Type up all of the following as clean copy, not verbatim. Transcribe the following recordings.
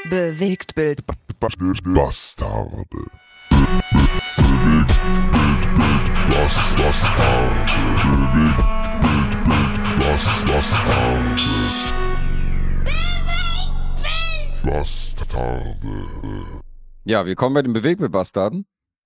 Bewegtbild. Bastarde. Bastarde. Ja, willkommen bei den Bewegtbild-Bastarden.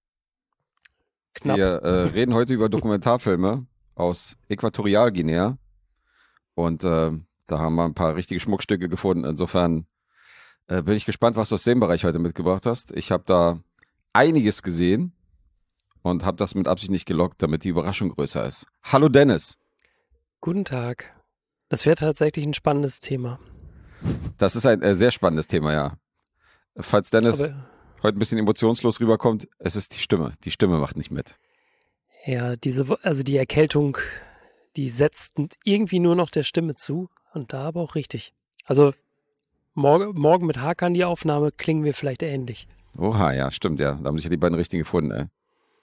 Knapp. Wir reden heute über Dokumentarfilme aus Äquatorialguinea. Und da haben wir ein paar richtige Schmuckstücke gefunden. Insofern bin ich gespannt, was du aus dem Bereich heute mitgebracht hast. Ich habe da einiges gesehen und habe das mit Absicht nicht gelockt, damit die Überraschung größer ist. Hallo Dennis. Guten Tag. Das wäre tatsächlich ein spannendes Thema. Das ist ein sehr spannendes Thema, ja. Falls Dennis heute ein bisschen emotionslos rüberkommt, es ist die Stimme. Die Stimme macht nicht mit. Ja, die Erkältung, die setzt irgendwie nur noch der Stimme zu und da aber auch richtig. Also morgen mit Hakan die Aufnahme klingen wir vielleicht ähnlich. Oha, ja, stimmt, ja. Da haben sich ja die beiden richtigen gefunden, ey.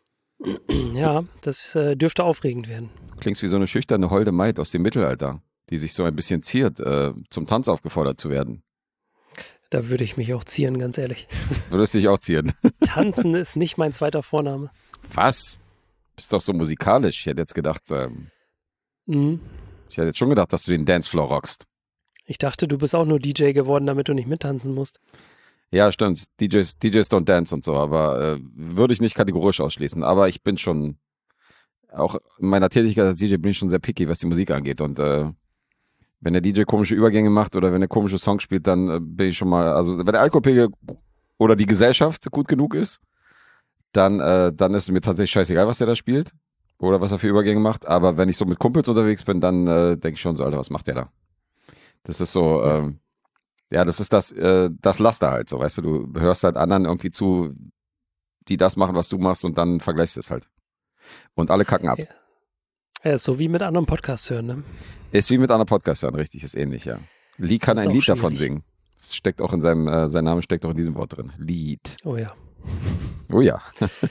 Ja, das dürfte aufregend werden. Du klingst wie so eine schüchterne holde Maid aus dem Mittelalter, die sich so ein bisschen ziert, zum Tanz aufgefordert zu werden. Da würde ich mich auch zieren, ganz ehrlich. Würdest dich auch zieren? Tanzen ist nicht mein zweiter Vorname. Was? Bist doch so musikalisch. Ich hätte jetzt gedacht, ich hätte jetzt schon gedacht, dass du den Dancefloor rockst. Ich dachte, du bist auch nur DJ geworden, damit du nicht mittanzen musst. Ja, stimmt. DJs don't dance und so, aber würde ich nicht kategorisch ausschließen. Aber ich bin schon, auch in meiner Tätigkeit als DJ bin ich schon sehr picky, was die Musik angeht. Und wenn der DJ komische Übergänge macht oder wenn er komische Songs spielt, dann bin ich schon mal, also wenn der Alkoholpegel oder die Gesellschaft gut genug ist, dann ist es mir tatsächlich scheißegal, was der da spielt oder was er für Übergänge macht. Aber wenn ich so mit Kumpels unterwegs bin, dann denke ich schon so, Alter, was macht der da? Das ist so, ja, das ist das Laster halt so, weißt du, du hörst halt anderen irgendwie zu, die das machen, was du machst und dann vergleichst du es halt. Und alle kacken ab. Ja, ist so wie mit anderen Podcasts hören, ne? Ist wie mit anderen Podcasts hören, richtig, ist ähnlich, ja. Lee kann ein Lied davon singen. Das steckt auch in sein Name steckt auch in diesem Wort drin. Lied. Oh ja. Oh ja.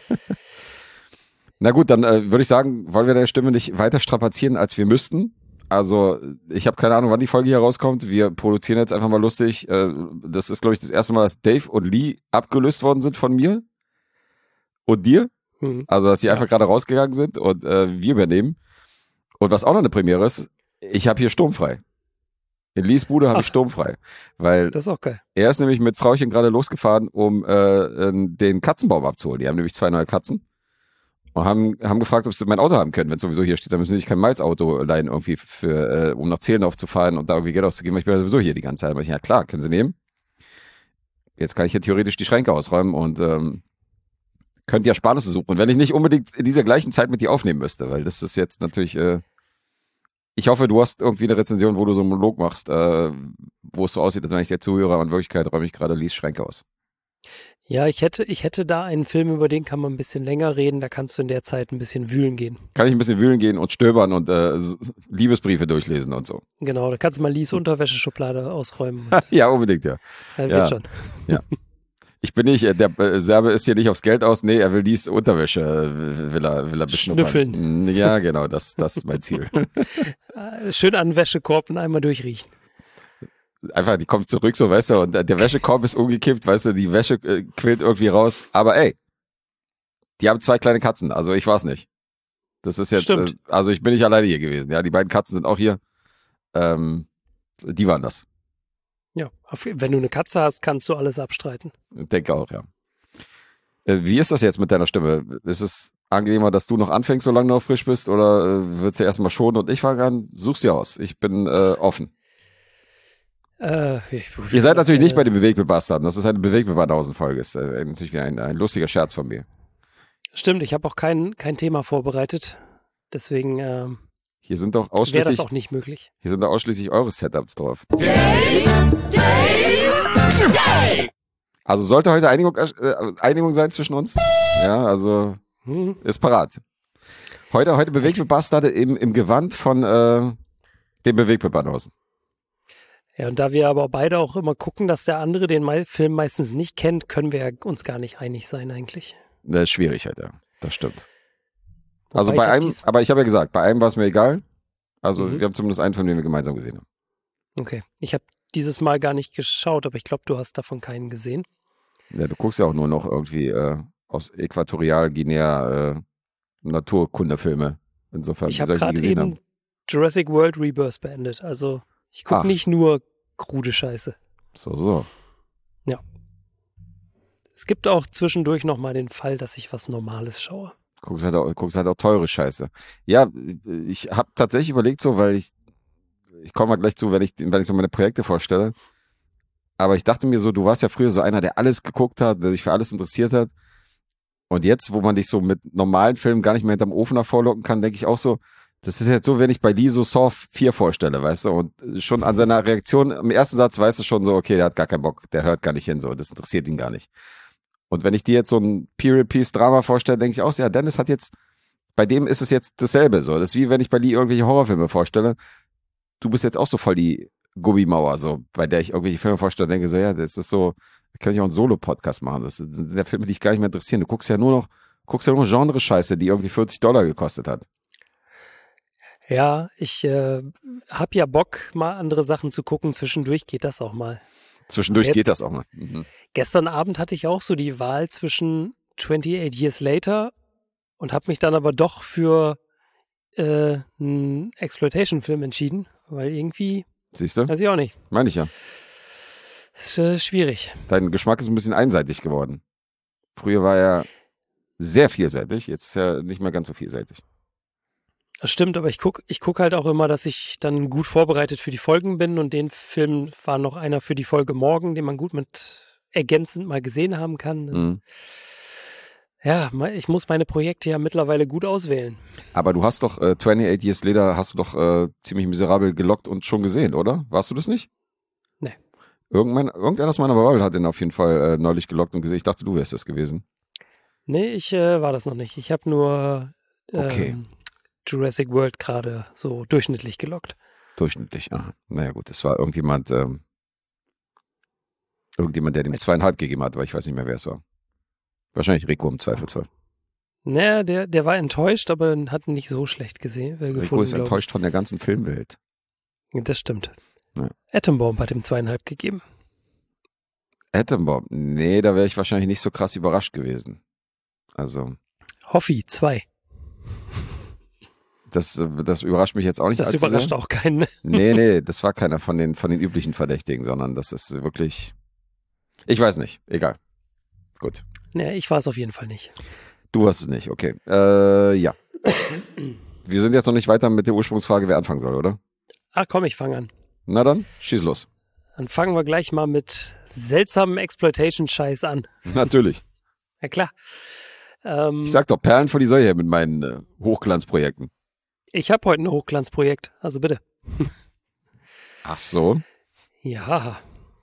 Na gut, dann würde ich sagen, wollen wir deine Stimme nicht weiter strapazieren, als wir müssten. Also ich habe keine Ahnung, wann die Folge hier rauskommt. Wir produzieren jetzt einfach mal lustig. Das ist, glaube ich, das erste Mal, dass Dave und Lee abgelöst worden sind von mir und dir. Also, dass die einfach gerade rausgegangen sind und wir übernehmen. Und was auch noch eine Premiere ist, ich habe hier sturmfrei. In Lees Bude habe ich sturmfrei. Weil das ist auch geil. Er ist nämlich mit Frauchen gerade losgefahren, um den Katzenbaum abzuholen. Die haben nämlich 2 neue Katzen. Und haben gefragt, ob sie mein Auto haben können, wenn es sowieso hier steht. Dann müssen sie sich kein Miles-Auto leihen, irgendwie um nach Zehlendorf zu fahren und da irgendwie Geld auszugeben. Ich bin ja sowieso hier die ganze Zeit. Aber ja klar, können sie nehmen. Jetzt kann ich hier theoretisch die Schränke ausräumen und könnt ihr Ersparnisse suchen. Und wenn ich nicht unbedingt in dieser gleichen Zeit mit dir aufnehmen müsste, weil das ist jetzt natürlich, ich hoffe, du hast irgendwie eine Rezension, wo du so einen Monolog machst, wo es so aussieht, als wenn ich der Zuhörer, und in Wirklichkeit räume ich gerade Lies Schränke aus. Ja, ich hätte da einen Film, über den kann man ein bisschen länger reden, da kannst du in der Zeit ein bisschen wühlen gehen. Kann ich ein bisschen wühlen gehen und stöbern und Liebesbriefe durchlesen und so. Genau, da kannst du mal Lies Unterwäscheschublade ausräumen. Ja, unbedingt, ja. Wird schon. Ja. Ich bin nicht, der Serbe ist hier nicht aufs Geld aus, nee, er will Lies Unterwäsche, will er beschnuppern. Schnüffeln. Ja, genau, das ist mein Ziel. Schön an den Wäschekorb und einmal durchriechen. Einfach, die kommt zurück, so, weißt du, und der Wäschekorb ist umgekippt, weißt du, die Wäsche quillt irgendwie raus, aber ey, die haben 2 kleine Katzen, also ich war's nicht. Das ist jetzt, also ich bin nicht alleine hier gewesen, ja, die beiden Katzen sind auch hier, die waren das. Ja, wenn du eine Katze hast, kannst du alles abstreiten. Ich denke auch, ja. Wie ist das jetzt mit deiner Stimme? Ist es angenehmer, dass du noch anfängst, solange du noch frisch bist, oder willst du erstmal schonen und ich fange an? Such's dir aus, ich bin offen. Ihr seid natürlich nicht bei den Bewegtbild-Bastarden. Das ist eine Bewegtbild-Banausen-Folge. Das ist natürlich wie ein lustiger Scherz von mir. Stimmt, ich habe auch kein Thema vorbereitet. Deswegen hier sind doch ausschließlich, wäre das auch nicht möglich. Hier sind doch ausschließlich eure Setups drauf. Also sollte heute Einigung sein zwischen uns? Ja, also ist parat. Heute Bewegtbild-Bastarde im Gewand von den Bewegtbild-Banausen. Ja, und da wir aber beide auch immer gucken, dass der andere den Film meistens nicht kennt, können wir uns gar nicht einig sein eigentlich. Das ist schwierig halt, ja. Das stimmt. Also bei einem, aber ich habe ja gesagt, bei einem war es mir egal. Also wir haben zumindest einen Film, den wir gemeinsam gesehen haben. Okay. Ich habe dieses Mal gar nicht geschaut, aber ich glaube, du hast davon keinen gesehen. Ja, du guckst ja auch nur noch irgendwie aus Äquatorialguinea Naturkundefilme. Insofern, Ich die habe soll ich nie gerade gesehen eben haben. Jurassic World Rebirth beendet. Also ich Ach. gucke nicht nur krude Scheiße. So. Ja. Es gibt auch zwischendurch nochmal den Fall, dass ich was Normales schaue. Guckst halt auch teure Scheiße. Ja, ich habe tatsächlich überlegt so, weil ich komme mal gleich zu, wenn ich so meine Projekte vorstelle. Aber ich dachte mir so, du warst ja früher so einer, der alles geguckt hat, der sich für alles interessiert hat. Und jetzt, wo man dich so mit normalen Filmen gar nicht mehr hinterm Ofen hervorlocken kann, denke ich auch so, das ist jetzt so, wenn ich bei Lee so Saw 4 vorstelle, weißt du, und schon an seiner Reaktion im ersten Satz weißt du schon so, okay, der hat gar keinen Bock, der hört gar nicht hin, so, das interessiert ihn gar nicht. Und wenn ich dir jetzt so ein Period-Piece-Drama vorstelle, denke ich auch so, ja, Dennis hat jetzt, bei dem ist es jetzt dasselbe, so. Das ist wie wenn ich bei Lee irgendwelche Horrorfilme vorstelle. Du bist jetzt auch so voll die Gummimauer, so, bei der ich irgendwelche Filme vorstelle, denke so, ja, das ist so, da könnte ich auch einen Solo-Podcast machen. Das sind ja Filme, die dich gar nicht mehr interessieren. Du guckst ja nur noch Genre-Scheiße, die irgendwie $40 gekostet hat. Ja, ich habe ja Bock, mal andere Sachen zu gucken. Zwischendurch geht das auch mal. Zwischendurch Jetzt- geht das auch mal. Mhm. Gestern Abend hatte ich auch so die Wahl zwischen 28 Years Later und habe mich dann aber doch für einen Exploitation-Film entschieden, weil irgendwie, Siehst du? weiß ich auch nicht, Meine ich ja. ist schwierig. Dein Geschmack ist ein bisschen einseitig geworden. Früher war er sehr vielseitig, jetzt ist er nicht mehr ganz so vielseitig. Das stimmt, aber ich guck halt auch immer, dass ich dann gut vorbereitet für die Folgen bin und den Film war noch einer für die Folge morgen, den man gut mit ergänzend mal gesehen haben kann. Mhm. Ja, ich muss meine Projekte ja mittlerweile gut auswählen. Aber du hast doch 28 Years Later hast du doch ziemlich miserabel gelockt und schon gesehen, oder? Warst du das nicht? Nee. Irgendeiner aus meiner Bubble hat den auf jeden Fall neulich gelockt und gesehen. Ich dachte, du wärst das gewesen. Nee, ich war das noch nicht. Ich habe nur Okay. Jurassic World gerade so durchschnittlich gelockt. Durchschnittlich, aha. Naja gut, es war irgendjemand, der dem 2,5 gegeben hat, aber ich weiß nicht mehr, wer es war. Wahrscheinlich Rico im Zweifelsfall. Naja, der war enttäuscht, aber hat ihn nicht so schlecht gefunden. Rico ist glaub ich. enttäuscht von der ganzen Filmwelt. Das stimmt. Ja. Atombomb hat ihm 2,5 gegeben. Atombomb, nee, da wäre ich wahrscheinlich nicht so krass überrascht gewesen. Also, Hoffi 2. das überrascht mich jetzt auch nicht Das allzu überrascht sehr. auch keinen. Nee, das war keiner von den üblichen Verdächtigen, sondern das ist wirklich, ich weiß nicht, egal. Gut, Nee, ich war es auf jeden Fall nicht. du warst es nicht, okay. Ja. Wir sind jetzt noch nicht weiter mit der Ursprungsfrage, wer anfangen soll, oder? Ach komm, ich fange an. Na dann, schieß los. Dann fangen wir gleich mal mit seltsamen Exploitation-Scheiß an. Natürlich. Ja klar. Ich sag doch, Perlen vor die Säue mit meinen Hochglanzprojekten. Ich habe heute ein Hochglanzprojekt, also bitte. Ach so. Ja.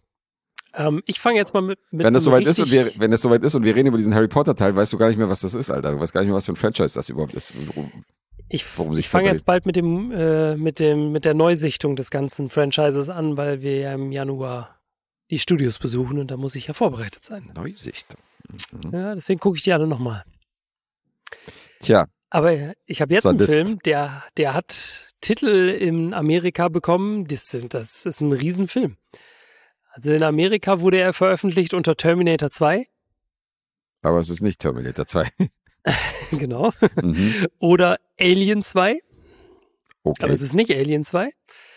Ich fange jetzt mal mit Wenn es einem soweit ist und richtig- wenn es soweit ist und wir reden über diesen Harry Potter Teil, weißt du gar nicht mehr, was das ist, Alter. Du weißt gar nicht mehr, was für ein Franchise das überhaupt ist. worum Ich sich's fange da jetzt bald mit der Neusichtung des ganzen Franchises an, weil wir ja im Januar die Studios besuchen und da muss ich ja vorbereitet sein. Neusicht. Mhm. Ja, deswegen gucke ich die alle nochmal. Tja, Aber ich habe jetzt einen Sadist. Film, der hat Titel in Amerika bekommen. Das ist ein Riesenfilm. Also in Amerika wurde er veröffentlicht unter Terminator 2. aber es ist nicht Terminator 2. Genau. Mhm. Oder Alien 2. Okay. Aber es ist nicht Alien 2.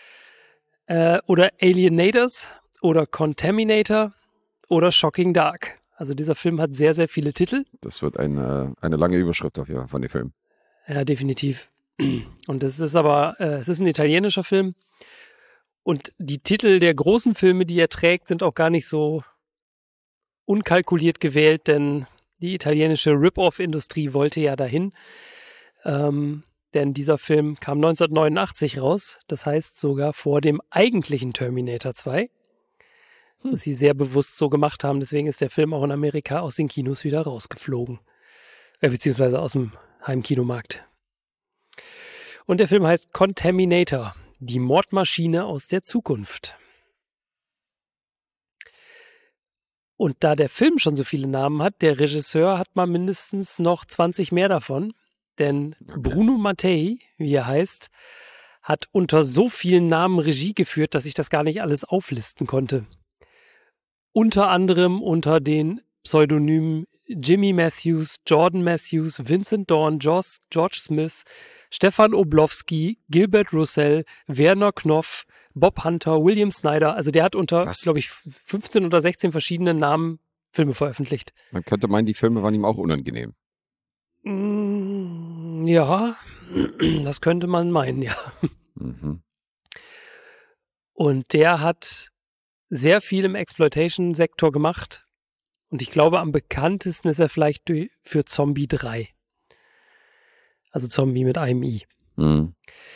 Oder Alienators. Oder Contaminator. Oder Shocking Dark. Also dieser Film hat sehr, sehr viele Titel. Das wird eine lange Überschrift auf jeden Fall von dem Film. Ja, definitiv. Und es ist aber, es ist ein italienischer Film. Und die Titel der großen Filme, die er trägt, sind auch gar nicht so unkalkuliert gewählt, denn die italienische Rip-Off-Industrie wollte ja dahin. Denn dieser Film kam 1989 raus, das heißt sogar vor dem eigentlichen Terminator 2, was sie sehr bewusst so gemacht haben. Deswegen ist der Film auch in Amerika aus den Kinos wieder rausgeflogen. Beziehungsweise aus dem Heimkinomarkt. Und der Film heißt Contaminator, die Mordmaschine aus der Zukunft. Und da der Film schon so viele Namen hat, der Regisseur hat mal mindestens noch 20 mehr davon. Denn Bruno Mattei, wie er heißt, hat unter so vielen Namen Regie geführt, dass ich das gar nicht alles auflisten konnte. Unter anderem unter den Pseudonymen Jimmy Matthews, Jordan Matthews, Vincent Dorn, George Smith, Stefan Oblowski, Gilbert Russell, Werner Knoff, Bob Hunter, William Snyder. Also der hat unter, glaube ich, 15 oder 16 verschiedenen Namen Filme veröffentlicht. Man könnte meinen, die Filme waren ihm auch unangenehm. Ja, das könnte man meinen, ja. Mhm. Und der hat sehr viel im Exploitation-Sektor gemacht. Und ich glaube, am bekanntesten ist er vielleicht für Zombie 3. Also Zombie mit einem I. Mhm.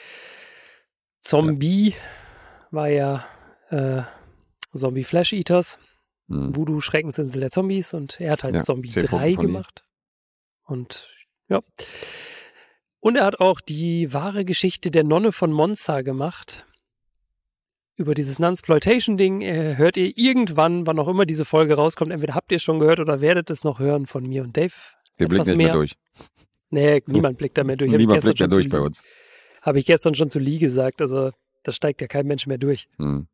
Zombie war ja Zombie Flesh Eaters, Voodoo Schreckensinsel der Zombies, und er hat halt Zombie 3 gemacht. Und ja. Und er hat auch die wahre Geschichte der Nonne von Monza gemacht. Über dieses Nunsploitation-Ding hört ihr irgendwann, wann auch immer diese Folge rauskommt. Entweder habt ihr es schon gehört oder werdet es noch hören von mir und Dave. Wir blicken nicht mehr durch. Nee, niemand blickt da mehr durch. Niemand blickt mehr durch bei uns. Habe ich gestern schon zu Lee gesagt. Also da steigt ja kein Mensch mehr durch.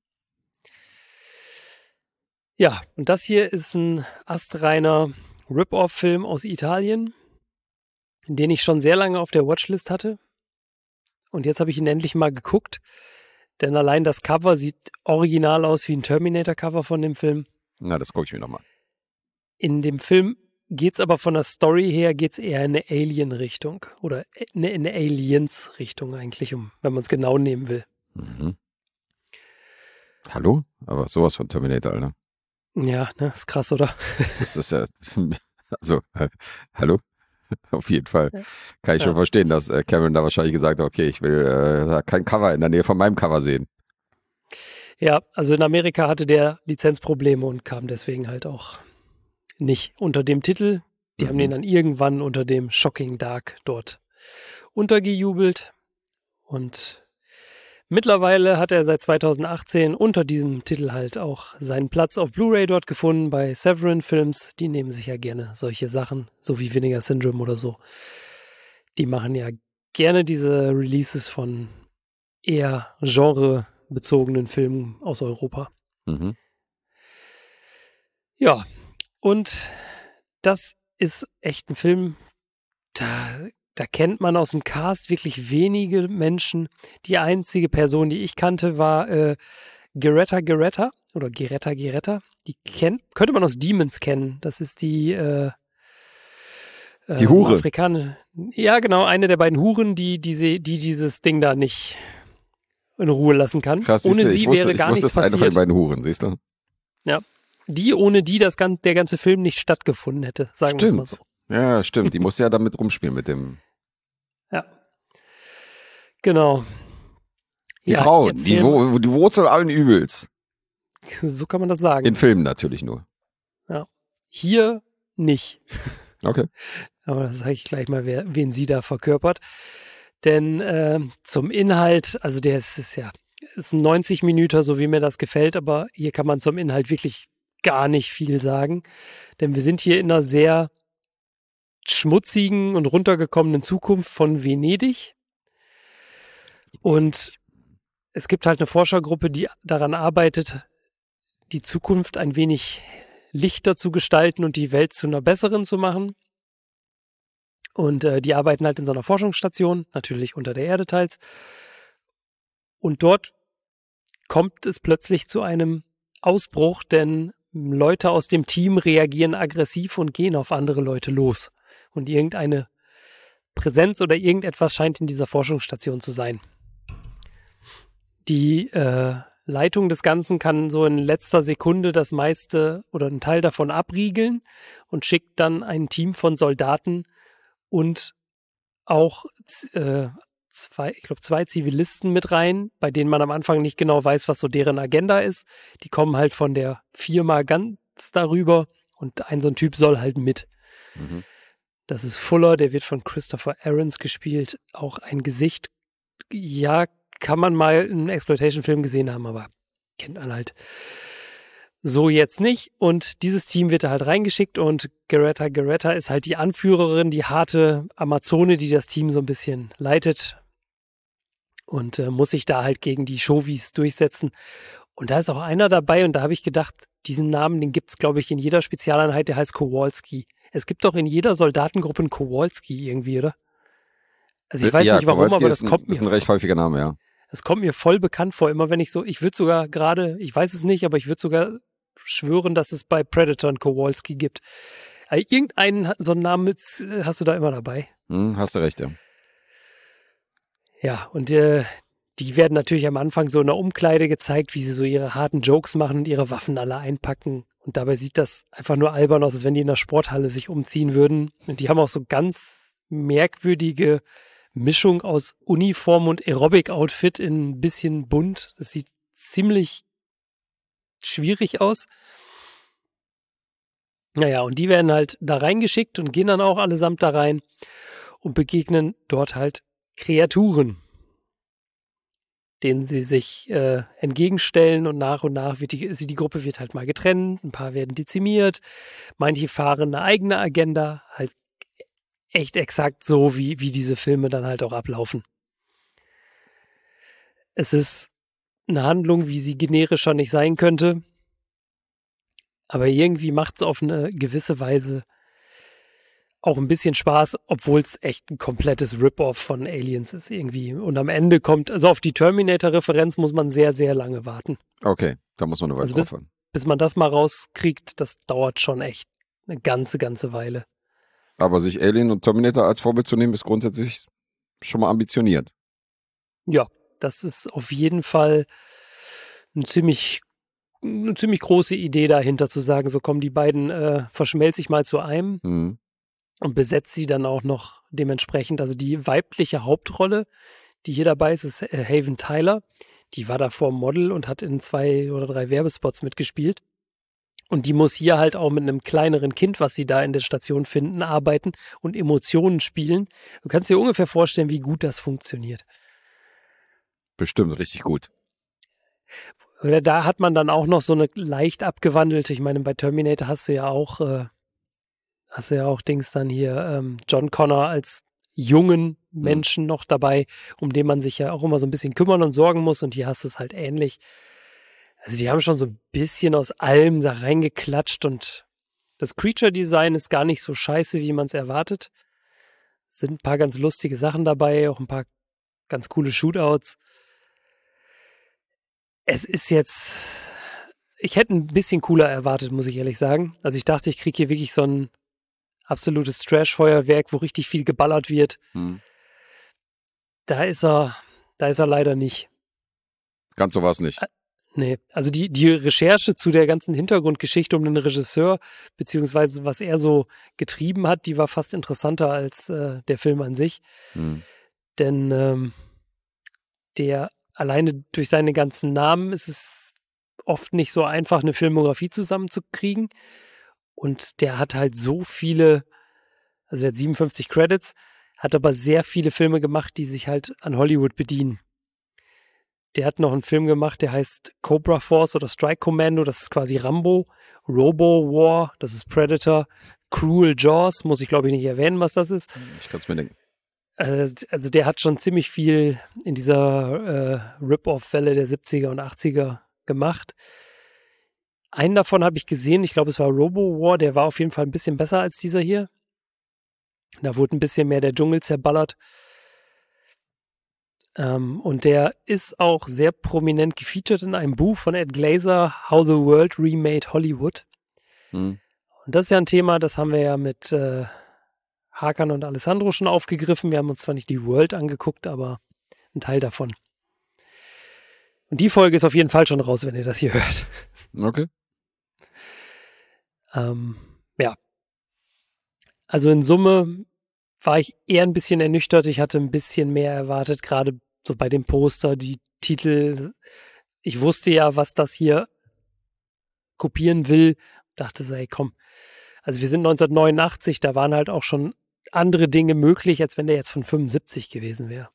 Ja, und das hier ist ein astreiner Rip-Off-Film aus Italien, den ich schon sehr lange auf der Watchlist hatte. Und jetzt habe ich ihn endlich mal geguckt. Denn allein das Cover sieht original aus wie ein Terminator-Cover von dem Film. Na, das gucke ich mir nochmal. In dem Film geht's aber von der Story her geht's eher in eine Alien-Richtung. Oder in eine Aliens-Richtung eigentlich, wenn man es genau nehmen will. Mhm. Hallo? Aber sowas von Terminator, Alter. Ja, ne, ist krass, oder? Das ist ja, also, hallo? Auf jeden Fall. Kann ich schon verstehen, dass Cameron da wahrscheinlich gesagt hat, okay, ich will kein Cover in der Nähe von meinem Cover sehen. Ja, also in Amerika hatte der Lizenzprobleme und kam deswegen halt auch nicht unter dem Titel. Die haben den dann irgendwann unter dem Shocking Dark dort untergejubelt. Und mittlerweile hat er seit 2018 unter diesem Titel halt auch seinen Platz auf Blu-ray dort gefunden bei Severin Films. Die nehmen sich ja gerne solche Sachen, so wie Vinegar Syndrome oder so. Die machen ja gerne diese Releases von eher genrebezogenen Filmen aus Europa. Mhm. Ja, und das ist echt ein Film, da kennt man aus dem Cast wirklich wenige Menschen. Die einzige Person, die ich kannte, war Geretta oder Geretta. Die könnte man aus Demons kennen. Das ist die Hure. Afrikaner. Ja, genau, eine der beiden Huren, die dieses Ding da nicht in Ruhe lassen kann. Krass, ohne siehste, sie ich wusste, wäre gar ich wusste, nichts es ist eine von den passiert. beiden Huren, siehst du? Ja, ohne die der ganze Film nicht stattgefunden hätte, sagen wir es mal so. Ja, stimmt. Die muss ja damit rumspielen mit dem. Ja. Genau. Die Frau, die Wurzel allen Übels. So kann man das sagen. In Filmen natürlich nur. Ja. Hier nicht. Okay. Aber das sage ich gleich mal, wen sie da verkörpert. Denn zum Inhalt, also ist ein 90 Minuten, so wie mir das gefällt, aber hier kann man zum Inhalt wirklich gar nicht viel sagen. Denn wir sind hier in einer sehr schmutzigen und runtergekommenen Zukunft von Venedig. Und es gibt halt eine Forschergruppe, die daran arbeitet, die Zukunft ein wenig lichter zu gestalten und die Welt zu einer besseren zu machen. Und die arbeiten halt in so einer Forschungsstation, natürlich unter der Erde teils. Und dort kommt es plötzlich zu einem Ausbruch, denn Leute aus dem Team reagieren aggressiv und gehen auf andere Leute los. Und irgendeine Präsenz oder irgendetwas scheint in dieser Forschungsstation zu sein. Die Leitung des Ganzen kann so in letzter Sekunde das meiste oder einen Teil davon abriegeln und schickt dann ein Team von Soldaten und auch zwei Zivilisten mit rein, bei denen man am Anfang nicht genau weiß, was so deren Agenda ist. Die kommen halt von der Firma ganz darüber und so ein Typ soll halt mit. Mhm. Das ist Fuller, der wird von Christopher Aarons gespielt. Auch ein Gesicht, ja, kann man mal in einem Exploitation-Film gesehen haben, aber kennt man halt so jetzt nicht. Und dieses Team wird da halt reingeschickt und Geretta ist halt die Anführerin, die harte Amazone, die das Team so ein bisschen leitet. und muss sich da halt gegen die Chauvis durchsetzen. Und da ist auch einer dabei und da habe ich gedacht, diesen Namen, den gibt es, glaube ich, in jeder Spezialeinheit, der heißt Kowalski. Es gibt doch in jeder Soldatengruppe einen Kowalski irgendwie, oder? Also ich weiß nicht warum, Kowalski aber das ist ein recht häufiger Name, ja. Das kommt mir voll bekannt vor, immer wenn ich würde sogar gerade, ich weiß es nicht, aber ich würde sogar schwören, dass es bei Predator einen Kowalski gibt. Also irgendeinen, so einen Namen hast du da immer dabei. Hast du recht, ja. Ja, und die werden natürlich am Anfang so in der Umkleide gezeigt, wie sie so ihre harten Jokes machen und ihre Waffen alle einpacken. Und dabei sieht das einfach nur albern aus, als wenn die in der Sporthalle sich umziehen würden. Und die haben auch so ganz merkwürdige Mischung aus Uniform und Aerobic-Outfit in ein bisschen bunt. Das sieht ziemlich schwierig aus. Naja, und die werden halt da reingeschickt und gehen dann auch allesamt da rein und begegnen dort halt Kreaturen, denen sie sich entgegenstellen, und nach wird die Gruppe wird halt mal getrennt, ein paar werden dezimiert, manche fahren eine eigene Agenda, halt echt exakt so, wie diese Filme dann halt auch ablaufen. Es ist eine Handlung, wie sie generischer nicht sein könnte, aber irgendwie macht es auf eine gewisse Weise auch ein bisschen Spaß, obwohl es echt ein komplettes Rip-Off von Aliens ist irgendwie. Und am Ende kommt, also auf die Terminator-Referenz muss man sehr, sehr lange warten. Okay, da muss man eine Weile drauf warten. Bis man das mal rauskriegt, das dauert schon echt eine ganze Weile. Aber sich Alien und Terminator als Vorbild zu nehmen, ist grundsätzlich schon mal ambitioniert. Ja, das ist auf jeden Fall eine ziemlich große Idee dahinter, zu sagen, so kommen die beiden, verschmelze ich mal zu einem und besetzt sie dann auch noch dementsprechend. Also die weibliche Hauptrolle, die hier dabei ist Haven Tyler. Die war davor Model und hat in 2 oder 3 Werbespots mitgespielt. Und die muss hier halt auch mit einem kleineren Kind, was sie da in der Station finden, arbeiten und Emotionen spielen. Du kannst dir ungefähr vorstellen, wie gut das funktioniert. Bestimmt richtig gut. Da hat man dann auch noch so eine leicht abgewandelte, ich meine, bei Terminator hast du ja auch Dings dann hier, John Connor als jungen Menschen noch dabei, um den man sich ja auch immer so ein bisschen kümmern und sorgen muss, und hier hast du es halt ähnlich. Also die haben schon so ein bisschen aus allem da reingeklatscht, und das Creature-Design ist gar nicht so scheiße, wie man es erwartet. Es sind ein paar ganz lustige Sachen dabei, auch ein paar ganz coole Shootouts. Es ist jetzt, ich hätte ein bisschen cooler erwartet, muss ich ehrlich sagen. Also ich dachte, ich kriege hier wirklich so ein absolutes Trash-Feuerwerk, wo richtig viel geballert wird. Da ist er leider nicht. Ganz so war es nicht. Nee, also die Recherche zu der ganzen Hintergrundgeschichte um den Regisseur, beziehungsweise was er so getrieben hat, die war fast interessanter als der Film an sich. Denn der alleine durch seine ganzen Namen ist es oft nicht so einfach, eine Filmografie zusammenzukriegen. Und der hat halt so viele, also er hat 57 Credits, hat aber sehr viele Filme gemacht, die sich halt an Hollywood bedienen. Der hat noch einen Film gemacht, der heißt Cobra Force oder Strike Commando, das ist quasi Rambo. Robo War, das ist Predator. Cruel Jaws, muss ich glaube ich nicht erwähnen, was das ist. Ich kann es mir denken. Also der hat schon ziemlich viel in dieser Rip-Off-Welle der 70er und 80er gemacht. Einen davon habe ich gesehen, ich glaube es war Robo War, der war auf jeden Fall ein bisschen besser als dieser hier. Da wurde ein bisschen mehr der Dschungel zerballert. Und der ist auch sehr prominent gefeatured in einem Buch von Ed Glazer, How the World Remade Hollywood. Und das ist ja ein Thema, das haben wir ja mit Hakan und Alessandro schon aufgegriffen. Wir haben uns zwar nicht die World angeguckt, aber ein Teil davon. Und die Folge ist auf jeden Fall schon raus, wenn ihr das hier hört. Okay. Ja. Also in Summe war ich eher ein bisschen ernüchtert. Ich hatte ein bisschen mehr erwartet, gerade so bei dem Poster, die Titel. Ich wusste ja, was das hier kopieren will. Dachte so, ey, komm. Also wir sind 1989, da waren halt auch schon andere Dinge möglich, als wenn der jetzt von 75 gewesen wäre.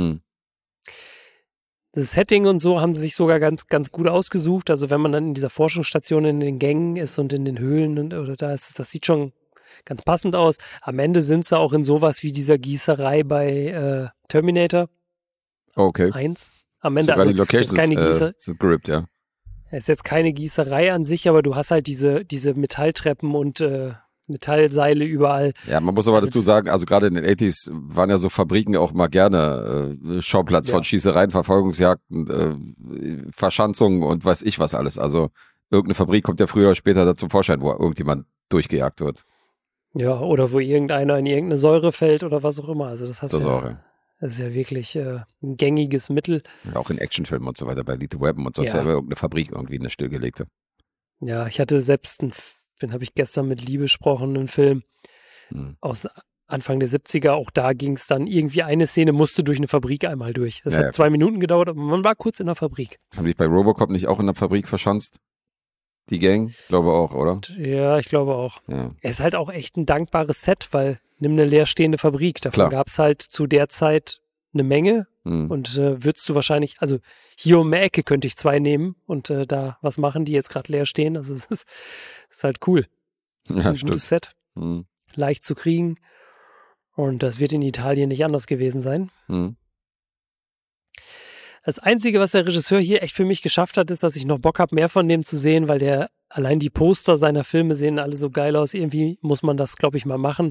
Das Setting und so haben sie sich sogar ganz, ganz gut ausgesucht. Also wenn man dann in dieser Forschungsstation in den Gängen ist und in den Höhlen oder da ist, das sieht schon ganz passend aus. Am Ende sind sie auch in sowas wie dieser Gießerei bei Terminator. Okay. 1. Am Ende, Sogar also die Locations ist keine sind gerippt, ja. ist jetzt keine Gießerei an sich, aber du hast halt diese Metalltreppen und Metallseile überall. Ja, man muss aber Also dazu das- sagen, also gerade in den 80s waren ja so Fabriken auch mal gerne Schauplatz von Ja. Schießereien, Verfolgungsjagden, Verschanzungen und weiß ich was alles. Also irgendeine Fabrik kommt ja früher oder später da zum Vorschein, wo irgendjemand durchgejagt wird. Ja, oder wo irgendeiner in irgendeine Säure fällt oder was auch immer. Also das hast Das ja, auch, ja. das ist ja wirklich ein gängiges Mittel. Ja, auch in Actionfilmen und so weiter, bei Lethal Weapon und so ist ja Ja. immer irgendeine Fabrik irgendwie eine stillgelegte. Ja, ich hatte selbst den habe ich gestern mit Lee besprochen, einen Film Hm. aus Anfang der 70er. Auch da ging es dann irgendwie, eine Szene musste durch eine Fabrik einmal durch. Das Ja, hat ja, 2 Minuten gedauert, aber man war kurz in der Fabrik. Haben die bei Robocop nicht auch in der Fabrik verschanzt? Die Gang? Glaube auch, oder? Und ja, ich glaube auch. Ja. Es ist halt auch echt ein dankbares Set, weil nimm eine leerstehende Fabrik. Klar. Davon gab es halt zu der Zeit eine Menge. Hm. Und würdest du wahrscheinlich, also hier um die Ecke könnte ich 2 nehmen und da was machen, die jetzt gerade leer stehen. Also es ist halt cool. Das ist Ja, ein stimmt. gutes Set, Hm. leicht zu kriegen. Und das wird in Italien nicht anders gewesen sein. Hm. Das Einzige, was der Regisseur hier echt für mich geschafft hat, ist, dass ich noch Bock habe, mehr von dem zu sehen, weil der allein die Poster seiner Filme sehen alle so geil aus. Irgendwie muss man das, glaube ich, mal machen.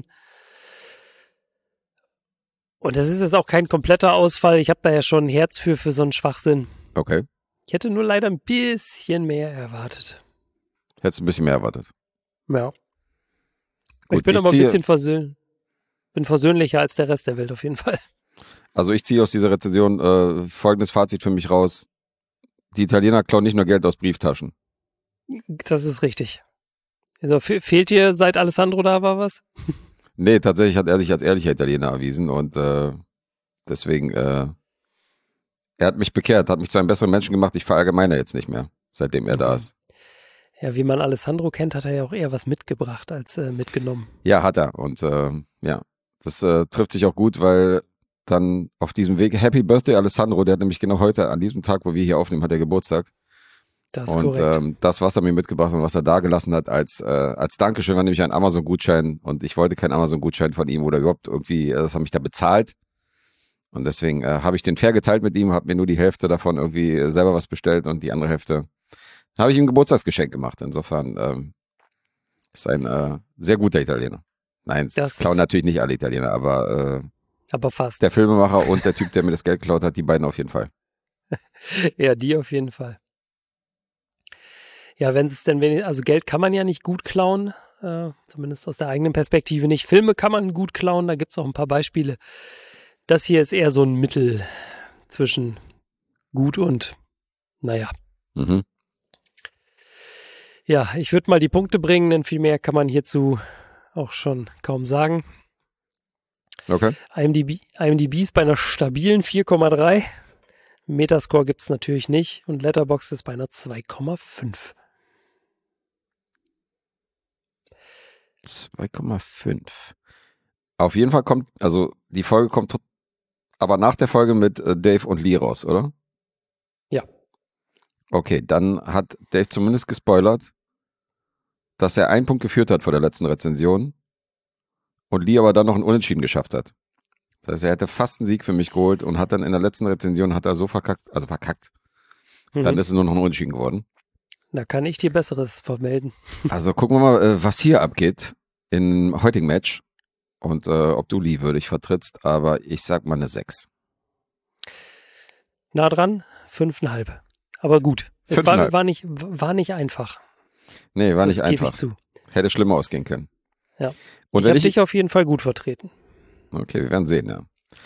Und das ist jetzt auch kein kompletter Ausfall. Ich habe da ja schon ein Herz für so einen Schwachsinn. Okay. Ich hätte nur leider ein bisschen mehr erwartet. Hättest ein bisschen mehr erwartet. Ja. Gut, ich bin ich aber ein ziehe- bisschen bin versöhnlicher als der Rest der Welt auf jeden Fall. Also ich ziehe aus dieser Rezension folgendes Fazit für mich raus. Die Italiener klauen nicht nur Geld aus Brieftaschen. Das ist richtig. Also fehlt dir, seit Alessandro da war, was? Nee, tatsächlich hat er sich als ehrlicher Italiener erwiesen und deswegen, er hat mich bekehrt, hat mich zu einem besseren Menschen gemacht. Ich verallgemeine jetzt nicht mehr, seitdem er da Mhm. ist. Ja, wie man Alessandro kennt, hat er ja auch eher was mitgebracht als mitgenommen. Ja, hat er. Und ja, das trifft sich auch gut, weil dann auf diesem Weg, Happy Birthday Alessandro, der hat nämlich genau heute, an diesem Tag, wo wir hier aufnehmen, hat er Geburtstag. Das ist Und korrekt. das, was er mir mitgebracht hat und was er da gelassen hat, als Dankeschön, war nämlich ein Amazon-Gutschein. Und ich wollte keinen Amazon-Gutschein von ihm oder überhaupt irgendwie, das hat mich da bezahlt. Und deswegen habe ich den fair geteilt mit ihm, habe mir nur die Hälfte davon irgendwie selber was bestellt und die andere Hälfte habe ich ihm ein Geburtstagsgeschenk gemacht. Insofern ist ein sehr guter Italiener. Nein, das Das klauen ist- natürlich nicht alle Italiener, aber Aber fast. der Filmemacher und der Typ, der mir das Geld geklaut hat, die beiden auf jeden Fall. Ja, die auf jeden Fall. Ja, wenn es denn, also Geld kann man ja nicht gut klauen, zumindest aus der eigenen Perspektive nicht. Filme kann man gut klauen, da gibt es auch ein paar Beispiele. Das hier ist eher so ein Mittel zwischen gut und, naja. Mhm. Ja, ich würde mal die Punkte bringen, denn viel mehr kann man hierzu auch schon kaum sagen. Okay. IMDb ist bei einer stabilen 4,3. Metascore gibt es natürlich nicht und Letterboxd ist bei einer 2,5. 2,5. Auf jeden Fall kommt, also die Folge kommt aber nach der Folge mit Dave und Lee raus, oder? Ja. Okay, dann hat Dave zumindest gespoilert, dass er einen Punkt geführt hat vor der letzten Rezension und Lee aber dann noch einen Unentschieden geschafft hat. Das heißt, er hätte fast einen Sieg für mich geholt und hat dann in der letzten Rezension hat er so verkackt. Dann Mhm. ist es nur noch ein Unentschieden geworden. Da kann ich dir Besseres vermelden. Also gucken wir mal, was hier abgeht im heutigen Match und ob du Lee würdig vertrittst, aber ich sag mal eine 6. Nah dran, 5,5. Aber gut. Es 5,5. war nicht einfach. Nee, war nicht Das gebe einfach. ich zu. Hätte schlimmer ausgehen können. Ja. Und Ich wenn habe ich, dich auf jeden Fall gut vertreten. okay, wir werden sehen, ja.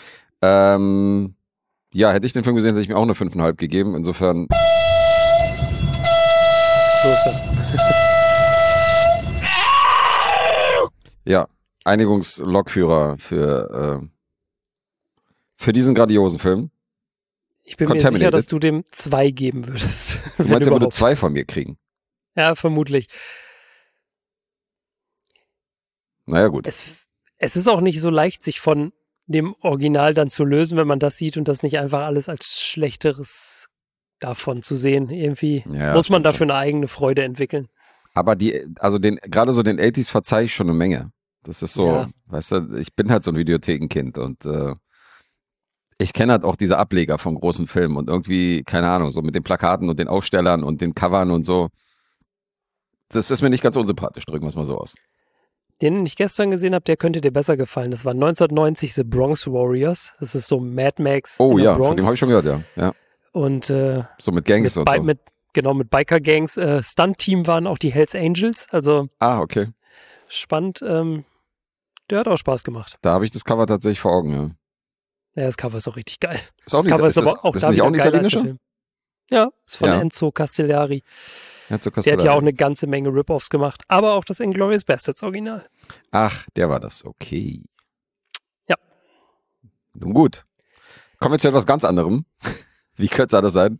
Ja, hätte ich den Film gesehen, hätte ich mir auch eine 5,5 gegeben. Insofern, So ist das. ja, Einigungslokführer für diesen grandiosen Film. Ich bin mir sicher, Contaminated. dass du dem 2 geben würdest. Du meinst, er würde 2 von mir kriegen? Ja, vermutlich. Naja, gut. Es ist auch nicht so leicht, sich von dem Original dann zu lösen, wenn man das sieht und das nicht einfach alles als Schlechteres davon zu sehen. Irgendwie Ja, muss man stimmt dafür eine eigene Freude entwickeln. Aber gerade so den 80s verzeihe ich schon eine Menge. Das ist so, Ja. weißt du, ich bin halt so ein Videothekenkind und Ich kenne halt auch diese Ableger von großen Filmen und irgendwie, keine Ahnung, so mit den Plakaten und den Aufstellern und den Covern und so. Das ist mir nicht ganz unsympathisch, drücken wir es mal so aus. Den ich gestern gesehen habe, der könnte dir besser gefallen. Das war 1990 The Bronx Warriors. Das ist so Mad Max Oh in der ja, Bronx. von dem habe ich schon gehört, ja. Und So mit Gangs und so. mit Biker-Gangs. Stunt-Team waren auch die Hells Angels. Also Okay. spannend. Der hat auch Spaß gemacht. Da habe ich das Cover tatsächlich vor Augen, ja. Ja, das Cover ist auch richtig geil. Ist auch Das Cover ist aber auch ist da nicht auch ein wieder geiler als der italienischer? Film. Ja, ist von Ja. Enzo Castellari. Ja, so Der hat ja auch eine ganze Menge Rip-Offs gemacht. Aber auch das Inglourious Basterds Original. Ach, der war das, okay. Ja. Nun gut. Kommen wir zu etwas ganz anderem. Wie könnte es anders sein?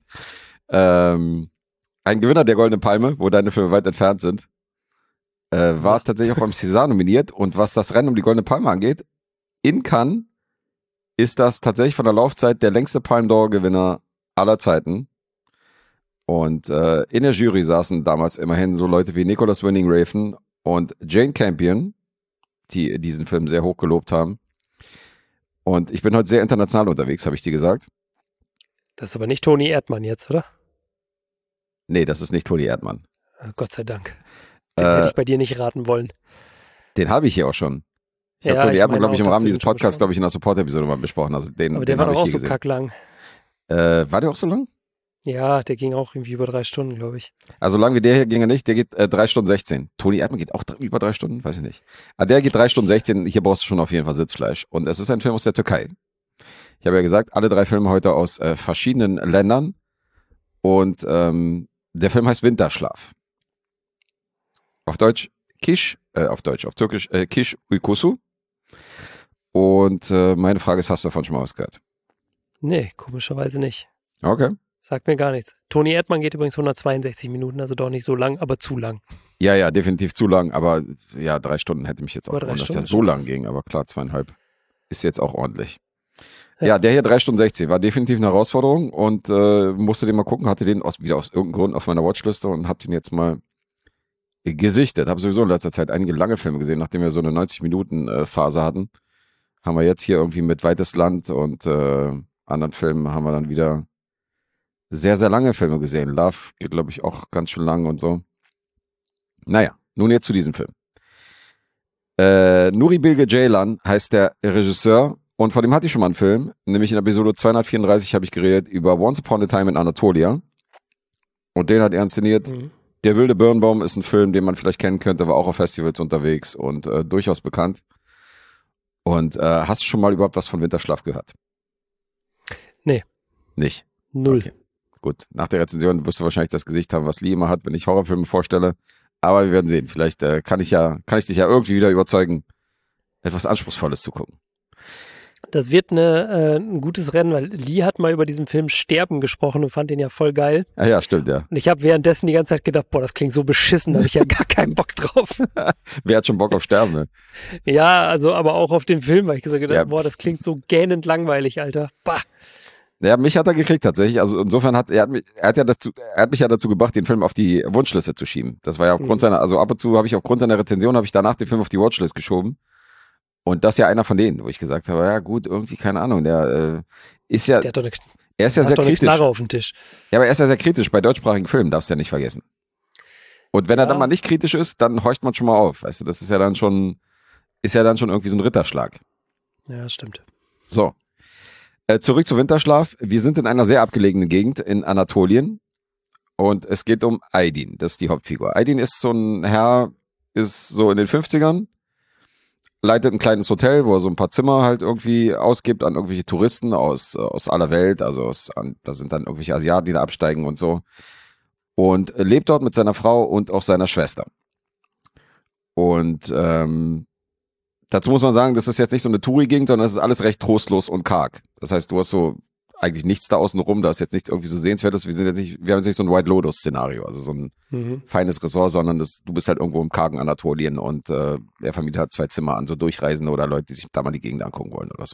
Ein Gewinner der Goldenen Palme, wo deine Filme weit entfernt sind, war tatsächlich auch beim César nominiert. Und was das Rennen um die Goldene Palme angeht, in Cannes ist das tatsächlich von der Laufzeit der längste Palme d'Or-Gewinner aller Zeiten. Und in der Jury saßen damals immerhin so Leute wie Nicholas Winding Refn und Jane Campion, die diesen Film sehr hoch gelobt haben. Und ich bin heute sehr international unterwegs, habe ich dir gesagt. Das ist aber nicht Toni Erdmann jetzt, oder? Nee, das ist nicht Toni Erdmann. Gott sei Dank. Den hätte ich bei dir nicht raten wollen. Den habe ich hier auch schon. Ich habe Ja, Toni ich Erdmann, meine glaube ich, auch, im dass Rahmen du dieses ihn schon Podcasts, besprochen glaube ich, in der Support-Episode mal besprochen. Also den, Aber der den war habe doch auch ich so hier gesehen. kacklang. War der auch so lang? Ja, der ging auch irgendwie über 3 Stunden, glaube ich. Also lang wie der hier ging er nicht, der geht 3 Stunden 16. Toni Erdmann geht auch über 3 Stunden, weiß ich nicht. Aber der geht 3 Stunden 16, hier brauchst du schon auf jeden Fall Sitzfleisch. Und es ist ein Film aus der Türkei. Ich habe ja gesagt, alle 3 Filme heute aus verschiedenen Ländern. Und der Film heißt Winterschlaf. Auf Deutsch auf Türkisch Kish Uykusu. Und meine Frage ist, hast du davon schon mal was gehört? Nee, komischerweise nicht. Okay. Sagt mir gar nichts. Toni Erdmann geht übrigens 162 Minuten, also doch nicht so lang, aber zu lang. Ja, definitiv zu lang, aber ja, 3 Stunden hätte mich jetzt auch Aber 3 gewundert, dass Stunden ja ist so schon lang krass. ging, aber klar, 2,5 ist jetzt auch ordentlich. Ja. Ja, der hier 3 Stunden 16 war definitiv eine Herausforderung und musste den mal gucken, hatte den wieder aus irgendeinem Grund auf meiner Watchliste und hab den jetzt mal gesichtet. Habe sowieso in letzter Zeit einige lange Filme gesehen, nachdem wir so eine 90-Minuten-Phase hatten. Haben wir jetzt hier irgendwie mit Weites Land und anderen Filmen haben wir dann wieder sehr, sehr lange Filme gesehen. Love geht, glaube ich, auch ganz schön lang und so. Naja, nun jetzt zu diesem Film. Nuri Bilge Ceylan heißt der Regisseur und von dem hatte ich schon mal einen Film, nämlich in Episode 234 habe ich geredet über Once Upon a Time in Anatolia und den hat er inszeniert. Mhm. Der wilde Birnbaum ist ein Film, den man vielleicht kennen könnte, war auch auf Festivals unterwegs und durchaus bekannt. Und hast du schon mal überhaupt was von Winterschlaf gehört? Nee. Nicht? 0. Okay. Gut, nach der Rezension wirst du wahrscheinlich das Gesicht haben, was Lee immer hat, wenn ich Horrorfilme vorstelle. Aber wir werden sehen. Vielleicht kann ich dich ja irgendwie wieder überzeugen, etwas Anspruchsvolles zu gucken. Das wird ein gutes Rennen, weil Lee hat mal über diesen Film Sterben gesprochen und fand den ja voll geil. Ja, stimmt, ja. Und ich habe währenddessen die ganze Zeit gedacht, boah, das klingt so beschissen, da habe ich ja gar keinen Bock drauf. Wer hat schon Bock auf Sterben? Ne? Ja, also aber auch auf den Film, weil ich gesagt habe, Ja. boah, das klingt so gähnend langweilig, Alter. Bah. Ja, mich hat er gekriegt tatsächlich. Also insofern hat er mich ja dazu gebracht, den Film auf die Wunschliste zu schieben. Das war ja aufgrund seiner, also ab und zu habe ich aufgrund seiner Rezension habe ich danach den Film auf die Watchlist geschoben. Und das ist ja einer von denen, wo ich gesagt habe, ja gut, irgendwie keine Ahnung, der ist ja, Der hat doch eine, er ist ja sehr hat doch eine kritisch. Knarre auf dem Tisch. Ja, aber er ist ja sehr kritisch bei deutschsprachigen Filmen, darfst du ja nicht vergessen. Und wenn er Ja. dann mal nicht kritisch ist, dann horcht man schon mal auf, weißt du, das ist ja dann schon irgendwie so ein Ritterschlag. Ja, stimmt. So. Zurück zu Winterschlaf. Wir sind in einer sehr abgelegenen Gegend in Anatolien und es geht um Aydin, das ist die Hauptfigur. Aydin ist so ein Herr, ist so in den 50ern, leitet ein kleines Hotel, wo er so ein paar Zimmer halt irgendwie ausgibt an irgendwelche Touristen aus aller Welt, also da sind dann irgendwelche Asiaten, die da absteigen und so. Und lebt dort mit seiner Frau und auch seiner Schwester. Und dazu muss man sagen, das ist jetzt nicht so eine Touri-Gegend, sondern es ist alles recht trostlos und karg. Das heißt, du hast so eigentlich nichts da außen rum, da ist jetzt nichts irgendwie so Sehenswertes. Wir haben jetzt nicht so ein White Lotus-Szenario, also so ein feines Ressort, sondern du bist halt irgendwo im kargen Anatolien und der Vermieter hat 2 Zimmer an so Durchreisende oder Leute, die sich da mal die Gegend angucken wollen oder so.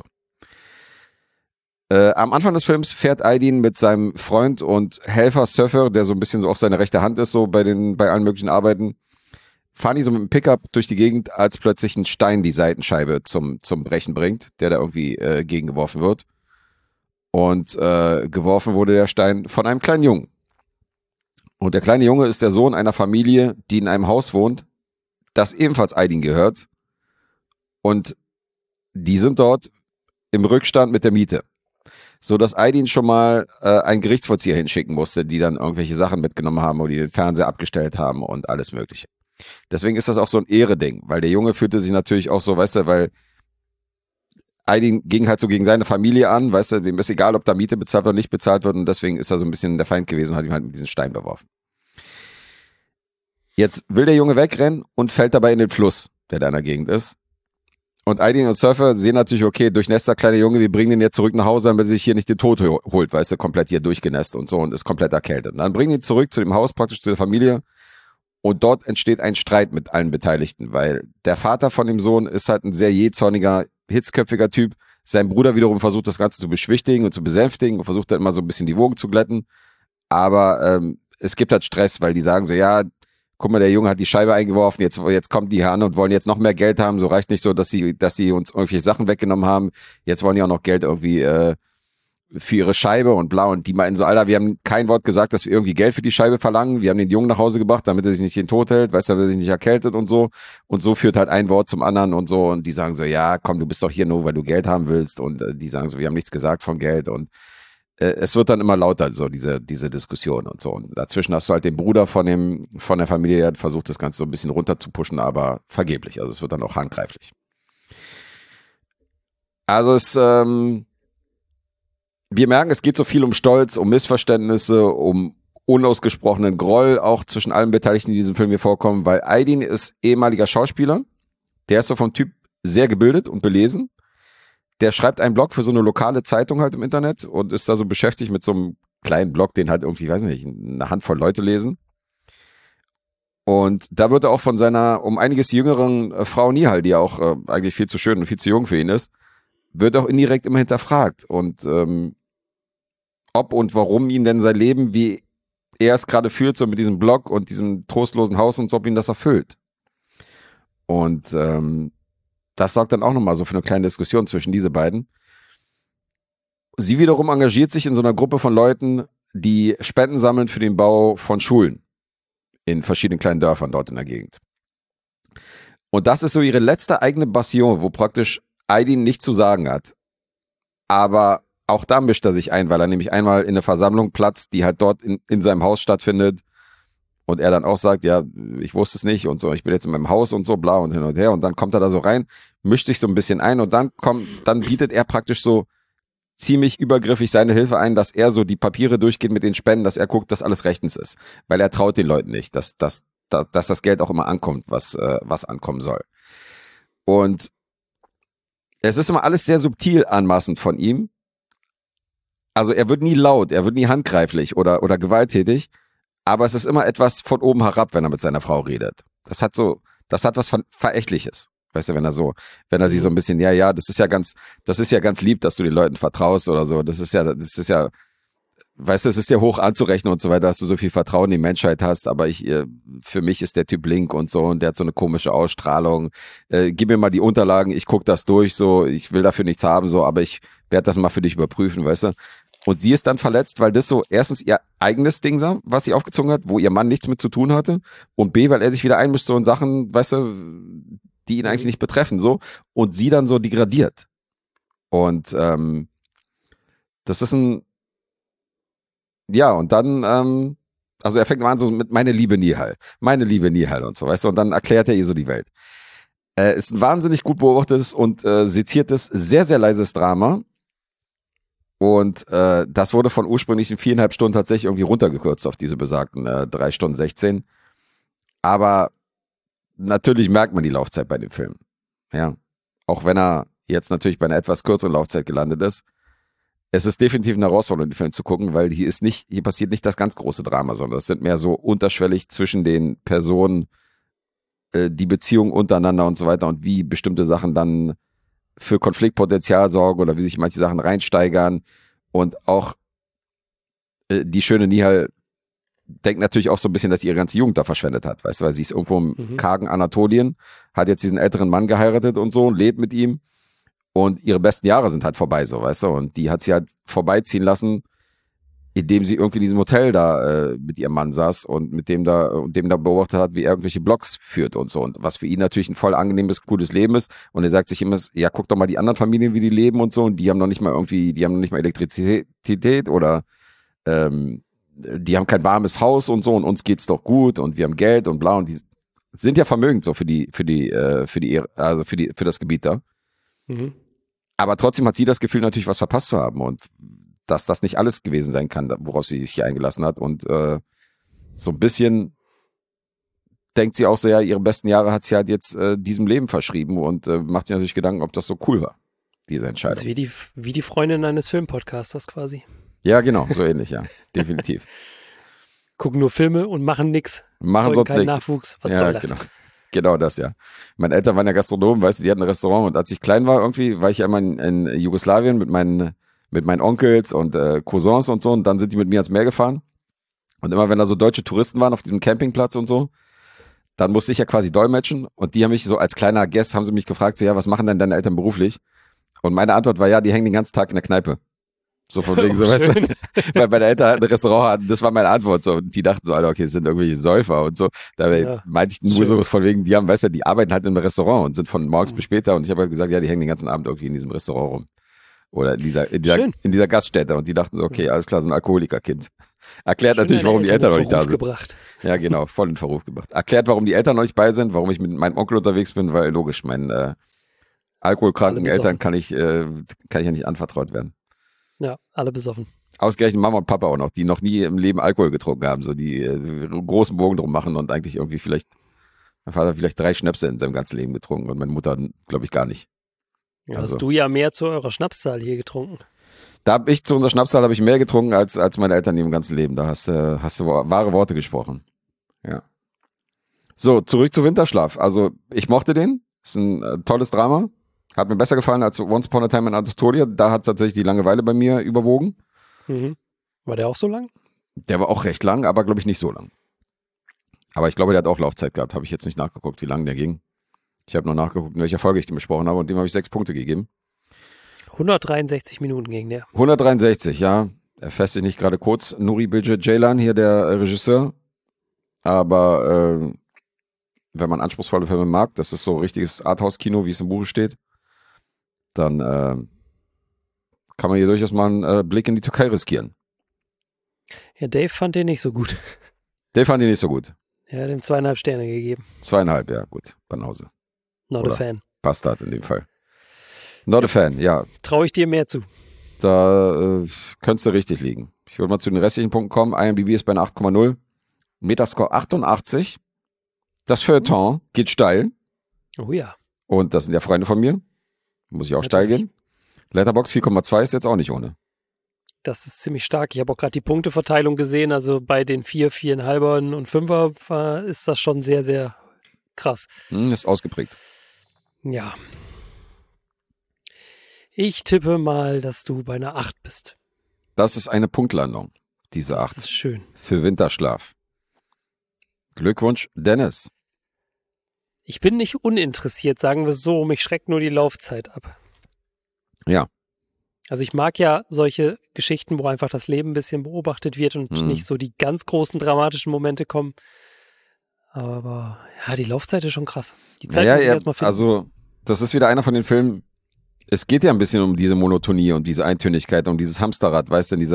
Am Anfang des Films fährt Aydin mit seinem Freund und Helfer Surfer, der so ein bisschen so auf seine rechte Hand ist, so bei allen möglichen Arbeiten, fahren die so mit dem Pickup durch die Gegend, als plötzlich ein Stein die Seitenscheibe zum Brechen bringt, der da irgendwie gegengeworfen wird. Und geworfen wurde der Stein von einem kleinen Jungen. Und der kleine Junge ist der Sohn einer Familie, die in einem Haus wohnt, das ebenfalls Aydin gehört. Und die sind dort im Rückstand mit der Miete. So dass Aydin schon mal einen Gerichtsvollzieher hinschicken musste, die dann irgendwelche Sachen mitgenommen haben oder die den Fernseher abgestellt haben und alles Mögliche. Deswegen ist das auch so ein Ehre-Ding, weil der Junge fühlte sich natürlich auch so, weißt du, weil Aydin ging halt so gegen seine Familie an, weißt du, dem ist egal, ob da Miete bezahlt wird oder nicht bezahlt wird und deswegen ist er so ein bisschen der Feind gewesen und hat ihm halt mit diesem Stein beworfen. Jetzt will der Junge wegrennen und fällt dabei in den Fluss, der da in der Gegend ist. Und Aydin und Surfer sehen natürlich, okay, durchnässter kleiner Junge, wir bringen den jetzt zurück nach Hause, damit er sich hier nicht den Tod holt, weißt du, komplett hier durchgenässt und so und ist komplett erkältet. Und dann bringen ihn zurück zu dem Haus, praktisch zu der Familie und dort entsteht ein Streit mit allen Beteiligten, weil der Vater von dem Sohn ist halt ein sehr jähzorniger, hitzköpfiger Typ. Sein Bruder wiederum versucht das Ganze zu beschwichtigen und zu besänftigen und versucht dann immer so ein bisschen die Wogen zu glätten. Aber es gibt halt Stress, weil die sagen so, ja, guck mal, der Junge hat die Scheibe eingeworfen, jetzt kommen die hier an und wollen jetzt noch mehr Geld haben. So reicht nicht so, dass sie uns irgendwelche Sachen weggenommen haben. Jetzt wollen die auch noch Geld irgendwie für ihre Scheibe und bla. Und die meinten so, Alter, wir haben kein Wort gesagt, dass wir irgendwie Geld für die Scheibe verlangen. Wir haben den Jungen nach Hause gebracht, damit er sich nicht in den Tod hält, weißt du, damit er sich nicht erkältet und so. Und so führt halt ein Wort zum anderen und so. Und die sagen so, ja, komm, du bist doch hier nur, weil du Geld haben willst. Und die sagen so, wir haben nichts gesagt von Geld. Und es wird dann immer lauter, so diese Diskussion und so. Und dazwischen hast du halt den Bruder von der Familie, der hat versucht, das Ganze so ein bisschen runter zu pushen, aber vergeblich. Also es wird dann auch handgreiflich. Also wir merken, es geht so viel um Stolz, um Missverständnisse, um unausgesprochenen Groll, auch zwischen allen Beteiligten, die in diesem Film hier vorkommen, weil Aydin ist ehemaliger Schauspieler, der ist so vom Typ sehr gebildet und belesen, der schreibt einen Blog für so eine lokale Zeitung halt im Internet und ist da so beschäftigt mit so einem kleinen Blog, den halt irgendwie, weiß nicht, eine Handvoll Leute lesen. Und da wird er auch von seiner um einiges jüngeren Frau Nihal, die ja auch eigentlich viel zu schön und viel zu jung für ihn ist, wird auch indirekt immer hinterfragt und ob und warum ihn denn sein Leben, wie er es gerade fühlt, so mit diesem Blog und diesem trostlosen Haus und so, ob ihn das erfüllt. Und das sorgt dann auch nochmal so für eine kleine Diskussion zwischen diese beiden. Sie wiederum engagiert sich in so einer Gruppe von Leuten, die Spenden sammeln für den Bau von Schulen in verschiedenen kleinen Dörfern dort in der Gegend. Und das ist so ihre letzte eigene Passion, wo praktisch Aydin nichts zu sagen hat. Aber auch da mischt er sich ein, weil er nämlich einmal in eine Versammlung platzt, die halt dort in seinem Haus stattfindet. Und er dann auch sagt, ja, ich wusste es nicht und so, ich bin jetzt in meinem Haus und so, bla und hin und her. Und dann kommt er da so rein, mischt sich so ein bisschen ein und dann bietet er praktisch so ziemlich übergriffig seine Hilfe ein, dass er so die Papiere durchgeht mit den Spenden, dass er guckt, dass alles rechtens ist. Weil er traut den Leuten nicht, dass das Geld auch immer ankommt, was ankommen soll. Und es ist immer alles sehr subtil anmaßend von ihm. Also er wird nie laut, er wird nie handgreiflich oder gewalttätig, aber es ist immer etwas von oben herab, wenn er mit seiner Frau redet. Das hat was Verächtliches. Weißt du, wenn er sie so ein bisschen, ja, das ist ja ganz lieb, dass du den Leuten vertraust oder so. Das ist ja, weißt du, es ist ja hoch anzurechnen und so weiter, dass du so viel Vertrauen in die Menschheit hast, aber für mich ist der Typ link und so und der hat so eine komische Ausstrahlung. Gib mir mal die Unterlagen, ich guck das durch, so, ich will dafür nichts haben, so, aber ich werde das mal für dich überprüfen, weißt du. Und sie ist dann verletzt, weil das so erstens ihr eigenes Ding war, was sie aufgezogen hat, wo ihr Mann nichts mit zu tun hatte und B, weil er sich wieder einmischt so in Sachen, weißt du, die ihn eigentlich nicht betreffen, so, und sie dann so degradiert. Und das ist ja, und dann, also er fängt mal an so mit meine Liebe Nihal und so, weißt du, und dann erklärt er ihr so die Welt. Ist ein wahnsinnig gut beobachtetes und seziertes, sehr, sehr leises Drama. Und das wurde von ursprünglichen 4,5 Stunden tatsächlich irgendwie runtergekürzt auf diese besagten 3 Stunden 16. Aber natürlich merkt man die Laufzeit bei dem Film. Ja, auch wenn er jetzt natürlich bei einer etwas kürzeren Laufzeit gelandet ist. Es ist definitiv eine Herausforderung, den Film zu gucken, weil hier passiert nicht das ganz große Drama, sondern es sind mehr so unterschwellig zwischen den Personen, die Beziehungen untereinander und so weiter und wie bestimmte Sachen dann für Konfliktpotenzial sorgen oder wie sich manche Sachen reinsteigern. Und auch die schöne Nihal denkt natürlich auch so ein bisschen, dass sie ihre ganze Jugend da verschwendet hat, weißt du, weil sie ist irgendwo im kargen Anatolien, hat jetzt diesen älteren Mann geheiratet und so und lebt mit ihm und ihre besten Jahre sind halt vorbei, so, weißt du, und die hat sie halt vorbeiziehen lassen, indem sie irgendwie in diesem Hotel da mit ihrem Mann saß und mit dem da beobachtet hat, wie er irgendwelche Blogs führt und so. Und was für ihn natürlich ein voll angenehmes, cooles Leben ist. Und er sagt sich immer, ja, guck doch mal die anderen Familien, wie die leben und so. Und die haben noch nicht mal Elektrizität oder die haben kein warmes Haus und so. Und uns geht's doch gut und wir haben Geld und bla. Und die sind ja vermögend so für das Gebiet da. Mhm. Aber trotzdem hat sie das Gefühl natürlich, was verpasst zu haben und dass das nicht alles gewesen sein kann, worauf sie sich hier eingelassen hat. Und so ein bisschen denkt sie auch so, ja, ihre besten Jahre hat sie halt jetzt diesem Leben verschrieben und macht sich natürlich Gedanken, ob das so cool war, diese Entscheidung. Das ist wie die Freundin eines Filmpodcasters quasi. Ja, genau, so ähnlich, ja, definitiv. Gucken nur Filme und machen nix. Machen Zeugen sonst keinen nichts. Nachwuchs. Was Ja, soll das? genau das, ja. Meine Eltern waren ja Gastronomen, weißt du, die hatten ein Restaurant und als ich klein war irgendwie, war ich ja immer in Jugoslawien mit meinen Onkels und Cousins und so und dann sind die mit mir ans Meer gefahren und immer wenn da so deutsche Touristen waren auf diesem Campingplatz und so, dann musste ich ja quasi dolmetschen und die haben mich so als kleiner Guest, haben sie mich gefragt, so ja, was machen denn deine Eltern beruflich? Und meine Antwort war, ja, die hängen den ganzen Tag in der Kneipe. So von wegen, so, weißt du, weil meine Eltern halt ein Restaurant hatten, das war meine Antwort so und die dachten so, Alter, okay, es sind irgendwelche Säufer und so. Dabei meinte ich nur so von wegen, die haben, weißt du, die arbeiten halt im Restaurant und sind von morgens bis später und ich habe halt gesagt, ja, die hängen den ganzen Abend irgendwie in diesem Restaurant rum. Oder in dieser Gaststätte und die dachten so, okay, alles klar, so ein Alkoholikerkind. Erklärt natürlich, warum die Eltern noch nicht da sind. Ja, genau, voll in Verruf gebracht. Erklärt, warum die Eltern noch nicht bei sind, warum ich mit meinem Onkel unterwegs bin, weil logisch, meinen alkoholkranken Eltern kann ich ja nicht anvertraut werden. Ja, alle besoffen. Ausgerechnet Mama und Papa auch noch, die noch nie im Leben Alkohol getrunken haben, so die großen Bogen drum machen und eigentlich irgendwie mein Vater hat vielleicht 3 Schnäpse in seinem ganzen Leben getrunken und meine Mutter, glaube ich, gar nicht. Ja, also. Hast du ja mehr zu eurer Schnapszahl hier getrunken. Zu unserer Schnapszahl habe ich mehr getrunken als meine Eltern im ganzen Leben. Da hast du wahre Worte gesprochen. Ja. So, zurück zu Winterschlaf. Also, ich mochte den. Ist ein tolles Drama. Hat mir besser gefallen als Once Upon a Time in Anatolia. Da hat tatsächlich die Langeweile bei mir überwogen. Mhm. War der auch so lang? Der war auch recht lang, aber glaube ich nicht so lang. Aber ich glaube, der hat auch Laufzeit gehabt. Habe ich jetzt nicht nachgeguckt, wie lang der ging. Ich habe nur nachgeguckt, in welcher Folge ich den besprochen habe und dem habe ich 6 Punkte gegeben. 163 Minuten ging der. 163, ja. Er fässt sich nicht gerade kurz. Nuri Bilge Ceylan, hier der Regisseur. Aber wenn man anspruchsvolle Filme mag, das ist so richtiges Arthouse-Kino, wie es im Buch steht, dann kann man hier durchaus mal einen Blick in die Türkei riskieren. Ja, Dave fand den nicht so gut. Dave fand ihn nicht so gut. Er hat ihm 2,5 Sterne gegeben. 2,5, ja, gut. Banause. Not a fan. Bastard in dem Fall. Not a fan, ja. Traue ich dir mehr zu. Da könntest du richtig liegen. Ich würde mal zu den restlichen Punkten kommen. IMDb ist bei einer 8,0. Metascore 88. Das Feuilleton geht steil. Oh ja. Und das sind ja Freunde von mir. Muss ich auch steil gehen. Letterboxd 4,2 ist jetzt auch nicht ohne. Das ist ziemlich stark. Ich habe auch gerade die Punkteverteilung gesehen. Also bei den 4, 4,5 und 5er ist das schon sehr, sehr krass. Ist ausgeprägt. Ja. Ich tippe mal, dass du bei einer 8 bist. Das ist eine Punktlandung, diese 8. Das ist schön. Für Winterschlaf. Glückwunsch, Dennis. Ich bin nicht uninteressiert, sagen wir es so. Mich schreckt nur die Laufzeit ab. Ja. Also ich mag ja solche Geschichten, wo einfach das Leben ein bisschen beobachtet wird und nicht so die ganz großen dramatischen Momente kommen. Aber ja, die Laufzeit ist schon krass. Die Zeit muss ich erstmal finden. Also das ist wieder einer von den Filmen, es geht ja ein bisschen um diese Monotonie und diese Eintönigkeit, um dieses Hamsterrad, weißt du,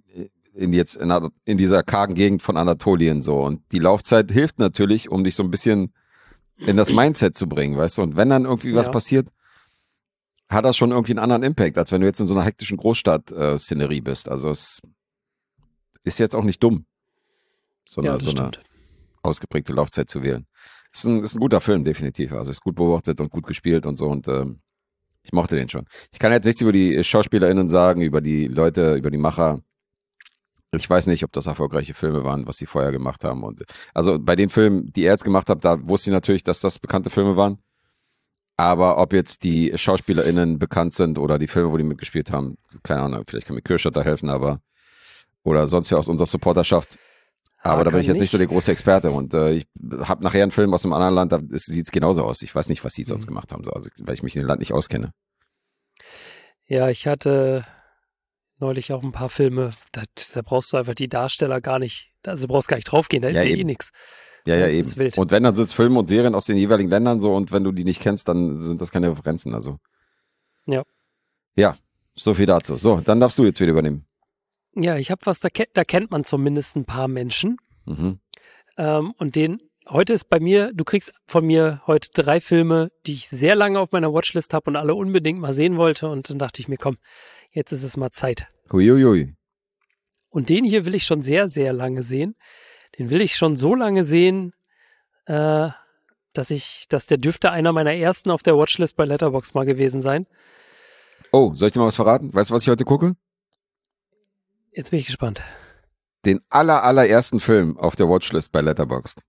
in dieser kargen Gegend von Anatolien so. Und die Laufzeit hilft natürlich, um dich so ein bisschen in das Mindset zu bringen, weißt du. Und wenn dann irgendwie was passiert, hat das schon irgendwie einen anderen Impact, als wenn du jetzt in so einer hektischen Großstadt-Szenerie bist. Also es ist jetzt auch nicht dumm, sondern so eine ausgeprägte Laufzeit zu wählen. Ist ein guter Film, definitiv. Also ist gut beobachtet und gut gespielt und so und ich mochte den schon. Ich kann jetzt nichts über die SchauspielerInnen sagen, über die Leute, über die Macher. Ich weiß nicht, ob das erfolgreiche Filme waren, was sie vorher gemacht haben. Und also bei den Filmen, die er jetzt gemacht hat, da wusste ich natürlich, dass das bekannte Filme waren. Aber ob jetzt die SchauspielerInnen bekannt sind oder die Filme, wo die mitgespielt haben, keine Ahnung, vielleicht kann mir Kirschert da helfen, oder sonst wer aus unserer Supporterschaft. Aber da bin ich jetzt nicht so der große Experte und ich habe nachher einen Film aus einem anderen Land, da sieht es genauso aus. Ich weiß nicht, was sie sonst gemacht haben, also, weil ich mich in dem Land nicht auskenne. Ja, ich hatte neulich auch ein paar Filme, da brauchst du einfach die Darsteller gar nicht, also brauchst gar nicht draufgehen, da ist Ja, ja eben. eh nix. Ja, Das eben. ist wild. Und wenn, dann sind es Filme und Serien aus den jeweiligen Ländern so und wenn du die nicht kennst, dann sind das keine Referenzen. Also. Ja. Ja, so viel dazu. So, dann darfst du jetzt wieder übernehmen. Ja, ich habe was, da kennt man zumindest ein paar Menschen. Mhm. Und heute ist bei mir, du kriegst von mir heute 3 Filme, die ich sehr lange auf meiner Watchlist habe und alle unbedingt mal sehen wollte. Und dann dachte ich mir, komm, jetzt ist es mal Zeit. Huiuiui. Und den hier will ich schon sehr, sehr lange sehen. Den will ich schon so lange sehen, dass der dürfte einer meiner ersten auf der Watchlist bei Letterboxd mal gewesen sein. Oh, soll ich dir mal was verraten? Weißt du, was ich heute gucke? Jetzt bin ich gespannt. Den allerersten Film auf der Watchlist bei Letterboxd.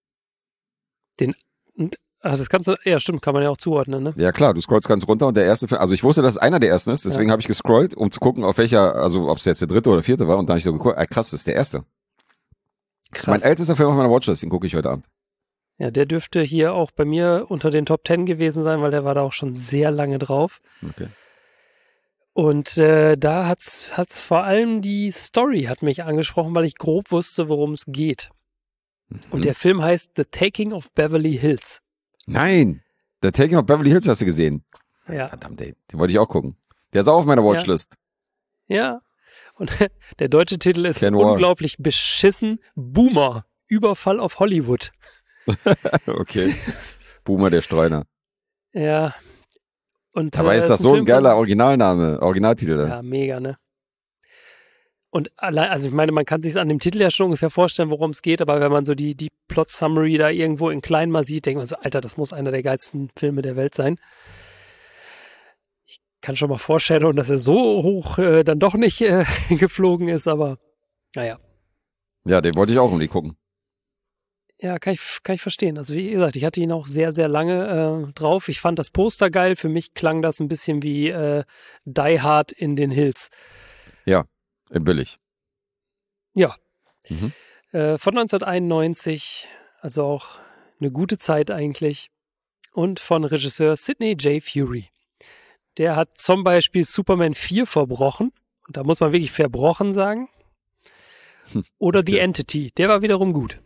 Das kannst du, ja stimmt, kann man ja auch zuordnen, ne? Ja klar, du scrollst ganz runter und der erste Film, also ich wusste, dass es einer der ersten ist, deswegen habe ich gescrollt, um zu gucken, auf welcher, also ob es jetzt der dritte oder vierte war und dann habe ich so geguckt, krass, das ist der erste. Das ist mein ältester Film auf meiner Watchlist, den gucke ich heute Abend. Ja, der dürfte hier auch bei mir unter den Top 10 gewesen sein, weil der war da auch schon sehr lange drauf. Okay. Und da hat's vor allem die Story hat mich angesprochen, weil ich grob wusste, worum es geht. Und der Film heißt The Taking of Beverly Hills. Nein, The Taking of Beverly Hills hast du gesehen. Ja. Verdammt, ey, den wollte ich auch gucken. Der ist auch auf meiner Watchlist. Ja. Und der deutsche Titel ist Ken Wall. unglaublich beschissen. Boomer. Überfall auf Hollywood. Okay. Boomer der Streuner. Ja. Und, Dabei ist das so ein geiler Originalname, Originaltitel. Ja, mega, ne? Und allein, also ich meine, man kann sich an dem Titel ja schon ungefähr vorstellen, worum es geht, aber wenn man so die Plot-Summary da irgendwo in klein mal sieht, denkt man so, Alter, das muss einer der geilsten Filme der Welt sein. Ich kann schon mal vorstellen, dass er so hoch dann doch nicht geflogen ist, aber naja. Ja, den wollte ich auch irgendwie gucken. Ja, kann ich verstehen. Also wie gesagt, ich hatte ihn auch sehr, sehr lange drauf. Ich fand das Poster geil. Für mich klang das ein bisschen wie Die Hard in den Hills. Ja, billig. Ja. Mhm. Von 1991, also auch eine gute Zeit eigentlich. Und von Regisseur Sidney J. Furie. Der hat zum Beispiel Superman 4 verbrochen. Und da muss man wirklich verbrochen sagen. Oder The Entity. Der war wiederum gut.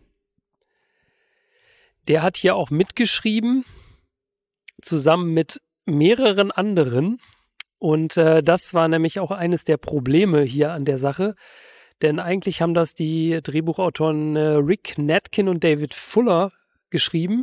Der hat hier auch mitgeschrieben, zusammen mit mehreren anderen. Und das war nämlich auch eines der Probleme hier an der Sache. Denn eigentlich haben das die Drehbuchautoren Rick Natkin und David Fuller geschrieben.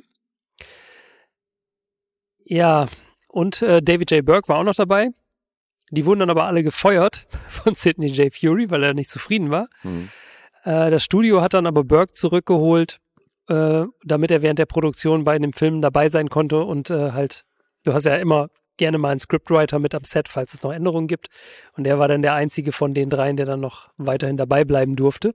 Ja, und David J. Burke war auch noch dabei. Die wurden dann aber alle gefeuert von Sidney J. Furie, weil er nicht zufrieden war. Mhm. Das Studio hat dann aber Burke zurückgeholt, damit er während der Produktion bei dem Film dabei sein konnte und halt, du hast ja immer gerne mal einen Scriptwriter mit am Set, falls es noch Änderungen gibt. Und der war dann der einzige von den dreien, der dann noch weiterhin dabei bleiben durfte.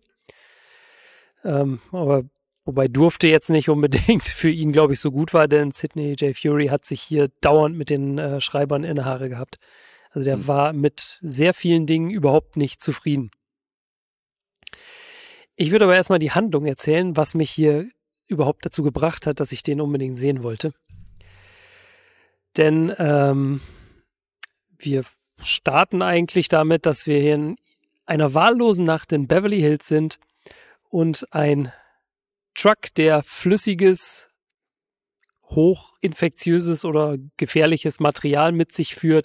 Aber wobei durfte jetzt nicht unbedingt für ihn, glaube ich, so gut war, denn Sidney J. Furie hat sich hier dauernd mit den Schreibern in die Haare gehabt. Also der war mit sehr vielen Dingen überhaupt nicht zufrieden. Ich würde aber erstmal die Handlung erzählen, was mich hier überhaupt dazu gebracht hat, dass ich den unbedingt sehen wollte. Denn wir starten eigentlich damit, dass wir hier in einer wahllosen Nacht in Beverly Hills sind und ein Truck, der flüssiges, hochinfektiöses oder gefährliches Material mit sich führt,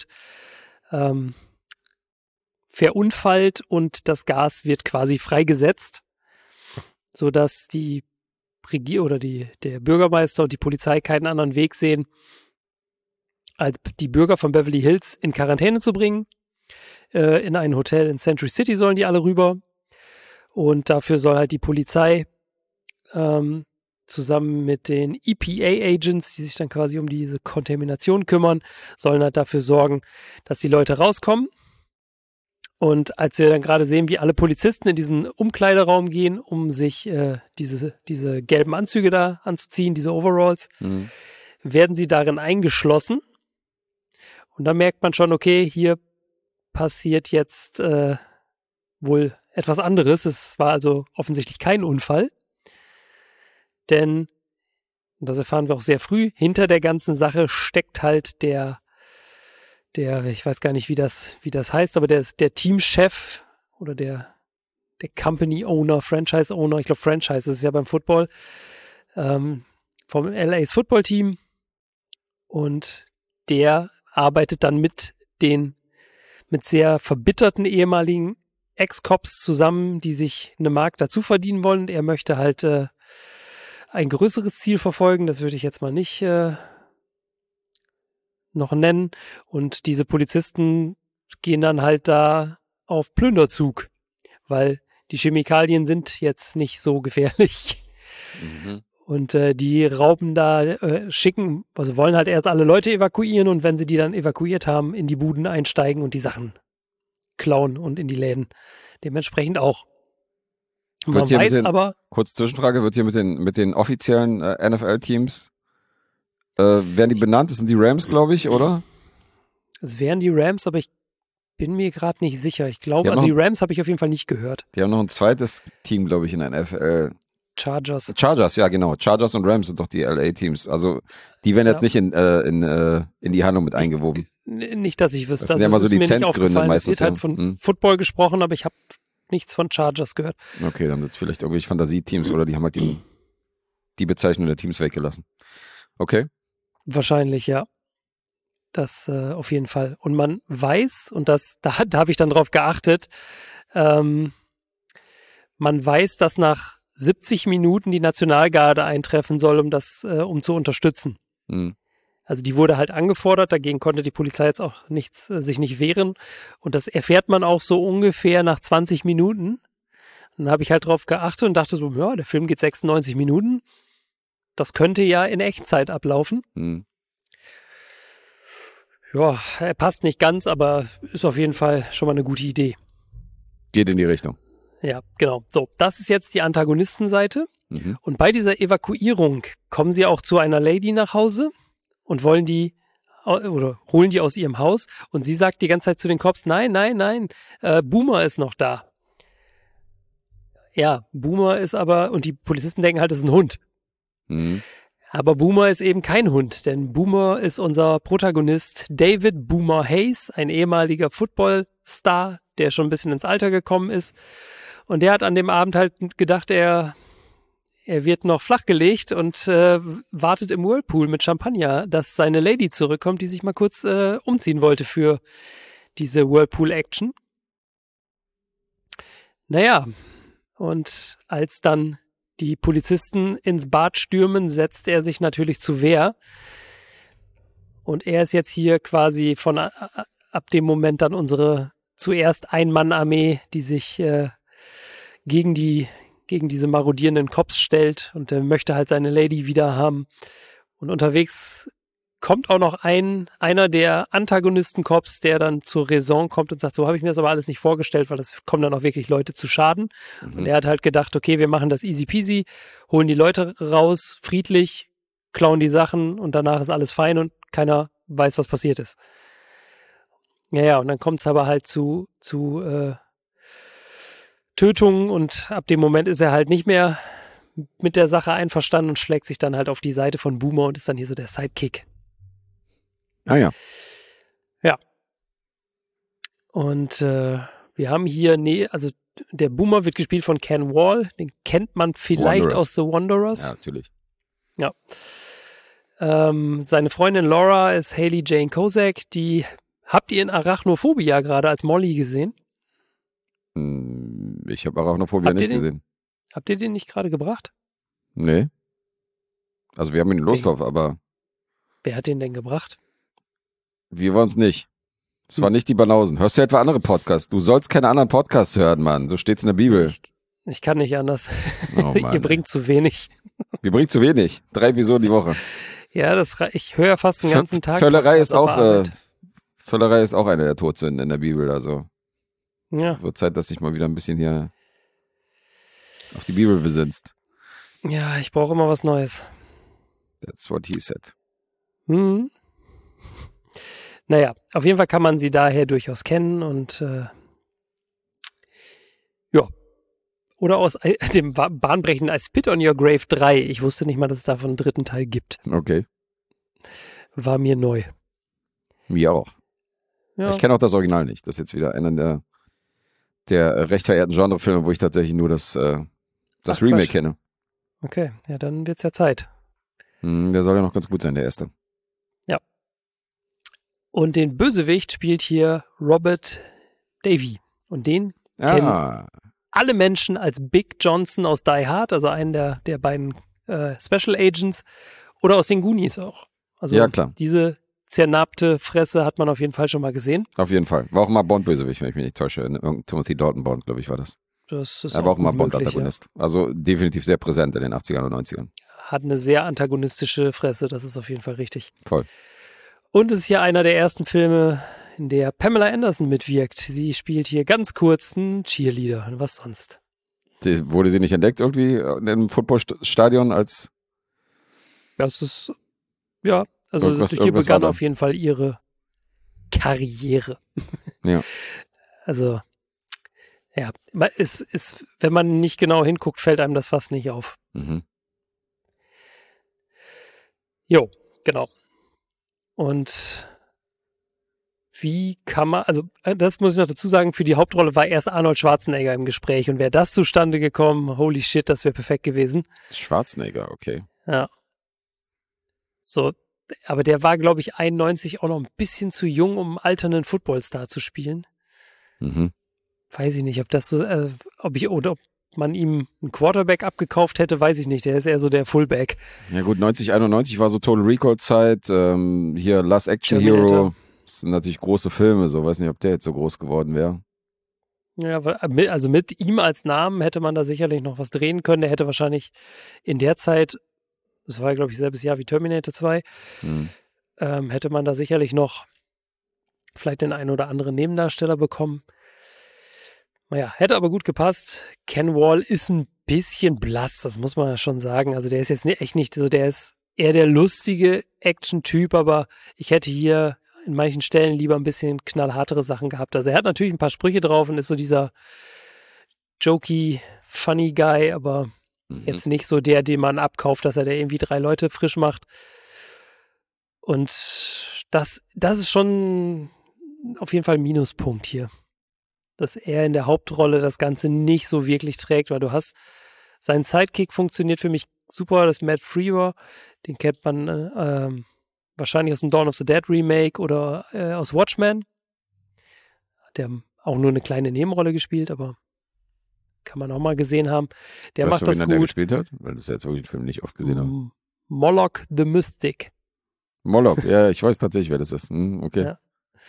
verunfallt und das Gas wird quasi freigesetzt, sodass die der Bürgermeister und die Polizei keinen anderen Weg sehen, als die Bürger von Beverly Hills in Quarantäne zu bringen. In ein Hotel in Century City sollen die alle rüber. Und dafür soll halt die Polizei zusammen mit den EPA-Agents, die sich dann quasi um diese Kontamination kümmern, sollen halt dafür sorgen, dass die Leute rauskommen. Und als wir dann gerade sehen, wie alle Polizisten in diesen Umkleideraum gehen, um sich diese gelben Anzüge da anzuziehen, diese Overalls, werden sie darin eingeschlossen. Und dann merkt man schon, okay, hier passiert jetzt wohl etwas anderes. Es war also offensichtlich kein Unfall. Denn, und das erfahren wir auch sehr früh, hinter der ganzen Sache steckt halt der ich weiß gar nicht, wie das heißt, aber der ist der Teamchef oder der Company Owner, Franchise Owner, ich glaube Franchise ist es ja beim Football, vom LA's Football Team, und der arbeitet dann mit sehr verbitterten ehemaligen Ex-Cops zusammen, die sich eine Mark dazu verdienen wollen. Und er möchte halt ein größeres Ziel verfolgen, das würde ich jetzt mal nicht noch nennen. Und diese Polizisten gehen dann halt da auf Plünderzug, weil die Chemikalien sind jetzt nicht so gefährlich. Mhm. Und die rauben da, wollen halt erst alle Leute evakuieren, und wenn sie die dann evakuiert haben, in die Buden einsteigen und die Sachen klauen und in die Läden. Dementsprechend auch. Man weiß aber... Kurz Zwischenfrage, wird hier mit den offiziellen NFL-Teams, werden die benannt? Das sind die Rams, glaube ich, oder? Es wären die Rams, aber ich bin mir gerade nicht sicher. Ich glaube, die Rams habe ich auf jeden Fall nicht gehört. Die haben noch ein zweites Team, glaube ich, in der NFL. Chargers, ja, genau. Chargers und Rams sind doch die LA-Teams. Also die werden jetzt nicht in die Handlung mit eingewoben. Nicht, dass ich wüsste. Das sind ja mal so Lizenzgründe meistens. Es wird halt von Football gesprochen, aber ich habe nichts von Chargers gehört. Okay, dann sind es vielleicht irgendwelche Fantasieteams oder die haben halt die Bezeichnung der Teams weggelassen. Okay. Wahrscheinlich, ja. Das auf jeden Fall. Und man weiß, und da habe ich dann drauf geachtet, man weiß, dass nach 70 Minuten die Nationalgarde eintreffen soll, um zu unterstützen. Mhm. Also die wurde halt angefordert, dagegen konnte die Polizei jetzt auch sich nicht wehren. Und das erfährt man auch so ungefähr nach 20 Minuten. Dann habe ich halt drauf geachtet und dachte so, ja, der Film geht 96 Minuten. Das könnte ja in Echtzeit ablaufen. Mhm. Ja, er passt nicht ganz, aber ist auf jeden Fall schon mal eine gute Idee. Geht in die Richtung. Ja, genau. So, das ist jetzt die Antagonistenseite. Mhm. Und bei dieser Evakuierung kommen sie auch zu einer Lady nach Hause und holen die aus ihrem Haus. Und sie sagt die ganze Zeit zu den Cops, nein, Boomer ist noch da. Ja, Boomer ist aber, und die Polizisten denken halt, das ist ein Hund. Mhm. Aber Boomer ist eben kein Hund, denn Boomer ist unser Protagonist David Boomer Hayes, ein ehemaliger Footballstar, der schon ein bisschen ins Alter gekommen ist. Und der hat an dem Abend halt gedacht, er wird noch flachgelegt und wartet im Whirlpool mit Champagner, dass seine Lady zurückkommt, die sich mal kurz umziehen wollte für diese Whirlpool-Action. Naja, und als dann die Polizisten ins Bad stürmen, setzt er sich natürlich zur Wehr. Und er ist jetzt hier quasi ab dem Moment dann unsere zuerst Ein-Mann-Armee, die sich gegen diese marodierenden Cops stellt, und er möchte halt seine Lady wieder haben. Und unterwegs kommt auch noch einer der Antagonisten-Cops, der dann zur Raison kommt und sagt, so habe ich mir das aber alles nicht vorgestellt, weil das kommen dann auch wirklich Leute zu Schaden. Mhm. Und er hat halt gedacht, okay, wir machen das easy peasy, holen die Leute raus, friedlich, klauen die Sachen und danach ist alles fein und keiner weiß, was passiert ist. Ja, und dann kommt es aber halt zu Tötungen, und ab dem Moment ist er halt nicht mehr mit der Sache einverstanden und schlägt sich dann halt auf die Seite von Boomer und ist dann hier so der Sidekick. Ah ja. Ja. Und wir haben hier, also der Boomer wird gespielt von Ken Wall, den kennt man vielleicht aus The Wanderers. Ja, natürlich. Ja. Seine Freundin Laura ist Haley Jane Kozak, habt ihr in Arachnophobia gerade als Molly gesehen? Ich habe Arachnophobia nicht gesehen. Habt ihr den nicht gerade gebracht? Nee. Also wir haben ihn in Lostorf, aber... Wer hat den denn gebracht? Wir waren es nicht. Es war nicht die Banausen. Hörst du etwa andere Podcasts? Du sollst keine anderen Podcasts hören, Mann. So steht's in der Bibel. Ich kann nicht anders. Oh, Mann, ihr bringt zu wenig. Wir bringen zu wenig. 3 Episoden die Woche. Ja, ich höre fast den ganzen Tag. Völlerei ist auch eine der Todsünden in der Bibel. Also ja. Wird Zeit, dass dich mal wieder ein bisschen hier auf die Bibel besinnst. Ja, ich brauche immer was Neues. That's what he said. Mhm. Naja, auf jeden Fall kann man sie daher durchaus kennen und ja. Oder aus dem bahnbrechenden I Spit on Your Grave 3. Ich wusste nicht mal, dass es davon einen dritten Teil gibt. Okay. War mir neu. Mir auch. Ja. Ich kenne auch das Original nicht. Das ist jetzt wieder einer der recht verehrten Genrefilme, wo ich tatsächlich nur das Remake Quatsch. kenne. Okay, ja, dann wird's ja Zeit. Der soll ja noch ganz gut sein, der erste. Und den Bösewicht spielt hier Robert Davey. Und den kennen alle Menschen als Big Johnson aus Die Hard, also einen der beiden Special Agents, oder aus den Goonies auch. Also ja, klar. diese zernarbte Fresse hat man auf jeden Fall schon mal gesehen. Auf jeden Fall. War auch immer Bond-Bösewicht, wenn ich mich nicht täusche. Timothy Dalton Bond, glaube ich, war das. Das ist Er war auch immer gut möglich, Bond-Antagonist. Ja. Also definitiv sehr präsent in den 80ern und 90ern. Hat eine sehr antagonistische Fresse, das ist auf jeden Fall richtig. Voll. Und es ist hier einer der ersten Filme, in der Pamela Anderson mitwirkt. Sie spielt hier ganz kurz einen Cheerleader. Und was sonst? Wurde sie nicht entdeckt irgendwie im Footballstadion als... Das ist, ja, also Irgendwas hier begann war da. auf jeden Fall ihre Karriere. Ja. Also, ja, es ist, wenn man nicht genau hinguckt, fällt einem das fast nicht auf. Mhm. Jo, genau. Und wie kann man, also das muss ich noch dazu sagen, für die Hauptrolle war erst Arnold Schwarzenegger im Gespräch und wäre das zustande gekommen, holy shit, das wäre perfekt gewesen. Schwarzenegger, okay. Ja. So, aber der war, glaube ich, 91 auch noch ein bisschen zu jung, um einen alternden Footballstar zu spielen. Mhm. Weiß ich nicht, ob das so, ob man ihm einen Quarterback abgekauft hätte, weiß ich nicht. Der ist eher so der Fullback. Ja gut, 90, 91 war so Total Recall-Zeit. Hier Last Action Terminator. Hero. Das sind natürlich große Filme, so weiß nicht, ob der jetzt so groß geworden wäre. Ja, also mit ihm als Namen hätte man da sicherlich noch was drehen können. Der hätte wahrscheinlich in der Zeit, das war, glaube ich, selbes Jahr wie Terminator 2, hätte man da sicherlich noch vielleicht den einen oder anderen Nebendarsteller bekommen. Naja, hätte aber gut gepasst. Ken Wall ist ein bisschen blass, das muss man ja schon sagen. Also der ist jetzt echt nicht so, der ist eher der lustige Action-Typ, aber ich hätte hier in manchen Stellen lieber ein bisschen knallhartere Sachen gehabt. Also er hat natürlich ein paar Sprüche drauf und ist so dieser jokey, funny Guy, aber jetzt nicht so der, den man abkauft, dass er da irgendwie 3 Leute frisch macht. Und das ist schon auf jeden Fall ein Minuspunkt hier. Dass er in der Hauptrolle das Ganze nicht so wirklich trägt, weil du hast, sein Sidekick funktioniert für mich super, das ist Matt Frewer, den kennt man wahrscheinlich aus dem Dawn of the Dead Remake oder aus Watchmen. Der auch nur eine kleine Nebenrolle gespielt, aber kann man auch mal gesehen haben. Der Weißt macht du, das wen er der gut. gespielt hat? Weil das ist ja jetzt wirklich ein Film, den ich oft gesehen habe. Moloch the Mystic. Moloch, ja, ich weiß tatsächlich, wer das ist. Okay. Ja.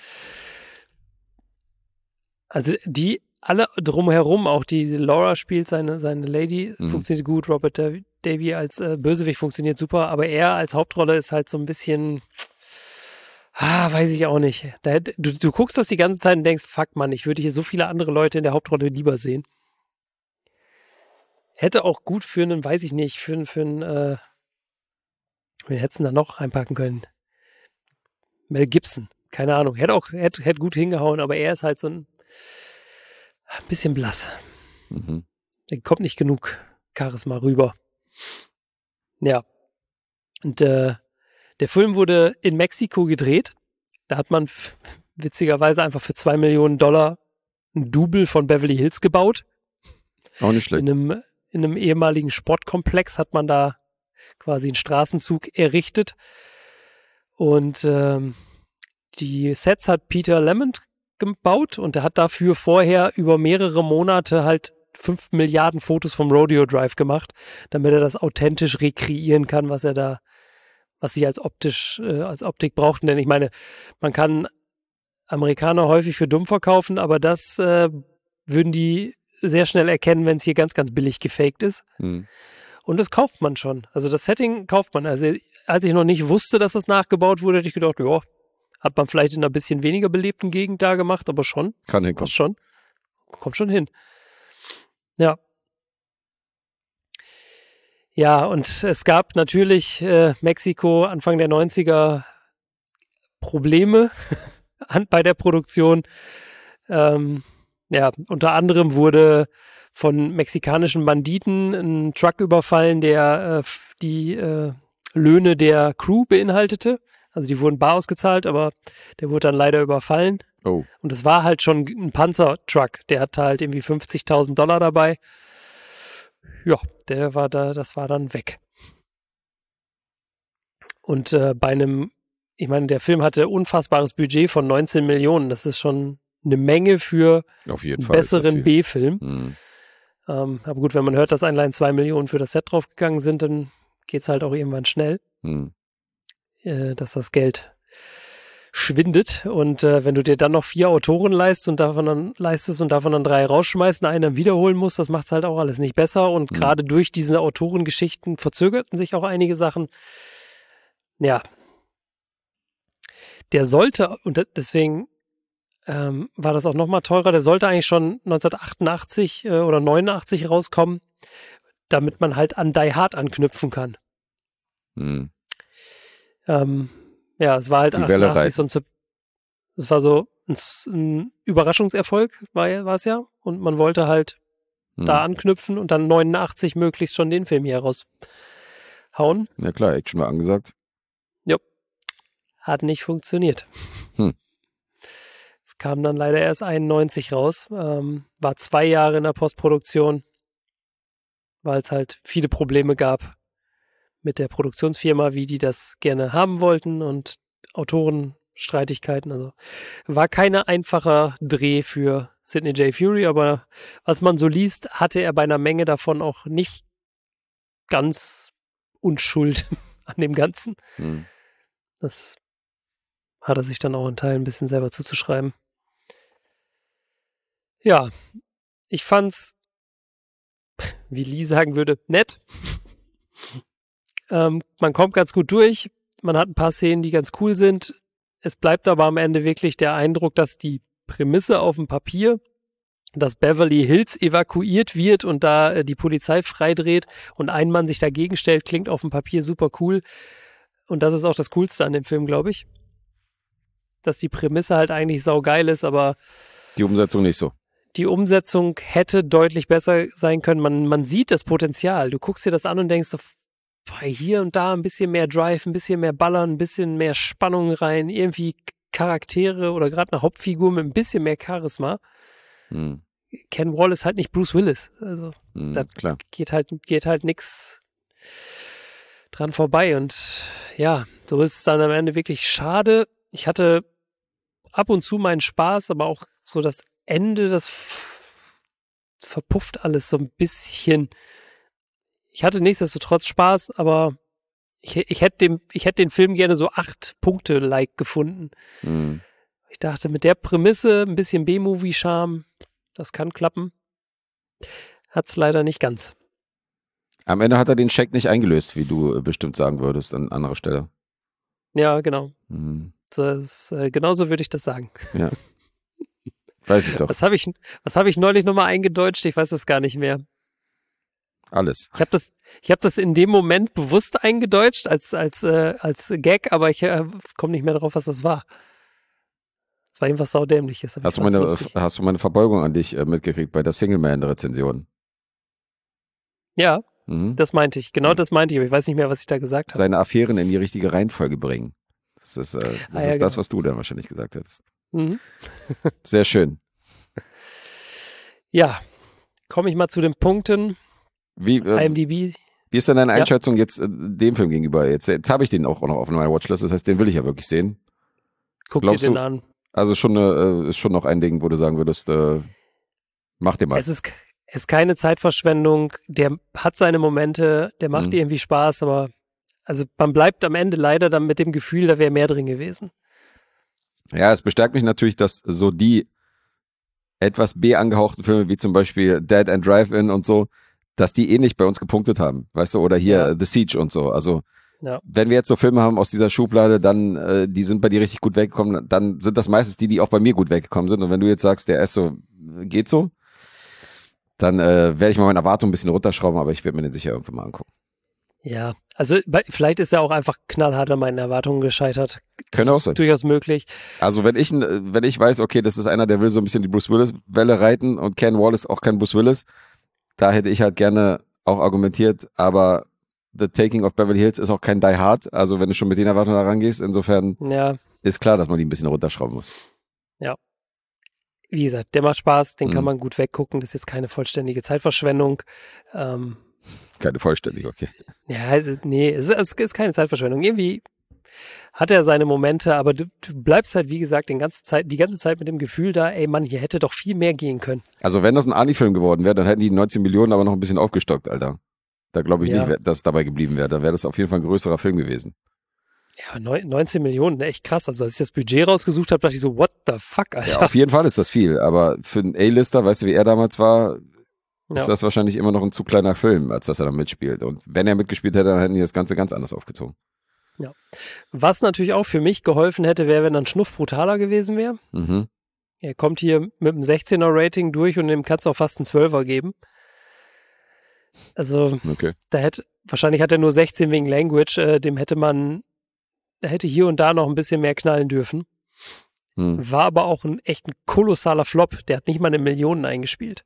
Also die alle drumherum, auch die Laura spielt seine Lady, funktioniert gut. Robert Davey als Bösewicht funktioniert super, aber er als Hauptrolle ist halt so ein bisschen, weiß ich auch nicht. Du guckst das die ganze Zeit und denkst, fuck Mann, ich würde hier so viele andere Leute in der Hauptrolle lieber sehen. Hätte auch gut für einen, weiß ich nicht, für einen, wen hättest du da noch reinpacken können? Mel Gibson, keine Ahnung. Hätte gut hingehauen, aber er ist halt so ein bisschen blass. Er kommt nicht genug Charisma rüber. Ja. Und der Film wurde in Mexiko gedreht. Da hat man witzigerweise einfach für $2 Millionen ein Double von Beverly Hills gebaut. Auch nicht schlecht. In einem ehemaligen Sportkomplex hat man da quasi einen Straßenzug errichtet. Und die Sets hat Peter Lamont gebaut und er hat dafür vorher über mehrere Monate halt 5 Milliarden Fotos vom Rodeo Drive gemacht, damit er das authentisch rekreieren kann, was sie als Optik brauchten. Denn ich meine, man kann Amerikaner häufig für dumm verkaufen, aber das würden die sehr schnell erkennen, wenn es hier ganz, ganz billig gefaked ist. Und das kauft man schon. Also das Setting kauft man. Also als ich noch nicht wusste, dass das nachgebaut wurde, hätte ich gedacht, ja, hat man vielleicht in einer bisschen weniger belebten Gegend da gemacht, aber schon. Kann hinkommen. Schon. Kommt schon hin. Ja. Ja, und es gab natürlich Mexiko Anfang der 90er Probleme bei der Produktion. Ja, unter anderem wurde von mexikanischen Banditen ein Truck überfallen, der die Löhne der Crew beinhaltete. Also die wurden bar ausgezahlt, aber der wurde dann leider überfallen. Oh. Und es war halt schon ein Panzertruck. Der hatte halt irgendwie $50.000 dabei. Ja, das war dann weg. Und ich meine, der Film hatte unfassbares Budget von 19 Millionen. Das ist schon eine Menge für Auf jeden einen Fall ist das besseren viel. B-Film. Hm. Aber gut, wenn man hört, dass allein 2 Millionen für das Set draufgegangen sind, dann geht's halt auch irgendwann schnell, Hm. dass das Geld schwindet. Und wenn du dir dann noch 4 Autoren leistest und davon dann 3 rausschmeißt und einen dann wiederholen musst, das macht's halt auch alles nicht besser. Und gerade durch diese Autorengeschichten verzögerten sich auch einige Sachen. Ja. Der sollte, und deswegen war das auch nochmal teurer, der sollte eigentlich schon 1988 oder 89 rauskommen, damit man halt an Die Hard anknüpfen kann. Hm. Ja, es war halt Die Welle 88 so es war so ein Überraschungserfolg, war es ja. Und man wollte halt da anknüpfen und dann 89 möglichst schon den Film hier raushauen. Ja klar, Action war angesagt. Hat nicht funktioniert. Kam dann leider erst 91 raus. War 2 Jahre in der Postproduktion, weil es halt viele Probleme gab mit der Produktionsfirma, wie die das gerne haben wollten und Autorenstreitigkeiten. Also war keine einfacher Dreh für Sidney J. Furie, aber was man so liest, hatte er bei einer Menge davon auch nicht ganz Unschuld an dem Ganzen. Das hat er sich dann auch in Teilen ein bisschen selber zuzuschreiben. Ja, ich fand's, wie Lee sagen würde, nett. Man kommt ganz gut durch. Man hat ein paar Szenen, die ganz cool sind. Es bleibt aber am Ende wirklich der Eindruck, dass die Prämisse auf dem Papier, dass Beverly Hills evakuiert wird und da die Polizei freidreht und ein Mann sich dagegen stellt, klingt auf dem Papier super cool. Und das ist auch das Coolste an dem Film, glaube ich. Dass die Prämisse halt eigentlich saugeil ist, aber Die Umsetzung nicht so. die Umsetzung hätte deutlich besser sein können. Man sieht das Potenzial. Du guckst dir das an und denkst, hier und da ein bisschen mehr Drive, ein bisschen mehr Ballern, ein bisschen mehr Spannung rein, irgendwie Charaktere oder gerade eine Hauptfigur mit ein bisschen mehr Charisma. Ken Wall ist halt nicht Bruce Willis. Also da klar. geht halt nix dran vorbei. Und ja, so ist es dann am Ende wirklich schade. Ich hatte ab und zu meinen Spaß, aber auch so das Ende, das verpufft alles so ein bisschen. Ich hatte nichtsdestotrotz Spaß, aber ich hätte den Film gerne so 8 Punkte like gefunden. Ich dachte, mit der Prämisse, ein bisschen B-Movie-Charme, das kann klappen. Hat's leider nicht ganz. Am Ende hat er den Scheck nicht eingelöst, wie du bestimmt sagen würdest an anderer Stelle. Ja, genau. Genauso würde ich das sagen. Ja. Weiß ich doch. Was habe ich neulich nochmal eingedeutscht? Ich weiß es gar nicht mehr. Alles. Ich hab das in dem Moment bewusst eingedeutscht als Gag, aber ich komme nicht mehr drauf, was das war. Es war irgendwas Saudämliches. Hast du meine Verbeugung an dich mitgekriegt bei der Single-Man-Rezension? Ja, das meinte ich. Genau das meinte ich, aber ich weiß nicht mehr, was ich da gesagt habe. Seine Affären in die richtige Reihenfolge bringen. Das ist genau. das, was du dann wahrscheinlich gesagt hättest. Mhm. Sehr schön. Ja, komme ich mal zu den Punkten. IMDb. Wie ist denn deine Einschätzung jetzt dem Film gegenüber? Jetzt habe ich den auch noch auf meiner Watchlist, das heißt, den will ich ja wirklich sehen. Guck dir den an. Also ist schon noch ein Ding, wo du sagen würdest, mach den mal. Es ist keine Zeitverschwendung, der hat seine Momente, der macht irgendwie Spaß, aber also man bleibt am Ende leider dann mit dem Gefühl, da wäre mehr drin gewesen. Ja, es bestärkt mich natürlich, dass so die etwas B angehauchten Filme wie zum Beispiel Dead and Drive-In und so, dass die ähnlich bei uns gepunktet haben, weißt du, oder hier The Siege und so. Also wenn wir jetzt so Filme haben aus dieser Schublade, dann die sind bei dir richtig gut weggekommen, dann sind das meistens die auch bei mir gut weggekommen sind. Und wenn du jetzt sagst, der ist so, geht so, dann werde ich mal meine Erwartungen ein bisschen runterschrauben, aber ich werde mir den sicher irgendwann mal angucken. Ja, also vielleicht ist er auch einfach knallhart an meinen Erwartungen gescheitert. Könnte auch sein. Durchaus möglich. Also wenn ich weiß, okay, das ist einer, der will so ein bisschen die Bruce Willis-Welle reiten und Ken Wall ist auch kein Bruce Willis, da hätte ich halt gerne auch argumentiert, aber The Taking of Beverly Hills ist auch kein Die Hard, also wenn du schon mit den Erwartungen da rangehst, insofern ist klar, dass man die ein bisschen runterschrauben muss. Ja, wie gesagt, der macht Spaß, den kann Mhm. man gut weggucken. Das ist jetzt keine vollständige Zeitverschwendung. Keine vollständige, okay. Ja, nee, es ist keine Zeitverschwendung. Irgendwie hat er seine Momente, aber du bleibst halt, wie gesagt, die ganze Zeit mit dem Gefühl da, ey Mann, hier hätte doch viel mehr gehen können. Also wenn das ein Ani-Film geworden wäre, dann hätten die 19 Millionen aber noch ein bisschen aufgestockt, Alter. Da glaube ich Ja. nicht, dass es dabei geblieben wäre. Da wäre das auf jeden Fall ein größerer Film gewesen. Ja, 19 Millionen, echt krass. Also als ich das Budget rausgesucht habe, dachte ich so, what the fuck, Ja, Alter. auf jeden Fall ist das viel, aber für einen A-Lister, weißt du, wie er damals war, ist Ja. das wahrscheinlich immer noch ein zu kleiner Film, als dass er da mitspielt. Und wenn er mitgespielt hätte, dann hätten die das Ganze ganz anders aufgezogen. Was natürlich auch für mich geholfen hätte, wäre, wenn er ein Schnuff brutaler gewesen wäre. Mhm. Er kommt hier mit einem 16er Rating durch und dem kannst du auch fast einen 12er geben. Also Okay. wahrscheinlich hat er nur 16 wegen Language, er hätte hier und da noch ein bisschen mehr knallen dürfen. Hm. War aber auch echt ein kolossaler Flop. Der hat nicht mal eine Million eingespielt.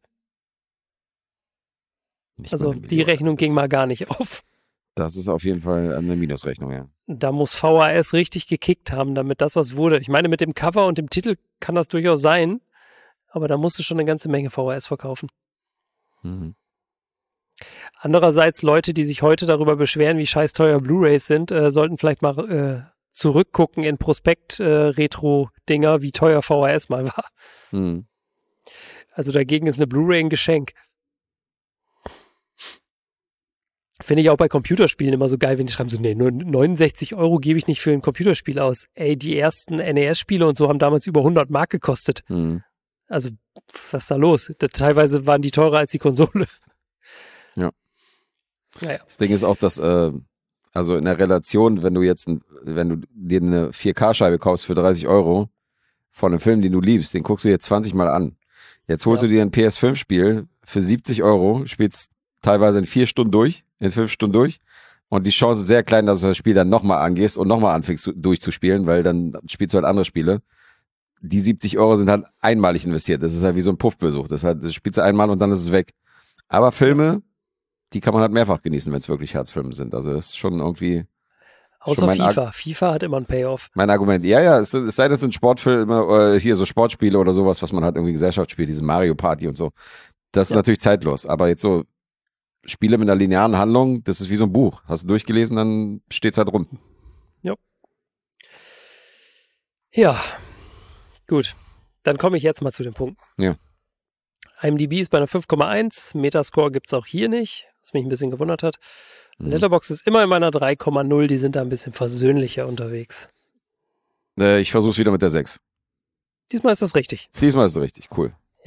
Nicht Also mal eine die Million. Rechnung ging Das- mal gar nicht auf. Das ist auf jeden Fall eine Minusrechnung, ja. Da muss VHS richtig gekickt haben, damit das was wurde. Ich meine, mit dem Cover und dem Titel kann das durchaus sein, aber da musst du schon eine ganze Menge VHS verkaufen. Mhm. Andererseits Leute, die sich heute darüber beschweren, wie scheiß teuer Blu-rays sind, sollten vielleicht mal zurückgucken in Prospekt-Retro-Dinger, wie teuer VHS mal war. Mhm. Also dagegen ist eine Blu-ray ein Geschenk. Finde ich auch bei Computerspielen immer so geil, wenn die schreiben so, nee, nur 69 € gebe ich nicht für ein Computerspiel aus. Ey, die ersten NES-Spiele und so haben damals über 100 Mark gekostet. Mhm. Also, was ist da los? Teilweise waren die teurer als die Konsole. Ja. Naja. Das Ding ist auch, dass, also in der Relation, wenn du dir eine 4K-Scheibe kaufst für 30 € von einem Film, den du liebst, den guckst du dir 20 Mal an. Jetzt holst Ja. du dir ein PS5-Spiel für 70 €, spielst teilweise in 4 Stunden durch, in 5 Stunden durch und die Chance ist sehr klein, dass du das Spiel dann nochmal angehst und nochmal anfängst durchzuspielen, weil dann spielst du halt andere Spiele. Die 70 € sind halt einmalig investiert. Das ist halt wie so ein Puffbesuch. Das spielst du einmal und dann ist es weg. Aber Filme, die kann man halt mehrfach genießen, wenn es wirklich Herzfilme sind. Also das ist schon irgendwie Außer schon mein FIFA. FIFA hat immer einen Payoff. mein Argument. Ja, es sei denn, es sind Sportfilme, hier so Sportspiele oder sowas, was man halt irgendwie Gesellschaft spielt, diese Mario Party und so. Das ist Ja. natürlich zeitlos. Aber jetzt so Spiele mit einer linearen Handlung, das ist wie so ein Buch. Hast du durchgelesen, dann steht's halt rum. Ja, gut. Dann komme ich jetzt mal zu den Punkten. Ja. IMDb ist bei einer 5,1. Metascore gibt's auch hier nicht, was mich ein bisschen gewundert hat. Mhm. Letterboxd ist immer in meiner 3,0. Die sind da ein bisschen versöhnlicher unterwegs. Ich versuch's wieder mit der 6. Diesmal ist das richtig. Diesmal ist es richtig, cool. Ja.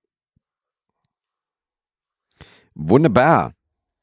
Wunderbar.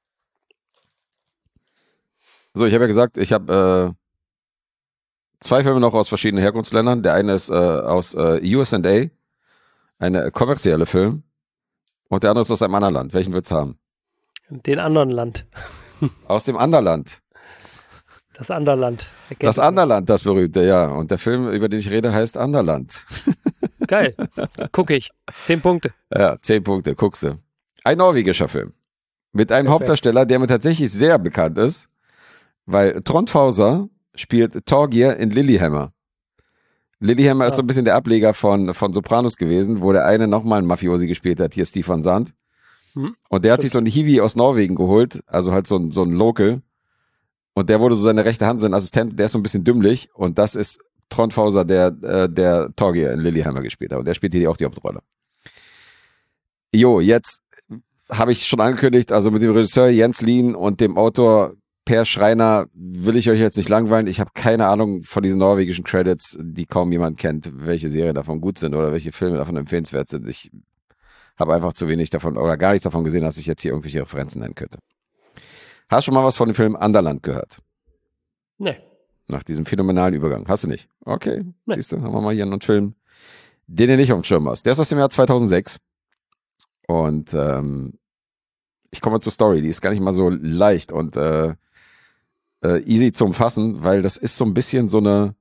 So, ich habe ja gesagt, ich habe 2 Filme noch aus verschiedenen Herkunftsländern. Der eine ist aus USA, eine kommerzielle Film. Und der andere ist aus einem anderen Land. Welchen willst du haben? Den anderen Land. Aus dem Anderland. Das Anderland. Wer kennt Das es nicht? Anderland, das berühmte, ja. Und der Film, über den ich rede, heißt Anderland. Geil. Guck ich. 10 Punkte. Ja, 10 Punkte, guckst du. Ein norwegischer Film. Mit einem Perfekt. Hauptdarsteller, der mir tatsächlich sehr bekannt ist, weil Trond Fauser spielt Torgir in Lilyhammer. Lilyhammer ist so ein bisschen der Ableger von Sopranos gewesen, wo der eine nochmal einen Mafiosi gespielt hat, hier Stefan Sand. Hm. Und der hat sich so einen Hiwi aus Norwegen geholt, also halt so ein Local. Und der wurde so seine rechte Hand, sein Assistent, der ist so ein bisschen dümmlich. Und das ist Trond Fauser, der Torgir in Lilyhammer gespielt hat. Und der spielt hier auch die Hauptrolle. Jo, jetzt habe ich schon angekündigt, also mit dem Regisseur Jens Lien und dem Autor Per Schreiner will ich euch jetzt nicht langweilen. Ich habe keine Ahnung von diesen norwegischen Credits, die kaum jemand kennt, welche Serien davon gut sind oder welche Filme davon empfehlenswert sind. Ich habe einfach zu wenig davon oder gar nichts davon gesehen, dass ich jetzt hier irgendwelche Referenzen nennen könnte. Hast du schon mal was von dem Film Anderland gehört? Nee. Nach diesem phänomenalen Übergang. Hast du nicht? Okay, Nee. siehst du, haben wir mal hier einen Film, den du nicht auf dem Schirm hast. Der ist aus dem Jahr 2006 und ich komme zur Story, die ist gar nicht mal so leicht und easy zu umfassen, weil das ist so ein bisschen so eine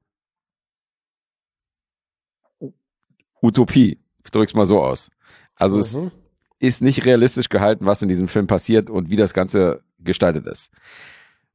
Utopie. Ich drück's mal so aus. Also es ist nicht realistisch gehalten, was in diesem Film passiert und wie das Ganze gestaltet ist.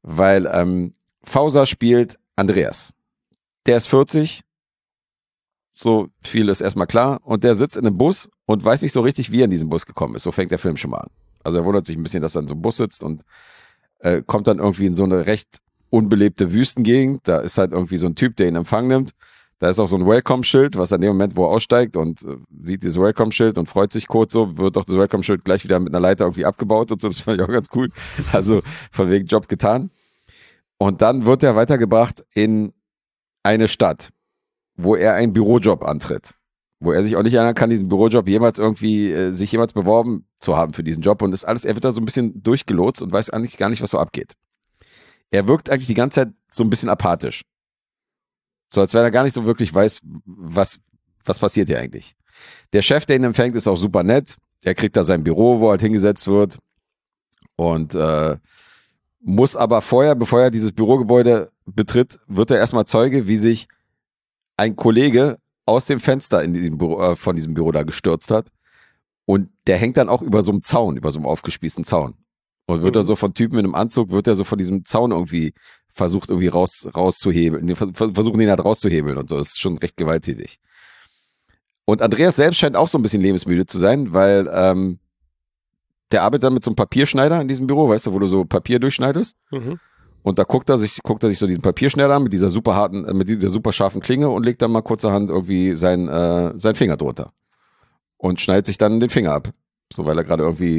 Weil Fauser spielt Andreas. Der ist 40 so viel ist erstmal klar. Und der sitzt in einem Bus und weiß nicht so richtig, wie er in diesen Bus gekommen ist. So fängt der Film schon mal an. Also er wundert sich ein bisschen, dass er in so einem Bus sitzt und kommt dann irgendwie in so eine recht unbelebte Wüstengegend. Da ist halt irgendwie so ein Typ, der ihn in Empfang nimmt. Da ist auch so ein Welcome-Schild, was an dem Moment, wo er aussteigt und sieht dieses Welcome-Schild und freut sich kurz so, wird doch das Welcome-Schild gleich wieder mit einer Leiter irgendwie abgebaut und so. Das fand ich auch ganz cool. Also von wegen Job getan. Und dann wird er weitergebracht in eine Stadt, wo er einen Bürojob antritt. Wo er sich auch nicht erinnern kann, diesen Bürojob jemals irgendwie, sich jemals beworben zu haben für diesen Job. Und das alles, er wird da so ein bisschen durchgelotst und weiß eigentlich gar nicht, was so abgeht. Er wirkt eigentlich die ganze Zeit so ein bisschen apathisch. So, als wenn er gar nicht so wirklich weiß, was passiert hier eigentlich. Der Chef, der ihn empfängt, ist auch super nett. Er kriegt da sein Büro, wo er halt hingesetzt wird. Und muss aber vorher, bevor er dieses Bürogebäude betritt, wird er erstmal Zeuge, wie sich ein Kollege aus dem Fenster in diesem Büro, von diesem Büro da gestürzt hat. Und der hängt dann auch über so einem Zaun, über so einem aufgespießten Zaun. Und wird er so von Typen in einem Anzug, wird er so von diesem Zaun irgendwie versucht irgendwie rauszuhebeln, versuchen ihn halt rauszuhebeln und so. Das ist schon recht gewalttätig. Und Andreas selbst scheint auch so ein bisschen lebensmüde zu sein, weil der arbeitet dann mit so einem Papierschneider in diesem Büro, weißt du, wo du so Papier durchschneidest. Mhm. Und da guckt er sich so diesen Papierschneider an mit dieser mit dieser super scharfen Klinge und legt dann mal kurzerhand irgendwie sein Finger drunter. Und schneidet sich dann den Finger ab. So, weil er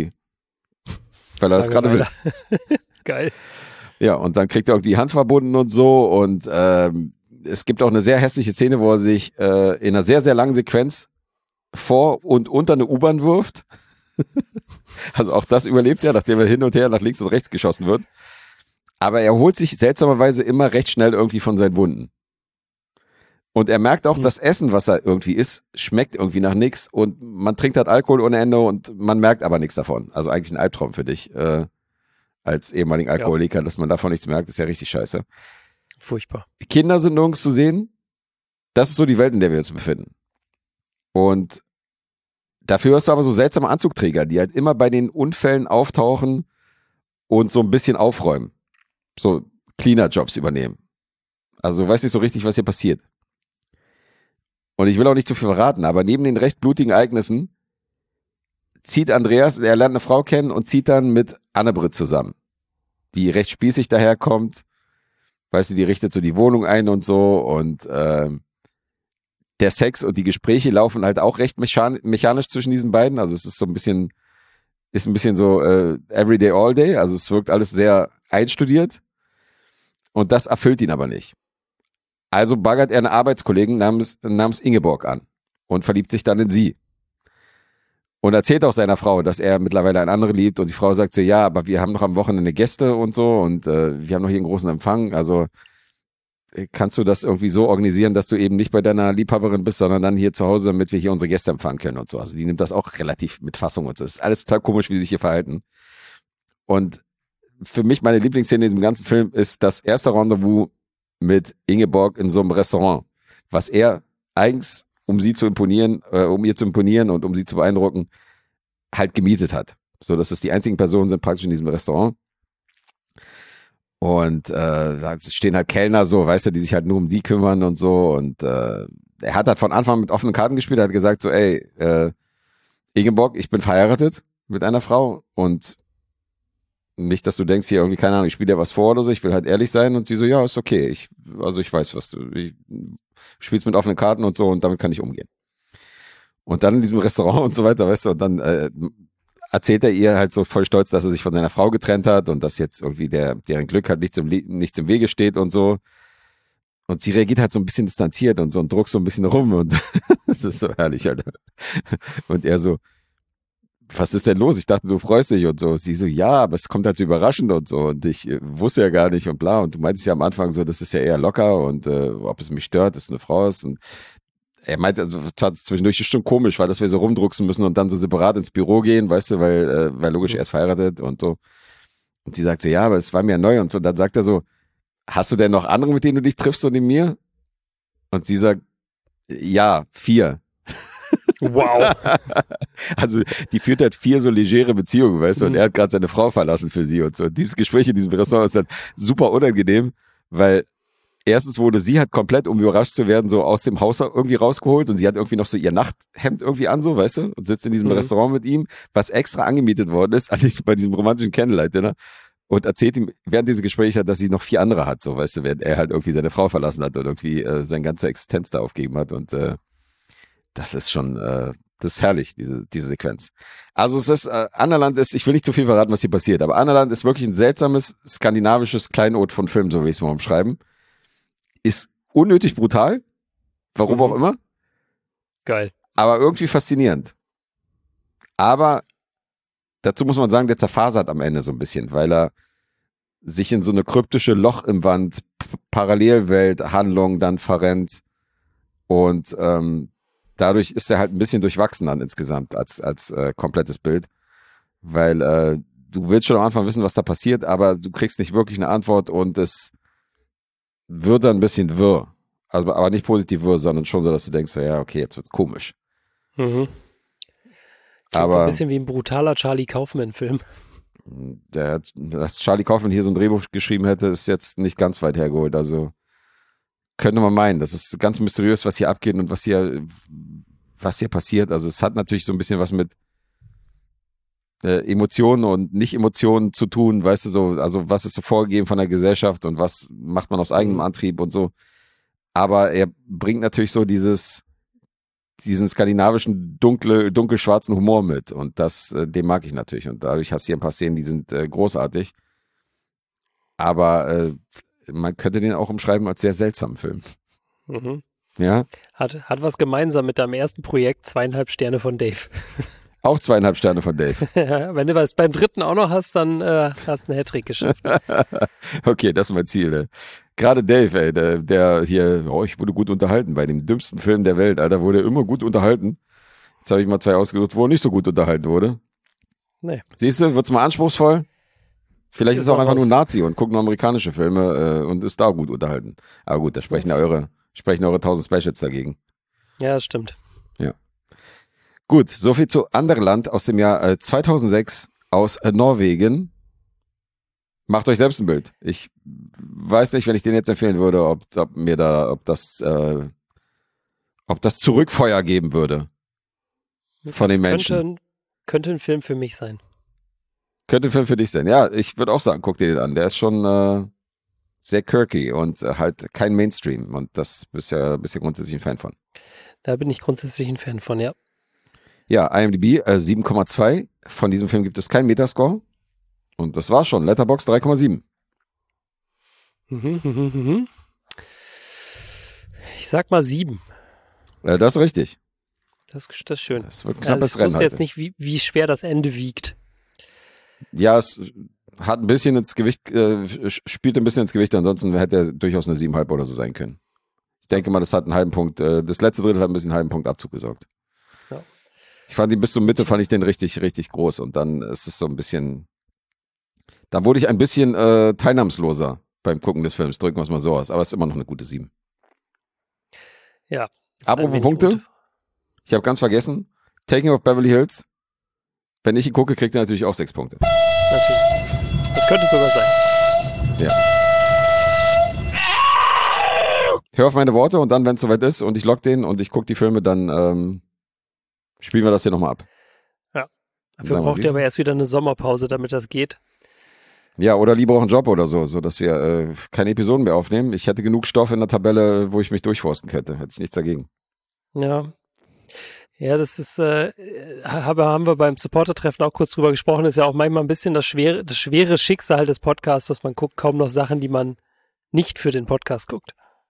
das gerade will. Geil. Ja, und dann kriegt er irgendwie die Hand verbunden und so. Und es gibt auch eine sehr hässliche Szene, wo er sich in einer sehr, sehr langen Sequenz vor und unter eine U-Bahn wirft. Also auch das überlebt er, nachdem er hin und her nach links und rechts geschossen wird. Aber er holt sich seltsamerweise immer recht schnell irgendwie von seinen Wunden. Und er merkt auch, das Essen, was er irgendwie isst, schmeckt irgendwie nach nichts. Und man trinkt halt Alkohol ohne Ende und man merkt aber nichts davon. Also eigentlich ein Albtraum für dich als ehemaligen Alkoholiker, dass man davon nichts merkt, ist ja richtig scheiße. Furchtbar. Die Kinder sind nirgends zu sehen. Das ist so die Welt, in der wir uns befinden. Und dafür hast du aber so seltsame Anzugträger, die halt immer bei den Unfällen auftauchen und so ein bisschen aufräumen. So Cleaner-Jobs übernehmen. Also du weißt nicht so richtig, was hier passiert. Und ich will auch nicht zu viel verraten, aber neben den recht blutigen Ereignissen zieht Andreas, er lernt eine Frau kennen und zieht dann mit Annebrit zusammen, die recht spießig daherkommt. Weißt du, die richtet so die Wohnung ein und so und der Sex und die Gespräche laufen halt auch recht mechanisch zwischen diesen beiden. Also es ist ein bisschen so everyday, all day. Also es wirkt alles sehr einstudiert und das erfüllt ihn aber nicht. Also baggert er eine Arbeitskollegin namens Ingeborg an und verliebt sich dann in sie. Und erzählt auch seiner Frau, dass er mittlerweile eine andere liebt. Und die Frau sagt so, ja, aber wir haben noch am Wochenende Gäste und so und wir haben noch hier einen großen Empfang. Also kannst du das irgendwie so organisieren, dass du eben nicht bei deiner Liebhaberin bist, sondern dann hier zu Hause, damit wir hier unsere Gäste empfangen können und so. Also die nimmt das auch relativ mit Fassung und so. Es ist alles total komisch, wie sie sich hier verhalten. Und für mich meine Lieblingsszene in diesem ganzen Film ist das erste Rendezvous mit Ingeborg in so einem Restaurant, was er eigens, um ihr zu imponieren und um sie zu beeindrucken, halt gemietet hat. So, dass es die einzigen Personen sind praktisch in diesem Restaurant. Und da stehen halt Kellner so, weißt du, die sich halt nur um die kümmern und so. Und er hat halt von Anfang mit offenen Karten gespielt, er hat gesagt so, ey, Ingeborg, ich bin verheiratet mit einer Frau und nicht, dass du denkst, hier irgendwie, keine Ahnung, ich spiele dir was vor oder so, ich will halt ehrlich sein. Und sie so, ja, ist okay, ich weiß, ich spielst mit offenen Karten und so und damit kann ich umgehen. Und dann in diesem Restaurant und so weiter, weißt du, und dann erzählt er ihr halt so voll stolz, dass er sich von seiner Frau getrennt hat und dass jetzt irgendwie deren Glück halt nichts im Wege steht und so. Und sie reagiert halt so ein bisschen distanziert und so und druckt so ein bisschen rum und das ist so herrlich, Alter. Und er so, was ist denn los? Ich dachte, du freust dich und so. Sie so, ja, aber es kommt halt so überraschend und so und ich wusste ja gar nicht und bla und du meintest ja am Anfang so, das ist ja eher locker und ob es mich stört, dass du eine Frau ist und er meinte, also zwischendurch ist schon komisch, weil dass wir so rumdrucksen müssen und dann so separat ins Büro gehen, weißt du, weil logisch er ist verheiratet und so. Und sie sagt so, ja, aber es war mir ja neu und so. Und dann sagt er so, hast du denn noch andere, mit denen du dich triffst, so neben mir? Und sie sagt, ja, 4. Wow. Also die führt halt 4 so legere Beziehungen, weißt du, und er hat gerade seine Frau verlassen für sie und so. Und dieses Gespräch in diesem Restaurant ist dann super unangenehm, weil erstens wurde sie halt komplett, um überrascht zu werden, so aus dem Haus irgendwie rausgeholt und sie hat irgendwie noch so ihr Nachthemd irgendwie an, so, weißt du, und sitzt in diesem Restaurant mit ihm, was extra angemietet worden ist, bei diesem romantischen Candlelight-Dinner und erzählt ihm während dieses Gesprächs hat, dass sie noch 4 andere hat, so, weißt du, während er halt irgendwie seine Frau verlassen hat und irgendwie seine ganze Existenz da aufgegeben hat und das ist schon, das ist herrlich, diese Sequenz. Also es ist, Annaland ist, ich will nicht zu viel verraten, was hier passiert, aber Annaland ist wirklich ein seltsames, skandinavisches Kleinod von Film, so will ich es mal umschreiben. Ist unnötig brutal, warum auch immer, Geil. aber irgendwie faszinierend. Aber dazu muss man sagen, der zerfasert am Ende so ein bisschen, weil er sich in so eine kryptische Loch im Wand, Parallelwelt-Handlung dann verrennt und dadurch ist er halt ein bisschen durchwachsen dann insgesamt als komplettes Bild, weil du willst schon am Anfang wissen, was da passiert, aber du kriegst nicht wirklich eine Antwort und es wird dann ein bisschen wirr. Also, aber nicht positiv wirr, sondern schon so, dass du denkst, so, ja, okay, jetzt wird's komisch. Klingt Aber so ein bisschen wie ein brutaler Charlie Kaufman-Film. dass Charlie Kaufman hier so ein Drehbuch geschrieben hätte, ist jetzt nicht ganz weit hergeholt. Also könnte man meinen, das ist ganz mysteriös, was hier abgeht und was hier passiert. Also es hat natürlich so ein bisschen was mit Emotionen und Nicht-Emotionen zu tun, weißt du, so, also was ist so vorgegeben von der Gesellschaft und was macht man aus eigenem Antrieb und so. Aber er bringt natürlich so diesen skandinavischen dunkelschwarzen Humor mit und den mag ich natürlich und dadurch hast du hier ein paar Szenen, die sind großartig. Aber man könnte den auch umschreiben als sehr seltsamen Film. Ja. Hat was gemeinsam mit deinem ersten Projekt, 2,5 Sterne von Dave. Auch 2,5 Sterne von Dave. Ja, wenn du was beim dritten auch noch hast, dann hast du einen Hattrick geschafft. Okay, das ist mein Ziel. Ey. Gerade Dave, ey, der hier, ich wurde gut unterhalten bei dem dümmsten Film der Welt, Alter, wurde immer gut unterhalten. Jetzt habe ich mal 2 ausgesucht, wo er nicht so gut unterhalten wurde. Nee. Siehst du, wird's mal anspruchsvoll? Vielleicht ist er auch einfach raus. nur Nazi und guckt nur amerikanische Filme und ist da gut unterhalten. Aber gut, da sprechen eure 1000 Specials dagegen. Ja, das stimmt. Ja. Gut, soviel zu Anderland aus dem Jahr 2006 aus Norwegen. Macht euch selbst ein Bild. Ich weiß nicht, wenn ich den jetzt empfehlen würde, ob das Zurückfeuer geben würde von den Menschen. Könnte ein Film für mich sein. Könnte ein Film für dich sein. Ja, ich würde auch sagen, guck dir den an. Der ist schon sehr quirky und halt kein Mainstream. Und das bist ja grundsätzlich ein Fan von. Da bin ich grundsätzlich ein Fan von, ja. Ja, IMDb 7,2. Von diesem Film gibt es keinen Metascore. Und das war's schon. Letterboxd 3,7. Ich sag mal 7. Das ist richtig. Das ist schön. Das wird ein knappes ich Rennen wusste jetzt heute. nicht, wie schwer das Ende wiegt. Ja, es hat ein bisschen ins Gewicht, spielt ein bisschen ins Gewicht, ansonsten hätte er durchaus eine 7,5 oder so sein können. Ich denke mal, das hat einen halben Punkt, das letzte Drittel hat ein bisschen einen halben Punkt Abzug gesorgt. Ja. Ich fand ihn bis zur Mitte, fand ich den richtig, richtig groß und dann ist es so ein bisschen, da wurde ich ein bisschen teilnahmsloser beim Gucken des Films, drücken wir es mal so aus, aber es ist immer noch eine gute 7. Ja. Apropos Punkte, ich habe ganz vergessen, Taking of Beverly Hills, wenn ich ihn gucke, kriegt er natürlich auch 6 Punkte. Natürlich. Das könnte sogar sein. Ja. Hör auf meine Worte und dann, wenn es soweit ist und ich log den und ich gucke die Filme, dann spielen wir das hier nochmal ab. Ja. Dafür braucht ihr aber erst wieder eine Sommerpause, damit das geht. Ja, oder lieber auch einen Job oder so, dass wir keine Episoden mehr aufnehmen. Ich hätte genug Stoff in der Tabelle, wo ich mich durchforsten könnte. Hätte ich nichts dagegen. Ja. Ja, das ist, haben wir beim Supporter-Treffen auch kurz drüber gesprochen, ist ja auch manchmal ein bisschen das schwere Schicksal des Podcasts, dass man guckt kaum noch Sachen, die man nicht für den Podcast guckt.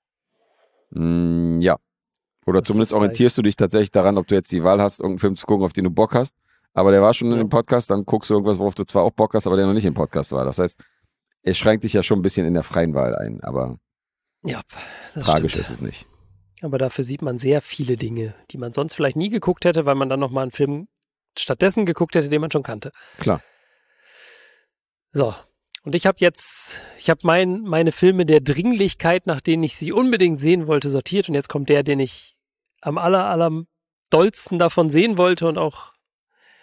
Ja. Oder Das zumindest ist orientierst du dich tatsächlich daran, ob du jetzt die Wahl hast, irgendeinen Film zu gucken, auf den du Bock hast. Aber der war schon in dem Podcast, dann guckst du irgendwas, worauf du zwar auch Bock hast, aber der noch nicht im Podcast war. Das heißt, es schränkt dich ja schon ein bisschen in der freien Wahl ein, aber ja, das tragisch stimmt. ist es nicht. Aber dafür sieht man sehr viele Dinge, die man sonst vielleicht nie geguckt hätte, weil man dann nochmal einen Film stattdessen geguckt hätte, den man schon kannte. Klar. So, und ich habe meine Filme der Dringlichkeit, nach denen ich sie unbedingt sehen wollte, sortiert. Und jetzt kommt der, den ich am dollsten davon sehen wollte und auch,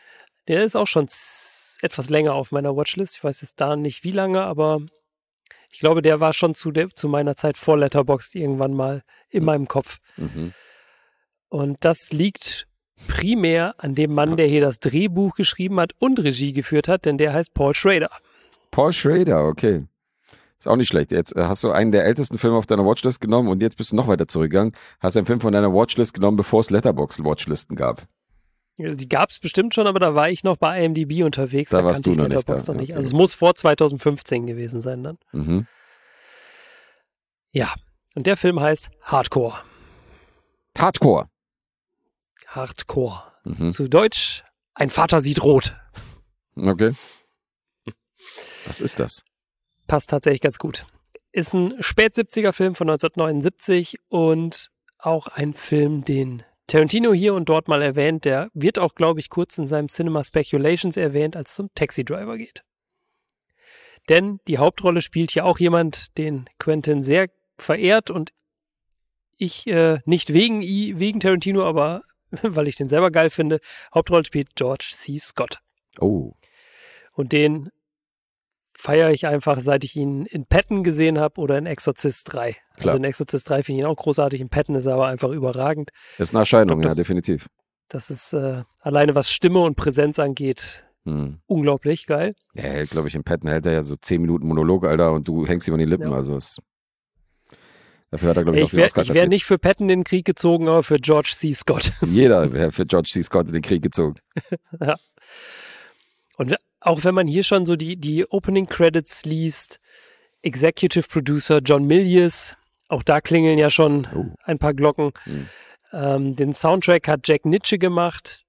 der ist auch schon etwas länger auf meiner Watchlist. Ich weiß jetzt da nicht wie lange, aber Ich glaube, der war schon zu meiner Zeit vor Letterboxd irgendwann mal in meinem Kopf. Mhm. Und das liegt primär an dem Mann, der hier das Drehbuch geschrieben hat und Regie geführt hat, denn der heißt Paul Schrader. Paul Schrader, okay. Ist auch nicht schlecht. Jetzt hast du einen der ältesten Filme auf deiner Watchlist genommen und jetzt bist du noch weiter zurückgegangen. Hast einen Film von deiner Watchlist genommen, bevor es Letterboxd-Watchlisten gab. Die gab es bestimmt schon, aber da war ich noch bei IMDb unterwegs. Da warst kannte du ich noch nicht Letterboxd da, noch nicht. okay. Also es muss vor 2015 gewesen sein dann. Mhm. Ja, und der Film heißt Hardcore. Hardcore. Hardcore. Mhm. Zu Deutsch, ein Vater sieht rot. Okay. Was ist das? Passt tatsächlich ganz gut. Ist ein Spät-70er-Film von 1979 und auch ein Film, den Tarantino hier und dort mal erwähnt. Der wird auch, glaube ich, kurz in seinem Cinema Speculations erwähnt, als es um Taxi Driver geht. Denn die Hauptrolle spielt hier auch jemand, den Quentin sehr verehrt und ich nicht wegen Tarantino, aber weil ich den selber geil finde. Hauptrolle spielt George C. Scott. Oh. Und den feiere ich einfach, seit ich ihn in Patton gesehen habe oder in Exorcist 3. Klar. Also in Exorcist 3 finde ich ihn auch großartig, in Patton ist er aber einfach überragend. Das ist eine Erscheinung, Ich glaub, ja, definitiv. Das ist alleine, was Stimme und Präsenz angeht, unglaublich geil. Ja, er hält, glaube ich, in Patton hält er ja so 10 Minuten Monolog, Alter, und du hängst ihm an die Lippen, Ja. also dafür hat er, glaube ich, auch Ich den Oscar wäre kassiert. nicht für Patton in den Krieg gezogen, aber für George C. Scott. Jeder wäre für George C. Scott in den Krieg gezogen. Ja. Und auch wenn man hier schon so die Opening Credits liest, Executive Producer John Milius, auch da klingeln ja schon Oh. ein paar Glocken. Den Soundtrack hat Jack Nitzsche gemacht,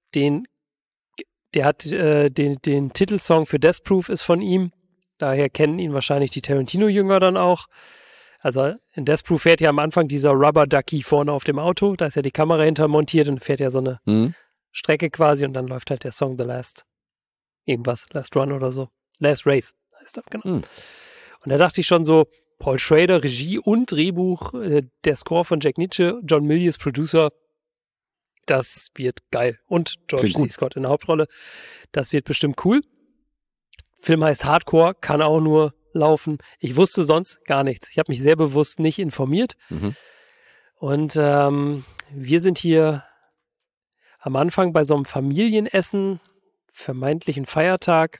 der hat den Titelsong für Death Proof ist von ihm, daher kennen ihn wahrscheinlich die Tarantino-Jünger dann auch. Also in Death Proof fährt ja am Anfang dieser Rubber Ducky vorne auf dem Auto, da ist ja die Kamera hinter montiert und fährt ja so eine Strecke quasi und dann läuft halt der Song The Last Run oder so. Last Race heißt das, genau. Und da dachte ich schon so, Paul Schrader, Regie und Drehbuch, der Score von Jack Nitzsche, John Milius, Producer, das wird geil. Und George C. Scott in der Hauptrolle, das wird bestimmt cool. Film heißt Hardcore, kann auch nur laufen. Ich wusste sonst gar nichts. Ich habe mich sehr bewusst nicht informiert. Und wir sind hier am Anfang bei so einem Familienessen, vermeintlichen Feiertag.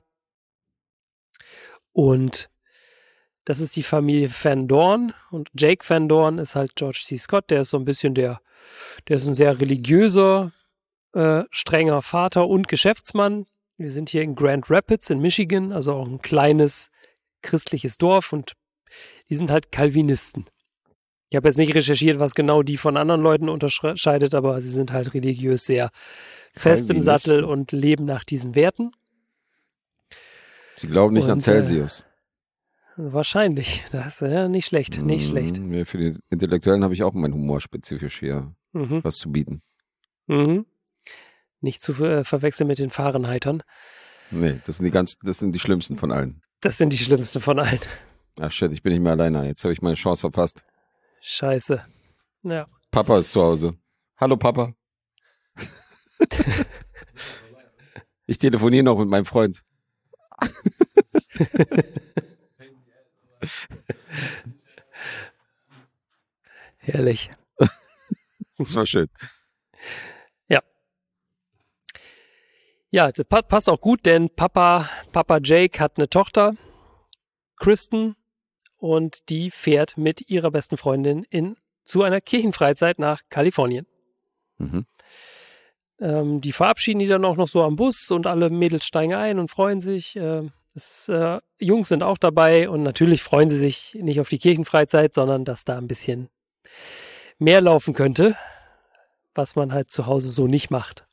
Und das ist die Familie Van Dorn. Und Jake Van Dorn ist halt George C. Scott. Der ist so ein bisschen der ist ein sehr religiöser, strenger Vater und Geschäftsmann. Wir sind hier in Grand Rapids in Michigan, also auch ein kleines christliches Dorf und die sind halt Calvinisten. Ich habe jetzt nicht recherchiert, was genau die von anderen Leuten unterscheidet, aber sie sind halt religiös sehr fest im Sattel und leben nach diesen Werten. Sie glauben nicht an Celsius. Wahrscheinlich. Das ist ja nicht schlecht, nicht schlecht. Für die Intellektuellen habe ich auch meinen Humor spezifisch hier was zu bieten. Nicht zu verwechseln mit den Fahrenheitern. Nee, das sind die schlimmsten von allen. Das sind die schlimmsten von allen. Ach shit, ich bin nicht mehr alleine. Jetzt habe ich meine Chance verpasst. Scheiße. Ja. Papa ist zu Hause. Hallo Papa. Ich telefoniere noch mit meinem Freund. Herrlich. Das war schön. Ja. Ja, das passt auch gut, denn Papa Jake hat eine Tochter, Kristen, und die fährt mit ihrer besten Freundin zu einer Kirchenfreizeit nach Kalifornien. Die verabschieden die dann auch noch so am Bus und alle Mädels steigen ein und freuen sich. Jungs sind auch dabei und natürlich freuen sie sich nicht auf die Kirchenfreizeit, sondern dass da ein bisschen mehr laufen könnte, was man halt zu Hause so nicht macht.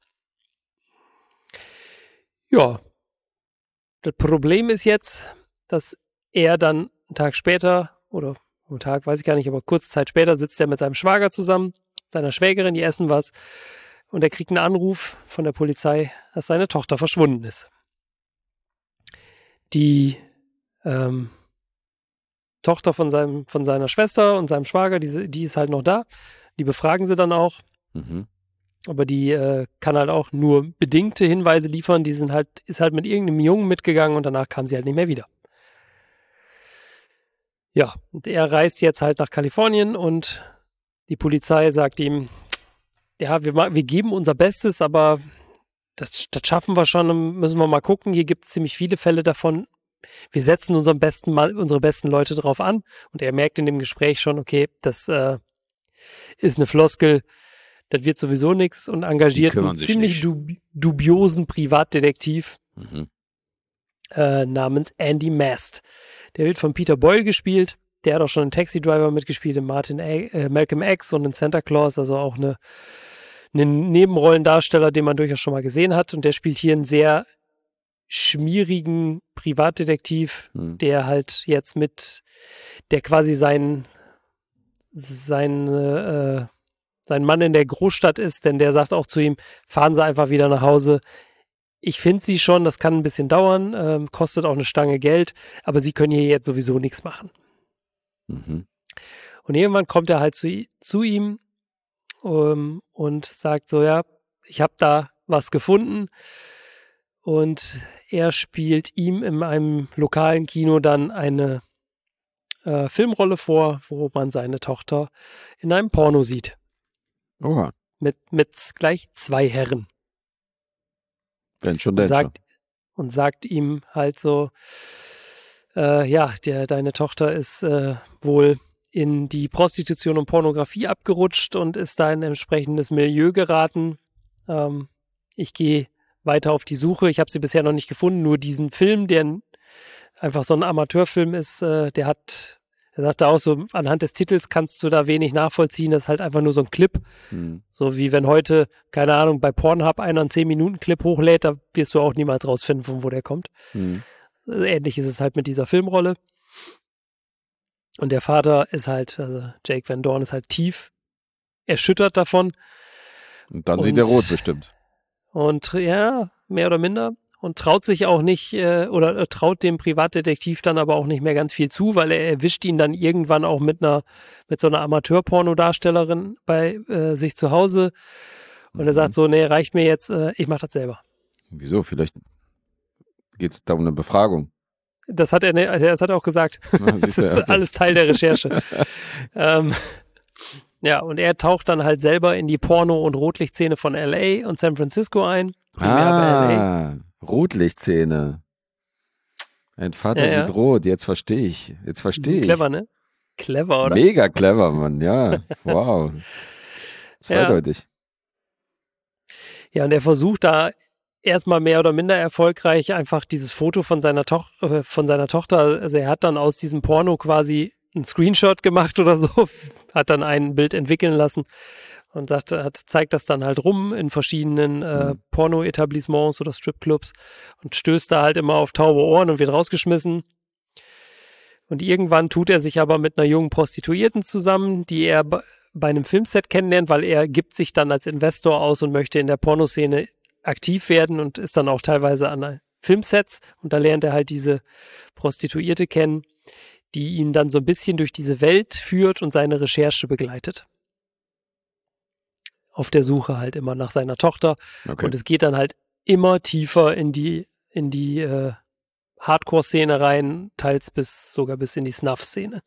Ja, das Problem ist jetzt, dass er dann einen Tag später, oder einen Tag, weiß ich gar nicht, aber kurze Zeit später sitzt er mit seinem Schwager zusammen, seiner Schwägerin, die essen was, und er kriegt einen Anruf von der Polizei, dass seine Tochter verschwunden ist. Die Tochter von seiner Schwester und seinem Schwager, die ist halt noch da. Die befragen sie dann auch. Aber die kann halt auch nur bedingte Hinweise liefern. Die ist halt mit irgendeinem Jungen mitgegangen und danach kam sie halt nicht mehr wieder. Ja, und er reist jetzt halt nach Kalifornien und die Polizei sagt ihm, ja, wir geben unser Bestes, aber das schaffen wir schon, müssen wir mal gucken. Hier gibt es ziemlich viele Fälle davon. Wir setzen unsere besten Leute drauf an. Und er merkt in dem Gespräch schon, okay, das ist eine Floskel, das wird sowieso nichts, und engagiert einen ziemlich dubiosen Privatdetektiv namens Andy Mast. Der wird von Peter Boyle gespielt. Der hat auch schon einen Taxi Driver mitgespielt, in Malcolm X und in Santa Claus, also auch einen Nebenrollendarsteller, den man durchaus schon mal gesehen hat. Und der spielt hier einen sehr schmierigen Privatdetektiv, der halt jetzt der quasi sein Mann in der Großstadt ist, denn der sagt auch zu ihm, fahren Sie einfach wieder nach Hause. Ich finde Sie schon, das kann ein bisschen dauern, kostet auch eine Stange Geld, aber Sie können hier jetzt sowieso nichts machen. Und irgendwann kommt er halt zu ihm und sagt so, ja, ich habe da was gefunden, und er spielt ihm in einem lokalen Kino dann eine Filmrolle vor, wo man seine Tochter in einem Porno sieht. Oha. Mit gleich 2 Herren. Und sagt ihm halt so, deine Tochter ist wohl in die Prostitution und Pornografie abgerutscht und ist da in ein entsprechendes Milieu geraten. Ich gehe weiter auf die Suche. Ich habe sie bisher noch nicht gefunden, nur diesen Film, der einfach so ein Amateurfilm ist, er sagte auch so, anhand des Titels kannst du da wenig nachvollziehen, das ist halt einfach nur so ein Clip. So wie wenn heute, keine Ahnung, bei Pornhub einer einen 10-Minuten-Clip hochlädt, da wirst du auch niemals rausfinden, von wo der kommt. Ähnlich ist es halt mit dieser Filmrolle. Und der Vater ist halt, also Jake Van Dorn ist halt tief erschüttert davon. Und dann sieht er rot bestimmt. Und ja, mehr oder minder. Und traut sich auch nicht, oder traut dem Privatdetektiv dann aber auch nicht mehr ganz viel zu, weil er erwischt ihn dann irgendwann auch mit so einer Amateur-Pornodarstellerin bei sich zu Hause. Und er sagt so, nee, reicht mir jetzt, ich mach das selber. Wieso? Vielleicht geht es da um eine Befragung. Das hat das hat er auch gesagt. Das ist alles Teil der Recherche. Ja, und er taucht dann halt selber in die Porno- und Rotlichtszene von LA und San Francisco ein. LA. Rotlichtszene. Ein Vater sieht rot, jetzt verstehe ich. Clever, ne? Clever, oder? Mega clever, Mann, ja. Wow. Zweideutig. Ja, und er versucht da erstmal mehr oder minder erfolgreich einfach dieses Foto von seiner Tochter, also er hat dann aus diesem Porno quasi einen Screenshot gemacht oder so, hat dann ein Bild entwickeln lassen und zeigt das dann halt rum in verschiedenen Porno-Etablissements oder Stripclubs und stößt da halt immer auf taube Ohren und wird rausgeschmissen. Und irgendwann tut er sich aber mit einer jungen Prostituierten zusammen, die er bei einem Filmset kennenlernt, weil er gibt sich dann als Investor aus und möchte in der Pornoszene aktiv werden und ist dann auch teilweise an Filmsets, und da lernt er halt diese Prostituierte kennen, die ihn dann so ein bisschen durch diese Welt führt und seine Recherche begleitet. Auf der Suche halt immer nach seiner Tochter. Okay. Und es geht dann halt immer tiefer in die Hardcore-Szene rein, teils sogar bis in die Snuff-Szene.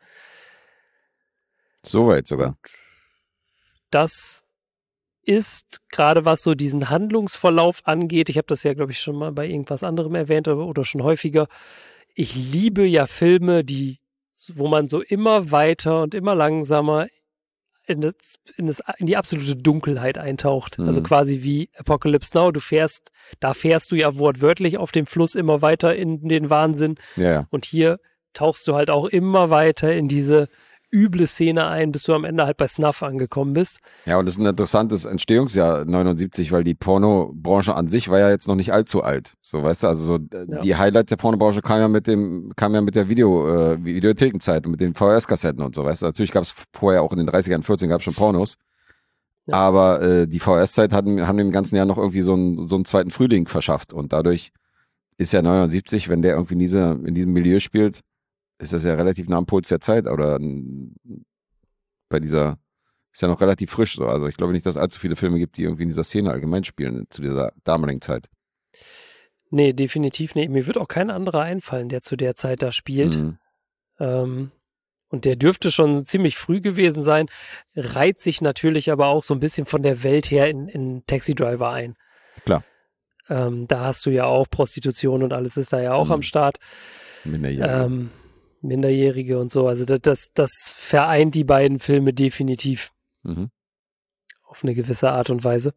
Soweit sogar. Das ist, gerade was so diesen Handlungsverlauf angeht, ich habe das ja, glaube ich, schon mal bei irgendwas anderem erwähnt oder schon häufiger, ich liebe ja Filme, wo man so immer weiter und immer langsamer in die absolute Dunkelheit eintaucht. Also quasi wie Apocalypse Now. Da fährst du ja wortwörtlich auf dem Fluss immer weiter in den Wahnsinn. Ja. Und hier tauchst du halt auch immer weiter in diese üble Szene ein, bis du am Ende halt bei Snuff angekommen bist. Ja, und das ist ein interessantes Entstehungsjahr 79, weil die Pornobranche an sich war ja jetzt noch nicht allzu alt. So, weißt du, also so die Highlights der Pornobranche kamen ja mit der Videothekenzeit und mit den VHS-Kassetten und so, weißt du. Natürlich gab es vorher auch in den 30ern, 40ern gab es schon Pornos. Ja. Aber die VHS-Zeit haben dem ganzen Jahr noch irgendwie so einen zweiten Frühling verschafft. Und dadurch ist ja 79, wenn der irgendwie in diesem Milieu spielt, ist das ja relativ nah am Puls der Zeit, oder ist ja noch relativ frisch so. Also ich glaube nicht, dass es allzu viele Filme gibt, die irgendwie in dieser Szene allgemein spielen, zu dieser damaligen Zeit. Nee, definitiv nicht. Mir wird auch kein anderer einfallen, der zu der Zeit da spielt. Und der dürfte schon ziemlich früh gewesen sein, reiht sich natürlich aber auch so ein bisschen von der Welt her in Taxi Driver ein. Klar. Da hast du ja auch Prostitution und alles ist da ja auch am Start. Minderjährige. Minderjährige und so. Also das vereint die beiden Filme definitiv Mhm. auf eine gewisse Art und Weise.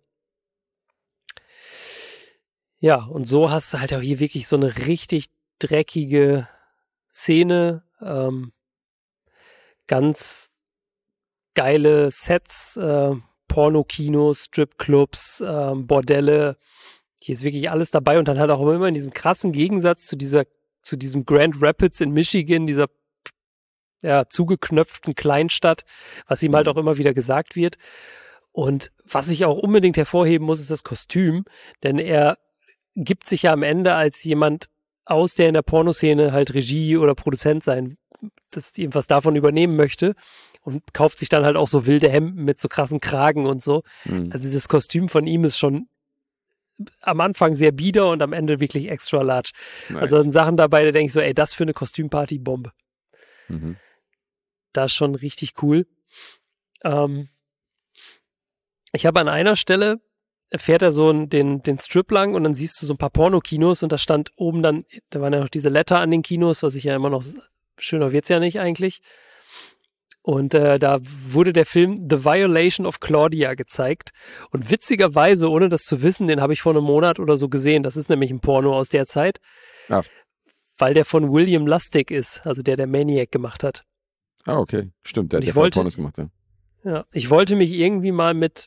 Ja, und so hast du halt auch hier wirklich so eine richtig dreckige Szene. Ganz geile Sets, Pornokinos, Stripclubs, Bordelle. Hier ist wirklich alles dabei und dann halt auch immer in diesem krassen Gegensatz zu diesem Grand Rapids in Michigan, dieser zugeknöpften Kleinstadt, was ihm halt auch immer wieder gesagt wird. Und was ich auch unbedingt hervorheben muss, ist das Kostüm, denn er gibt sich ja am Ende als jemand aus, der in der Pornoszene halt Regie oder Produzent sein, dass irgendwas davon übernehmen möchte und kauft sich dann halt auch so wilde Hemden mit so krassen Kragen und so. Mhm. Also das Kostüm von ihm ist schon am Anfang sehr bieder und am Ende wirklich extra large. Nice. Also da sind Sachen dabei, da denke ich so, ey, das für eine Kostümparty Bombe. Mhm. Das ist schon richtig cool. Ich habe an einer Stelle, fährt er so den Strip lang und dann siehst du so ein paar Pornokinos und da stand oben dann, da waren ja noch diese Letter an den Kinos, was ich ja immer noch, schöner wird's ja nicht eigentlich. Und da wurde der Film The Violation of Claudia gezeigt. Und witzigerweise, ohne das zu wissen, den habe ich vor einem Monat oder so gesehen. Das ist nämlich ein Porno aus der Zeit. Ah. Weil der von William Lustig ist, also der Maniac gemacht hat. Ah, okay. Stimmt, der Und hat ich ja wollte- Pornos gemacht, ja. Ja, ich wollte mich irgendwie mal mit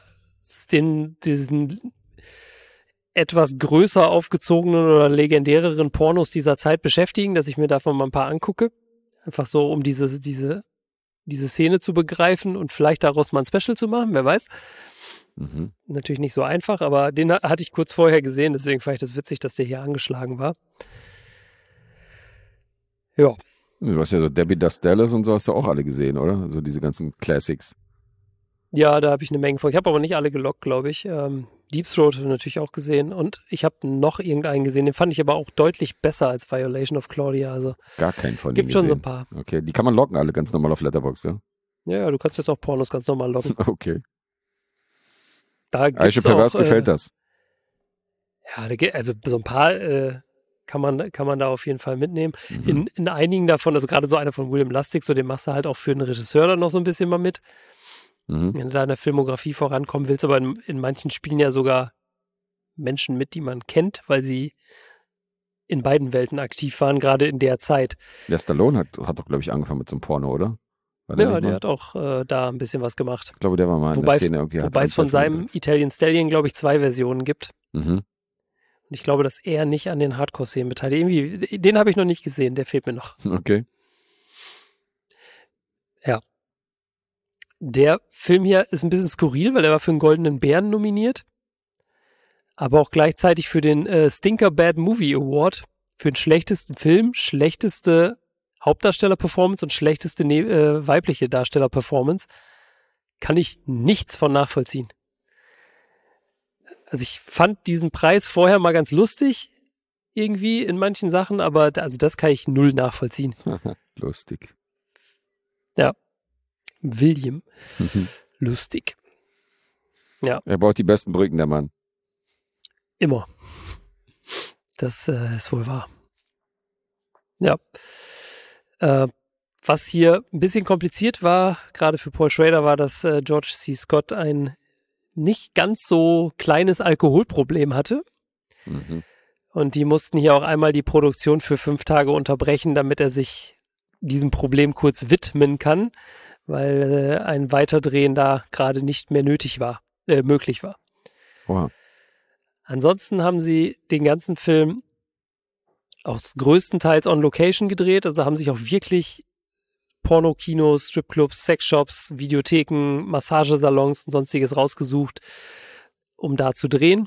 diesen etwas größer aufgezogenen oder legendäreren Pornos dieser Zeit beschäftigen, dass ich mir davon mal ein paar angucke. Einfach so, um diese Szene zu begreifen und vielleicht daraus mal ein Special zu machen, wer weiß. Mhm. Natürlich nicht so einfach, aber den hatte ich kurz vorher gesehen, deswegen fand ich das witzig, dass der hier angeschlagen war. Ja, Du hast ja so Debbie Does Dallas und so hast du auch alle gesehen, oder? So diese ganzen Classics. ja, da habe ich eine Menge vor. Ich habe aber nicht alle gelockt, glaube ich. Deep Throat habe ich natürlich auch gesehen und ich habe noch irgendeinen gesehen, den fand ich aber auch deutlich besser als Violation of Claudia. Also Gar keinen von gibt denen schon so ein gesehen. paar. Okay, die kann man locken alle ganz normal auf Letterboxd, ja? Ja, du kannst jetzt auch Pornos ganz normal locken. Okay. Da gibt's Aisha Pervers auch, gefällt das. Ja, also so ein paar kann man da auf jeden Fall mitnehmen. Mhm. In einigen davon, also gerade so einer von William Lustig, so den machst du halt auch für den Regisseur dann noch so ein bisschen mal mit, Mhm. wenn du da in der Filmografie vorankommen willst, aber in manchen spielen ja sogar Menschen mit, die man kennt, weil sie in beiden Welten aktiv waren, gerade in der Zeit. Der Stallone hat doch, glaube ich, angefangen mit so einem Porno, oder? War der Ja, nicht der mal? hat auch da ein bisschen was gemacht. Ich glaube, der war mal in Wobei- der Szene irgendwie. Wobei es von seinem Italian Stallion, glaube ich, 2 Versionen gibt. Mhm. Und ich glaube, dass er nicht an den Hardcore-Szenen beteiligt. Irgendwie, den habe ich noch nicht gesehen, der fehlt mir noch. Okay. Der Film hier ist ein bisschen skurril, weil er war für einen Goldenen Bären nominiert, aber auch gleichzeitig für den Stinker Bad Movie Award für den schlechtesten Film, schlechteste Hauptdarsteller-Performance und schlechteste weibliche Darsteller-Performance. Kann ich nichts von nachvollziehen. Also ich fand diesen Preis vorher mal ganz lustig, irgendwie in manchen Sachen, aber also das kann ich null nachvollziehen. Lustig. William, Mhm. lustig. Er baut die besten Brücken, der Mann. Immer. Das ist wohl wahr. Ja. Was hier ein bisschen kompliziert war, gerade für Paul Schrader, war, dass George C. Scott ein nicht ganz so kleines Alkoholproblem hatte. Mhm. Und die mussten hier auch einmal die Produktion für 5 Tage unterbrechen, damit er sich diesem Problem kurz widmen kann, weil ein Weiterdrehen da gerade nicht mehr möglich war. Oha. Ansonsten haben sie den ganzen Film auch größtenteils on Location gedreht, also haben sich auch wirklich Pornokinos, Stripclubs, Sexshops, Videotheken, Massagesalons und sonstiges rausgesucht, um da zu drehen.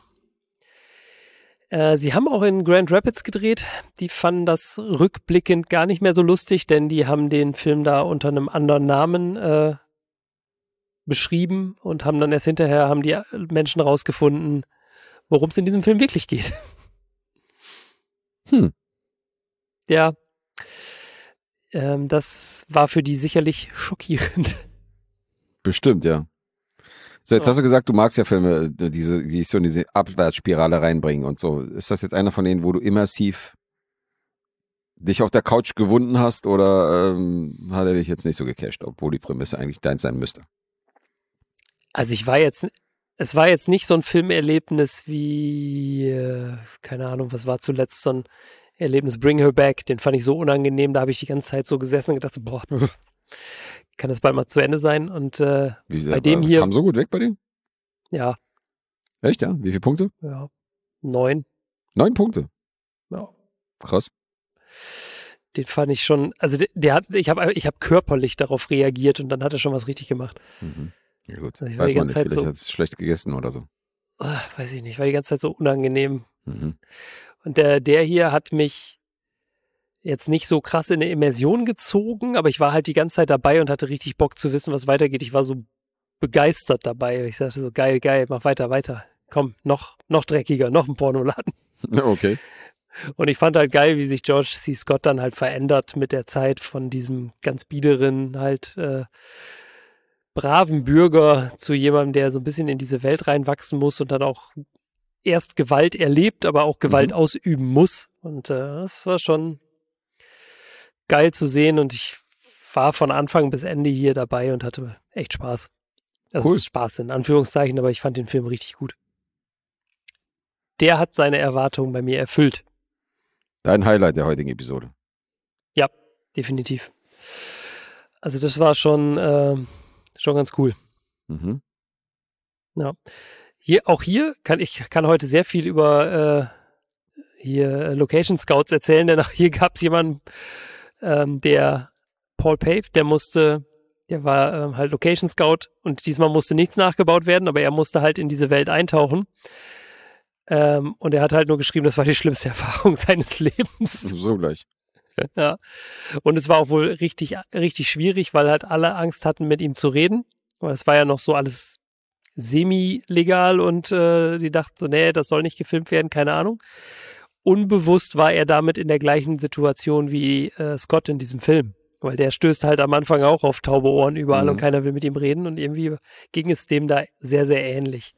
Sie haben auch in Grand Rapids gedreht. Die fanden das rückblickend gar nicht mehr so lustig, denn die haben den Film da unter einem anderen Namen beschrieben und haben dann erst hinterher haben die Menschen rausgefunden, worum es in diesem Film wirklich geht. Hm. Ja. Das war für die sicherlich schockierend. Bestimmt, ja. So, jetzt Ja. hast du gesagt, du magst ja Filme, die dich so in diese Abwärtsspirale reinbringen und so. Ist das jetzt einer von denen, wo du immersiv dich auf der Couch gewunden hast oder hat er dich jetzt nicht so gecasht, obwohl die Prämisse eigentlich deins sein müsste? Also es war jetzt nicht so ein Filmerlebnis wie, keine Ahnung, was war zuletzt so ein Erlebnis, Bring Her Back, den fand ich so unangenehm, da habe ich die ganze Zeit so gesessen und gedacht, so, boah, kann das bald mal zu Ende sein? Und bei dem hier, Kam so gut weg bei dir? ja, Echt, ja? Wie viele Punkte? 9, 9 Punkte. ja. Krass. Den fand ich schon, also ich hab körperlich darauf reagiert und dann hat er schon was richtig gemacht. Mhm. Ja gut, Also ich war weiß die man ganze nicht, Zeit vielleicht so, hat es schlecht gegessen oder so. weiß ich nicht, war die ganze Zeit so unangenehm. Mhm. Und der hier hat mich jetzt nicht so krass in eine Immersion gezogen, aber ich war halt die ganze Zeit dabei und hatte richtig Bock zu wissen, was weitergeht. Ich war so begeistert dabei. Ich sagte so, geil, mach weiter. Komm, noch dreckiger, noch ein Pornoladen. Okay. Und ich fand halt geil, wie sich George C. Scott dann halt verändert mit der Zeit von diesem ganz biederen, halt braven Bürger zu jemandem, der so ein bisschen in diese Welt reinwachsen muss und dann auch erst Gewalt erlebt, aber auch Gewalt ausüben muss. Und das war schon geil zu sehen und ich war von Anfang bis Ende hier dabei und hatte echt Spaß. Also Cool. Spaß in Anführungszeichen, aber ich fand den Film richtig gut. Der hat seine Erwartungen bei mir erfüllt. Dein Highlight der heutigen Episode. Ja, definitiv. Also das war schon ganz cool. Mhm. Ja. Hier kann heute sehr viel über hier Location Scouts erzählen, denn auch hier gab es jemanden, der Paul Pave, der war halt Location Scout und diesmal musste nichts nachgebaut werden, aber er musste halt in diese Welt eintauchen. Und er hat halt nur geschrieben, das war die schlimmste Erfahrung seines Lebens. So gleich. Ja. Und es war auch wohl richtig, richtig schwierig, weil halt alle Angst hatten, mit ihm zu reden. Weil es war ja noch so alles semi-legal und die dachten so, nee, das soll nicht gefilmt werden, keine Ahnung. Unbewusst war er damit in der gleichen Situation wie Scott in diesem Film. Weil der stößt halt am Anfang auch auf taube Ohren überall und keiner will mit ihm reden und irgendwie ging es dem da sehr, sehr ähnlich.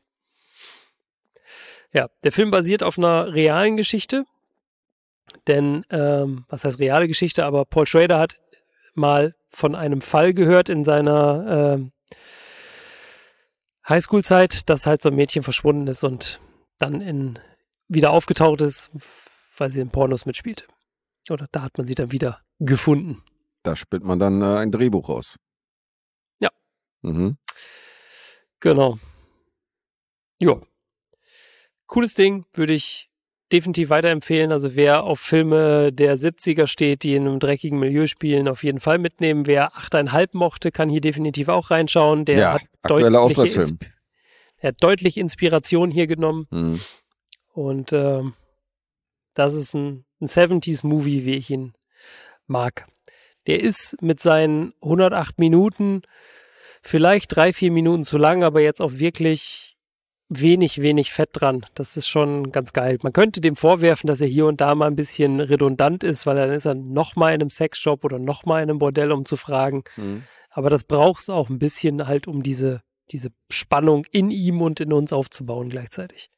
Ja, der Film basiert auf einer realen Geschichte, denn, was heißt reale Geschichte, aber Paul Schrader hat mal von einem Fall gehört in seiner Highschool-Zeit, dass halt so ein Mädchen verschwunden ist und dann wieder aufgetaucht ist, weil sie in Pornos mitspielte. Oder da hat man sie dann wieder gefunden. Da spinnt man dann ein Drehbuch raus. Ja. Mhm. Genau. Jo. Cooles Ding, würde ich definitiv weiterempfehlen. Also wer auf Filme der 70er steht, die in einem dreckigen Milieu spielen, auf jeden Fall mitnehmen. Wer 8,5 mochte, kann hier definitiv auch reinschauen. Der Ja, hat aktueller Auftragsfilm. Er hat deutlich Inspiration hier genommen. Mhm. Und das ist ein 70s-Movie, wie ich ihn mag. Der ist mit seinen 108 Minuten vielleicht 3-4 Minuten zu lang, aber jetzt auch wirklich wenig Fett dran. Das ist schon ganz geil. Man könnte dem vorwerfen, dass er hier und da mal ein bisschen redundant ist, weil dann ist er nochmal in einem Sexshop oder nochmal in einem Bordell, um zu fragen. Mhm. Aber das braucht es auch ein bisschen halt, um diese Spannung in ihm und in uns aufzubauen gleichzeitig.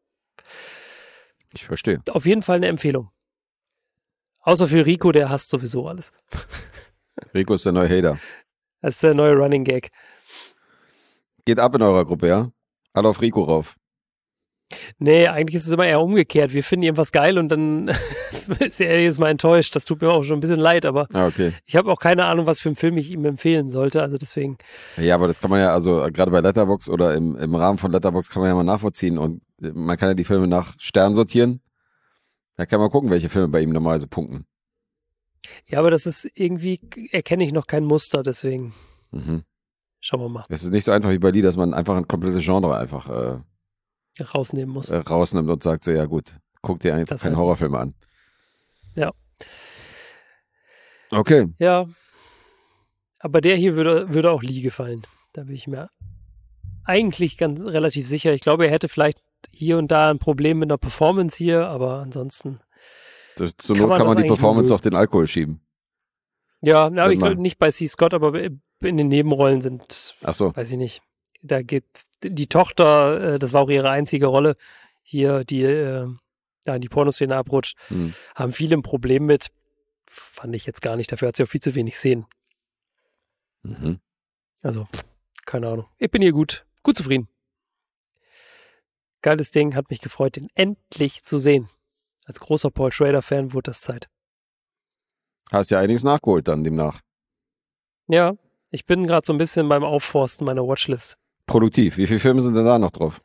Ich verstehe. Auf jeden Fall eine Empfehlung. Außer für Rico, der hasst sowieso alles. Rico ist der neue Hater. Das ist der neue Running Gag. Geht ab in eurer Gruppe, ja? Alle auf Rico rauf. Nee, eigentlich ist es immer eher umgekehrt. Wir finden irgendwas geil und dann ist er jedes Mal enttäuscht. Das tut mir auch schon ein bisschen leid, aber Okay. ich habe auch keine Ahnung, was für einen Film ich ihm empfehlen sollte. Also deswegen. Ja, aber das kann man ja, also gerade bei Letterboxd oder im Rahmen von Letterboxd kann man ja mal nachvollziehen und man kann ja die Filme nach Sternen sortieren. Da kann man gucken, welche Filme bei ihm normalerweise punkten. Ja, aber das ist irgendwie, erkenne ich noch kein Muster, deswegen Mhm. schauen wir mal. Es ist nicht so einfach wie bei Lee, dass man einfach ein komplettes Genre einfach Rausnehmen muss. rausnimmt und sagt so, ja gut, guck dir einfach Das keine halt. Horrorfilme an. Ja. Okay. Ja. Aber der hier würde auch Lee gefallen. Da bin ich mir eigentlich relativ sicher. Ich glaube, er hätte vielleicht hier und da ein Problem mit einer Performance hier, aber ansonsten Zur Kann Not man kann das man die eigentlich Performance mögen? auf den Alkohol schieben. Ja, na, ich Mal. glaube nicht bei C. Scott, aber in den Nebenrollen sind, Ach so. weiß ich nicht. Da geht die Tochter, das war auch ihre einzige Rolle, hier, die da in die Pornoszene abrutscht, Hm. haben viele ein Problem mit. Fand ich jetzt gar nicht. Dafür hat sie auch viel zu wenig Szenen. Mhm. Also, keine Ahnung. Ich bin hier gut zufrieden. Geiles Ding, hat mich gefreut, den endlich zu sehen. Als großer Paul Schrader-Fan wurde das Zeit. Hast ja einiges nachgeholt dann demnach. Ja, ich bin gerade so ein bisschen beim Aufforsten meiner Watchlist. Produktiv. Wie viele Filme sind denn da noch drauf?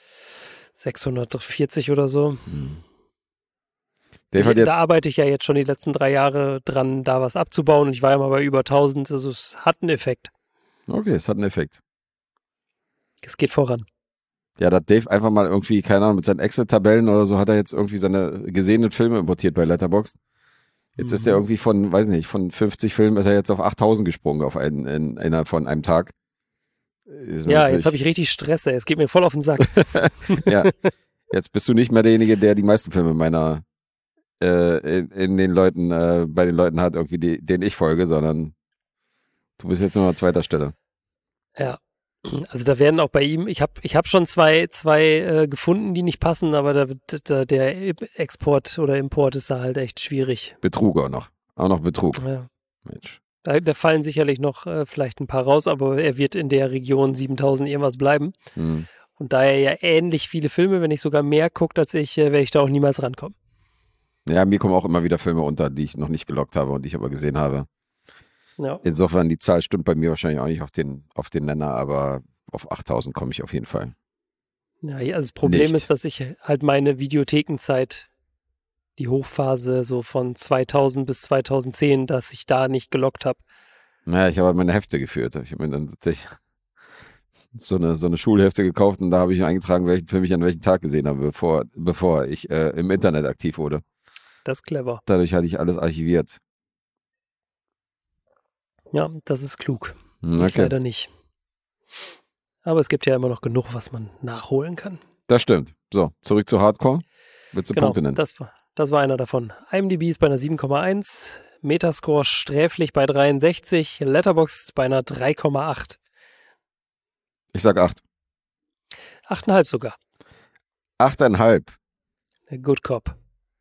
640 oder so. Dave hat Da jetzt, arbeite ich ja jetzt schon die letzten 3 Jahre dran, da was abzubauen. Und ich war ja mal bei über 1000. Also es hat einen Effekt. okay, es hat einen Effekt. Es geht voran. Ja, da hat Dave einfach mal irgendwie, keine Ahnung, mit seinen Excel-Tabellen oder so hat er jetzt irgendwie seine gesehenen Filme importiert bei Letterboxd. Jetzt ist er irgendwie von, weiß nicht, von 50 Filmen ist er jetzt auf 8000 gesprungen innerhalb von einem Tag. Ist Ja, natürlich- jetzt habe ich richtig Stress, ey. Es geht mir voll auf den Sack. Ja, jetzt bist du nicht mehr derjenige, der die meisten Filme meiner in den Leuten, bei den Leuten hat, irgendwie, denen ich folge, sondern du bist jetzt nur an zweiter Stelle. Ja. Also da werden auch bei ihm, ich hab schon zwei gefunden, die nicht passen, aber der Export oder Import ist da halt echt schwierig. Betrug auch noch. Auch noch Betrug. Ja. Mensch. Da fallen sicherlich noch vielleicht ein paar raus, aber er wird in der Region 7000 irgendwas bleiben. Hm. Und da er ja ähnlich viele Filme, wenn nicht sogar mehr guckt als ich, werde ich da auch niemals rankommen. Ja, mir kommen auch immer wieder Filme unter, die ich noch nicht gelockt habe und die ich aber gesehen habe. Ja. Insofern, die Zahl stimmt bei mir wahrscheinlich auch nicht auf den Nenner, aber auf 8000 komme ich auf jeden Fall. Ja, also das Problem Nicht. ist, dass ich halt meine Videothekenzeit, die Hochphase so von 2000 bis 2010, dass ich da nicht gelockt habe. Naja, ich habe halt meine Hefte geführt. Ich habe mir dann tatsächlich so eine Schulhefte gekauft und da habe ich eingetragen, welchen Film ich an welchem Tag gesehen habe, bevor ich im Internet aktiv wurde. Das ist clever. Dadurch hatte ich alles archiviert. Ja, das ist klug. Ich Okay, leider nicht. Aber es gibt ja immer noch genug, was man nachholen kann. das stimmt. So, zurück zu Hardcore. Willst du Genau, Punkte nennen? das war einer davon. IMDb ist bei einer 7,1, Metascore sträflich bei 63, Letterboxd bei einer 3,8. Ich sag 8. 8,5 sogar. 8,5. Der Good Cop.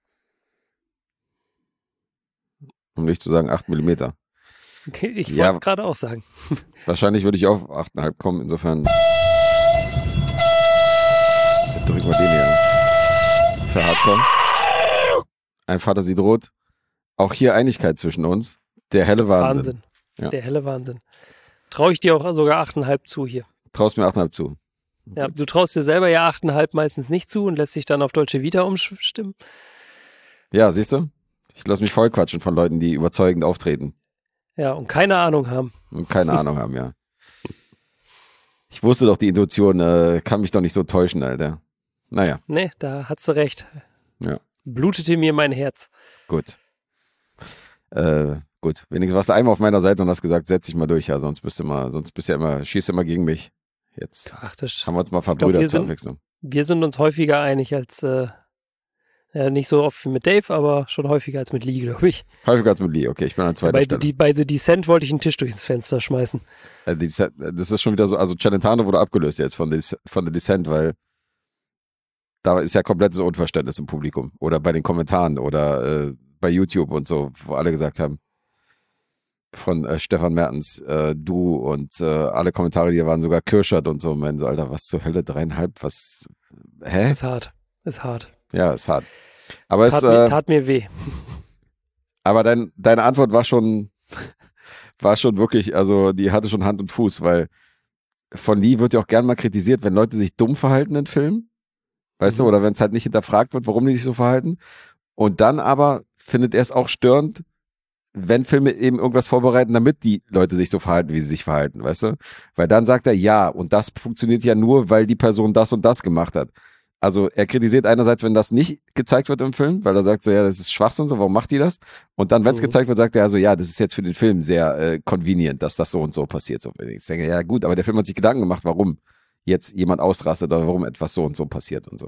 Um nicht zu sagen 8 Millimeter. Ich Ja. wollte es gerade auch sagen. Wahrscheinlich würde ich auch auf 8,5 kommen. Insofern drücken wir den hier für Hardcore. Ein Vater sieht rot. Auch hier Einigkeit zwischen uns. Der helle Wahnsinn. Ja. Der helle Wahnsinn. Traue ich dir auch sogar 8,5 zu hier. Traust mir 8,5 zu. Ja, du traust dir selber ja 8,5 meistens nicht zu und lässt dich dann auf Dolce Vita umstimmen. Ja, siehst du? Ich lasse mich voll quatschen von Leuten, die überzeugend auftreten Ja, und keine Ahnung haben. und keine Ahnung haben, ja. Ich wusste doch, die Intuition kann mich doch nicht so täuschen, Alter. Naja, Nee, da hat sie recht. Ja. Blutete mir mein Herz. gut. Gut. Wenigstens warst du einmal auf meiner Seite und hast gesagt, setz dich mal durch, ja, sonst schießt du immer gegen mich. Jetzt Ach, das haben wir uns mal wir verbrüdert zur sind- Abwechslung. Wir sind uns häufiger einig als, nicht so oft wie mit Dave, aber schon häufiger als mit Lee, glaube ich. Häufiger als mit Lee, okay, ich bin an zweiter Bei Stelle. bei The Descent wollte ich einen Tisch durchs Fenster schmeißen. Das ist schon wieder so, also Celentano wurde abgelöst jetzt von The Descent, weil da ist ja komplettes Unverständnis im Publikum oder bei den Kommentaren oder bei YouTube und so, wo alle gesagt haben, von Stefan Mertens, du und alle Kommentare, die waren sogar Kirschert und so, meinen so, Alter, was zur Hölle, 3,5, was, hä? Ist hart. Ist hart. Ja, ist hart. Aber Tat mir weh. aber deine Antwort war schon wirklich, also die hatte schon Hand und Fuß, weil von Lee wird ja auch gern mal kritisiert, wenn Leute sich dumm verhalten in Filmen, weißt du, oder wenn es halt nicht hinterfragt wird, warum die sich so verhalten. Und dann aber findet er es auch störend, wenn Filme eben irgendwas vorbereiten, damit die Leute sich so verhalten, wie sie sich verhalten, weißt du? Weil dann sagt er, ja, und das funktioniert ja nur, weil die Person das und das gemacht hat. Also er kritisiert einerseits, wenn das nicht gezeigt wird im Film, weil er sagt so, ja, das ist Schwachsinn, so, warum macht die das? Und dann, wenn es gezeigt wird, sagt er also, ja, das ist jetzt für den Film sehr convenient, dass das so und so passiert. So, ich denke, ja gut, aber der Film hat sich Gedanken gemacht, warum jetzt jemand ausrastet oder warum etwas so und so passiert und so.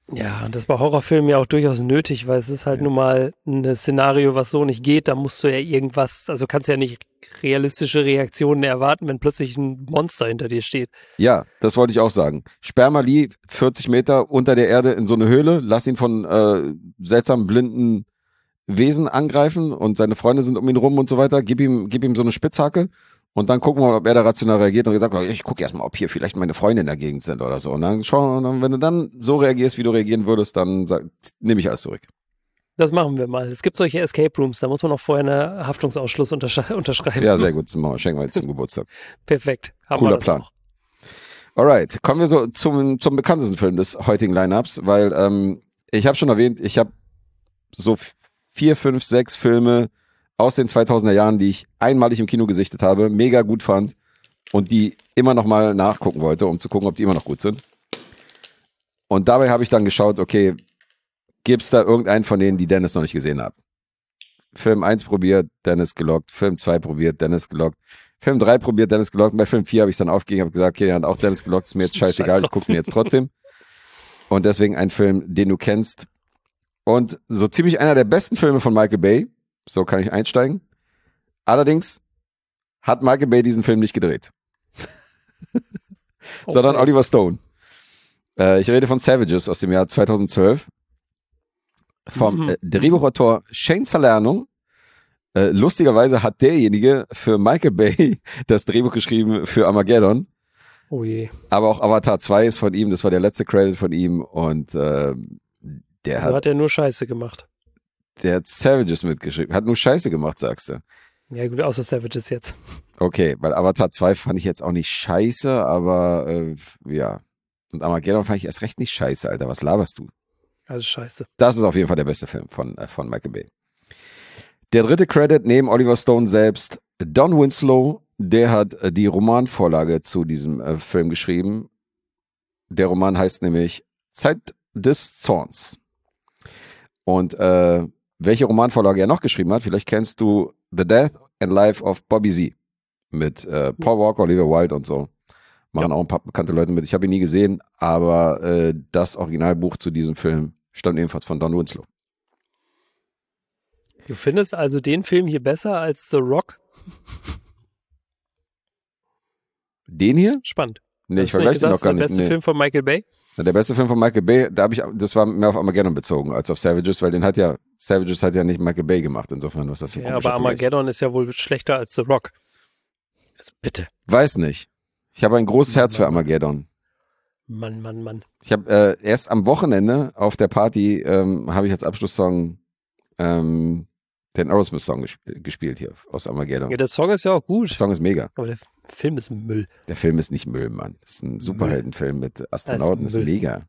Ja, und das bei Horrorfilmen ja auch durchaus nötig, weil es ist halt nun mal ein Szenario, was so nicht geht. Da musst du ja irgendwas, also kannst ja nicht realistische Reaktionen erwarten, wenn plötzlich ein Monster hinter dir steht. Ja, das wollte ich auch sagen. Sperr mal Lee 40 Meter unter der Erde in so eine Höhle, lass ihn von seltsamen blinden Wesen angreifen und seine Freunde sind um ihn rum und so weiter. Gib ihm so eine Spitzhacke und dann gucken wir mal, ob er da rational reagiert und sagt, ich gucke erstmal, ob hier vielleicht meine Freunde in der Gegend sind oder so. Und dann schauen, und wenn du dann so reagierst, wie du reagieren würdest, dann nehme ich alles zurück. Das machen wir mal. Es gibt solche Escape Rooms, da muss man auch vorher einen Haftungsausschluss unterschreiben. Ja, sehr gut. Schenken wir jetzt zum Geburtstag. Perfekt. Haben Cooler wir das Plan. Auch. Alright, kommen wir so zum bekanntesten Film des heutigen Lineups, weil ich habe schon erwähnt, ich habe so 4, 5, 6 Filme aus den 2000er Jahren, die ich einmalig im Kino gesichtet habe, mega gut fand und die immer noch mal nachgucken wollte, um zu gucken, ob die immer noch gut sind. Und dabei habe ich dann geschaut, okay, gibt's da irgendeinen von denen, die Dennis noch nicht gesehen hat? Film 1 probiert, Dennis gelockt. Film 2 probiert, Dennis gelockt. Film 3 probiert, Dennis gelockt. Und bei Film 4 habe ich dann aufgegeben, habe gesagt, okay, der hat auch Dennis gelockt, ist mir jetzt scheißegal, ich gucke ihn jetzt trotzdem. Und deswegen ein Film, den du kennst. Und so ziemlich einer der besten Filme von Michael Bay. So kann ich einsteigen. Allerdings hat Michael Bay diesen Film nicht gedreht. Sondern Oliver Stone. Ich rede von Savages aus dem Jahr 2012. Vom Drehbuchautor Shane Salerno. Lustigerweise hat derjenige für Michael Bay das Drehbuch geschrieben für Armageddon. Oh je. Aber auch Avatar 2 ist von ihm, das war der letzte Credit von ihm und der hat er nur Scheiße gemacht. Der hat Savages mitgeschrieben. Hat nur Scheiße gemacht, sagst du. Ja gut, außer Savages jetzt. Okay, weil Avatar 2 fand ich jetzt auch nicht scheiße, aber ja. Und Armageddon fand ich erst recht nicht scheiße, Alter. Was laberst du? Alles scheiße. Das ist auf jeden Fall der beste Film von Michael Bay. Der dritte Credit neben Oliver Stone selbst, Don Winslow, der hat die Romanvorlage zu diesem Film geschrieben. Der Roman heißt nämlich Zeit des Zorns. Und welche Romanvorlage er noch geschrieben hat, vielleicht kennst du The Death and Life of Bobby Z mit Paul Walker, Olivia Wilde und so. Machen auch ein paar bekannte Leute mit. Ich habe ihn nie gesehen, aber das Originalbuch zu diesem Film stammt ebenfalls von Don Winslow. Du findest also den Film hier besser als The Rock? Den hier? Spannend. Nee, ich vergleiche den noch gar nicht. Der beste Film von Michael Bay? Der beste Film von Michael Bay, das war mehr auf Armageddon bezogen als auf Savages, weil Savages hat ja nicht Michael Bay gemacht, insofern was das für ein aber Armageddon ist ja wohl schlechter als The Rock. Also bitte. Weiß nicht. Ich habe ein großes Herz für Armageddon. Mann. Ich habe erst am Wochenende auf der Party habe ich als Abschlusssong den Aerosmith-Song gespielt hier aus Armageddon. Ja, der Song ist ja auch gut. Der Song ist mega. Aber der Film ist Müll. Der Film ist nicht Müll, Mann. Das ist ein Superheldenfilm mit Astronauten. Das ist mega.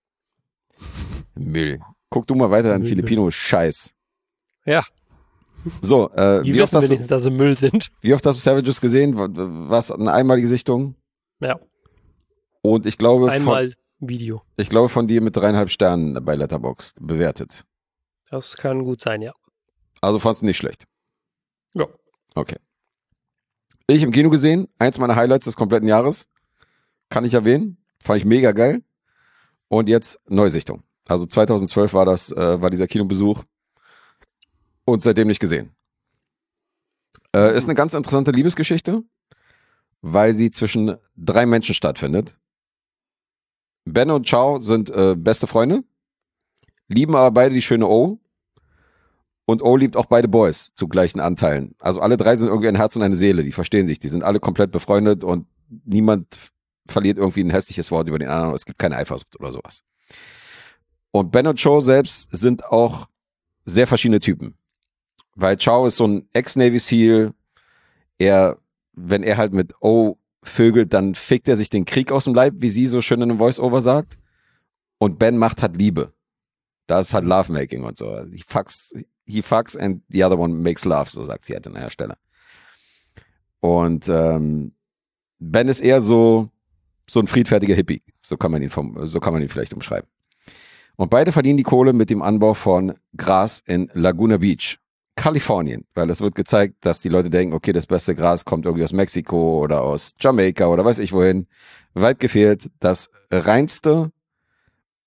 Müll. Guck du mal weiter an Filipino-Scheiß. Ja. So, die wissen wenigstens, dass sie Müll sind. Wie oft hast du Savages gesehen? Was eine einmalige Sichtung? Ja. Und ich glaube Video. Ich glaube von dir mit 3,5 Sternen bei Letterboxd bewertet. Das kann gut sein, ja. Also fandst du nicht schlecht? Ja. Okay. Ich im Kino gesehen, eins meiner Highlights des kompletten Jahres. Kann ich erwähnen. Fand ich mega geil. Und jetzt Neusichtung. Also 2012 war dieser Kinobesuch. Und seitdem nicht gesehen. Ist eine ganz interessante Liebesgeschichte, weil sie zwischen 3 Menschen stattfindet. Ben und Chow sind beste Freunde, lieben aber beide die schöne O. Und O liebt auch beide Boys zu gleichen Anteilen. Also alle 3 sind irgendwie ein Herz und eine Seele, die verstehen sich, die sind alle komplett befreundet und niemand verliert irgendwie ein hässliches Wort über den anderen. Es gibt keine Eifersucht oder sowas. Und Ben und Chow selbst sind auch sehr verschiedene Typen. Weil Chow ist so ein Ex-Navy Seal. Wenn er halt mit O vögelt, dann fickt er sich den Krieg aus dem Leib, wie sie so schön in einem Voice-Over sagt. Und Ben macht halt Liebe. Da ist halt Lovemaking und so. He fucks and the other one makes love, so sagt sie halt an der Stelle. Und Ben ist eher so ein friedfertiger Hippie. So kann man ihn vielleicht umschreiben. Und beide verdienen die Kohle mit dem Anbau von Gras in Laguna Beach, Kalifornien, weil es wird gezeigt, dass die Leute denken, okay, das beste Gras kommt irgendwie aus Mexiko oder aus Jamaika oder weiß ich wohin. Weit gefehlt, das reinste,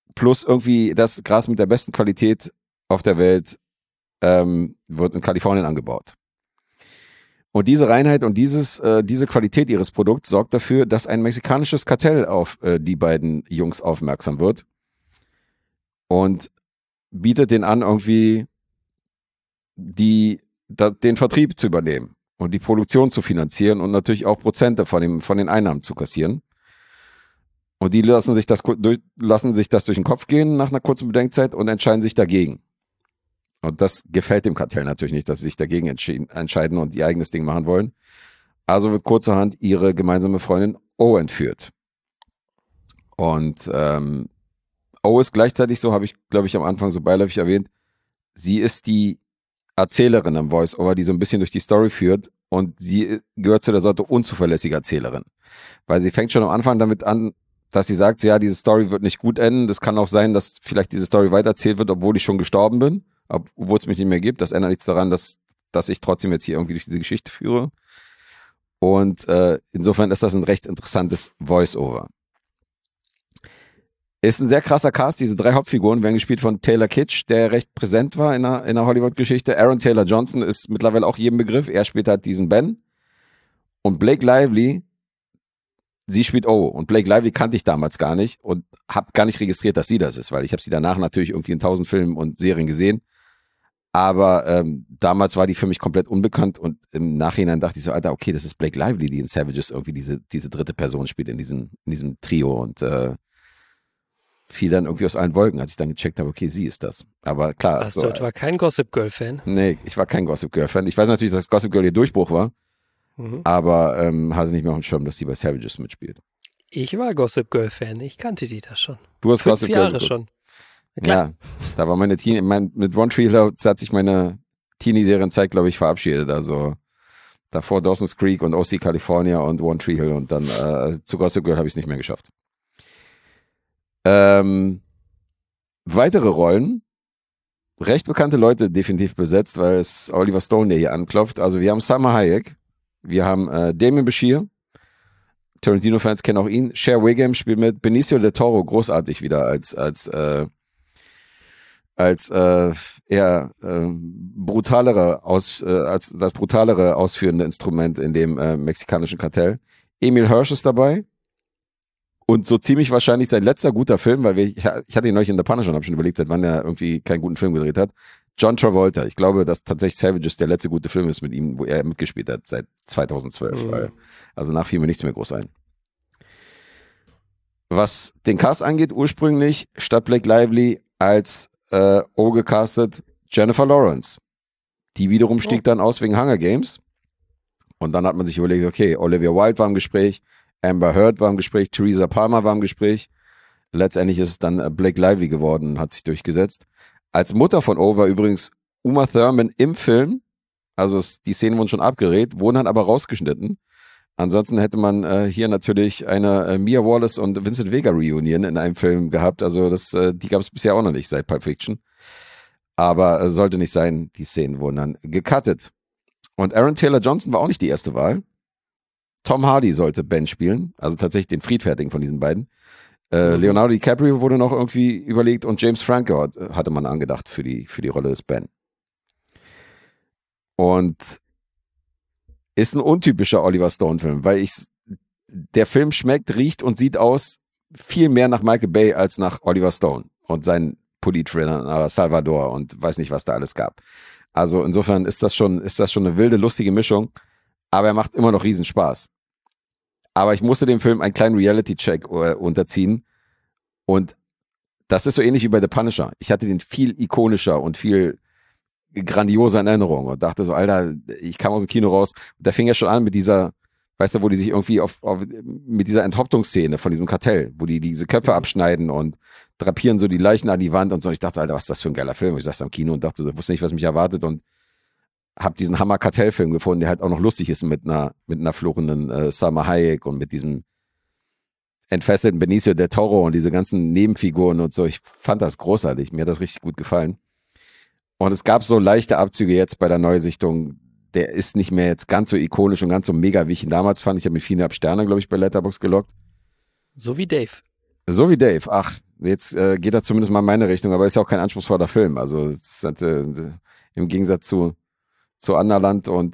plus irgendwie das Gras mit der besten Qualität auf der Welt wird in Kalifornien angebaut. Und diese Reinheit und diese Qualität ihres Produkts sorgt dafür, dass ein mexikanisches Kartell auf die beiden Jungs aufmerksam wird und bietet denen an, irgendwie den Vertrieb zu übernehmen und die Produktion zu finanzieren und natürlich auch Prozente von den Einnahmen zu kassieren. Und die lassen sich das durch den Kopf gehen nach einer kurzen Bedenkzeit und entscheiden sich dagegen. Und das gefällt dem Kartell natürlich nicht, dass sie sich dagegen entscheiden und ihr eigenes Ding machen wollen. Also wird kurzerhand ihre gemeinsame Freundin O entführt. Und O ist gleichzeitig so, habe ich, glaube ich, am Anfang so beiläufig erwähnt, sie ist die Erzählerin am Voice-Over, die so ein bisschen durch die Story führt, und sie gehört zu der Sorte unzuverlässige Erzählerin. Weil sie fängt schon am Anfang damit an, dass sie sagt, ja, diese Story wird nicht gut enden, das kann auch sein, dass vielleicht diese Story weitererzählt wird, obwohl ich schon gestorben bin, obwohl es mich nicht mehr gibt. Das ändert nichts daran, dass ich trotzdem jetzt hier irgendwie durch diese Geschichte führe. Und insofern ist das ein recht interessantes Voice-Over. Ist ein sehr krasser Cast. Diese 3 Hauptfiguren werden gespielt von Taylor Kitsch, der recht präsent war in der Hollywood-Geschichte. Aaron Taylor Johnson ist mittlerweile auch jedem Begriff. Er spielt halt diesen Ben. Und Blake Lively, sie spielt O. Und Blake Lively kannte ich damals gar nicht und habe gar nicht registriert, dass sie das ist, weil ich habe sie danach natürlich irgendwie in 1000 Filmen und Serien gesehen. Aber damals war die für mich komplett unbekannt und im Nachhinein dachte ich so, Alter, okay, das ist Blake Lively, die in Savages irgendwie diese dritte Person spielt in diesem Trio, und fiel dann irgendwie aus allen Wolken, als ich dann gecheckt habe, okay, sie ist das. Aber klar. Du etwa kein Gossip Girl-Fan? Nee, ich war kein Gossip Girl-Fan. Ich weiß natürlich, dass Gossip Girl ihr Durchbruch war, aber hatte nicht mehr auf dem Schirm, dass sie bei Savages mitspielt. Ich war Gossip Girl-Fan, ich kannte die da schon. Du hast Gossip Girl 5 Jahre schon. Ja, da war meine mit One Tree Hill hat sich meine Teenie-Serienzeit, glaube ich, verabschiedet. Also davor Dawson's Creek und OC California und One Tree Hill, und dann zu Gossip Girl habe ich es nicht mehr geschafft. Weitere Rollen, recht bekannte Leute definitiv besetzt, weil es Oliver Stone, der hier anklopft. Also wir haben Salma Hayek, wir haben Damien Bashir, Tarantino-Fans kennen auch ihn, Cher Wiggum spielt mit, Benicio del Toro, großartig wieder als eher brutalere als das brutalere ausführende Instrument in dem mexikanischen Kartell. Emil Hirsch ist dabei. Und so ziemlich wahrscheinlich sein letzter guter Film, weil ich hatte ihn neulich in The Punisher und habe schon überlegt, seit wann er irgendwie keinen guten Film gedreht hat. John Travolta. Ich glaube, dass tatsächlich Savages der letzte gute Film ist mit ihm, wo er mitgespielt hat, seit 2012. Also nach fiel mir nichts mehr groß ein. Was den Cast angeht, ursprünglich statt Blake Lively als O gecastet Jennifer Lawrence. Die wiederum stieg dann aus wegen Hunger Games. Und dann hat man sich überlegt, okay, Olivia Wilde war im Gespräch, Amber Heard war im Gespräch, Theresa Palmer war im Gespräch. Letztendlich ist es dann Blake Lively geworden und hat sich durchgesetzt. Als Mutter von O war übrigens Uma Thurman im Film. Also die Szenen wurden schon abgedreht, wurden dann aber rausgeschnitten. Ansonsten hätte man hier natürlich eine Mia Wallace und Vincent Vega Reunion in einem Film gehabt. Also die gab es bisher auch noch nicht seit Pulp Fiction. Aber sollte nicht sein, die Szenen wurden dann gecuttet. Und Aaron Taylor Johnson war auch nicht die erste Wahl. Tom Hardy sollte Ben spielen, also tatsächlich den Friedfertigen von diesen beiden. Leonardo DiCaprio wurde noch irgendwie überlegt und James Franco hatte man angedacht für die Rolle des Ben. Und ist ein untypischer Oliver Stone-Film, weil der Film schmeckt, riecht und sieht aus viel mehr nach Michael Bay als nach Oliver Stone und seinen Polit-Thrillern Salvador und weiß nicht, was da alles gab. Also insofern ist das schon eine wilde, lustige Mischung. Aber er macht immer noch Riesenspaß. Aber ich musste dem Film einen kleinen Reality-Check unterziehen. Und das ist so ähnlich wie bei The Punisher. Ich hatte den viel ikonischer und viel grandioser in Erinnerung und dachte so, Alter, ich kam aus dem Kino raus. Und da fing ja schon an mit dieser, weißt du, wo die sich irgendwie mit dieser Enthauptungsszene von diesem Kartell, wo die diese Köpfe abschneiden und drapieren so die Leichen an die Wand und so. Und ich dachte, Alter, was ist das für ein geiler Film? Ich saß am Kino und dachte so, wusste nicht, was mich erwartet, und habe diesen Hammer-Kartellfilm gefunden, der halt auch noch lustig ist mit einer fluchenden Salma Hayek und mit diesem entfesselten Benicio del Toro und diese ganzen Nebenfiguren und so. Ich fand das großartig. Mir hat das richtig gut gefallen. Und es gab so leichte Abzüge jetzt bei der Neusichtung. Der ist nicht mehr jetzt ganz so ikonisch und ganz so mega, wie ich ihn damals fand. Ich habe mit 4,5 Sternen, glaube ich, bei Letterboxd gelockt. So wie Dave. So wie Dave. Ach, jetzt geht er zumindest mal in meine Richtung, aber ist ja auch kein anspruchsvoller Film. Also es ist halt, im Gegensatz zu Anderland und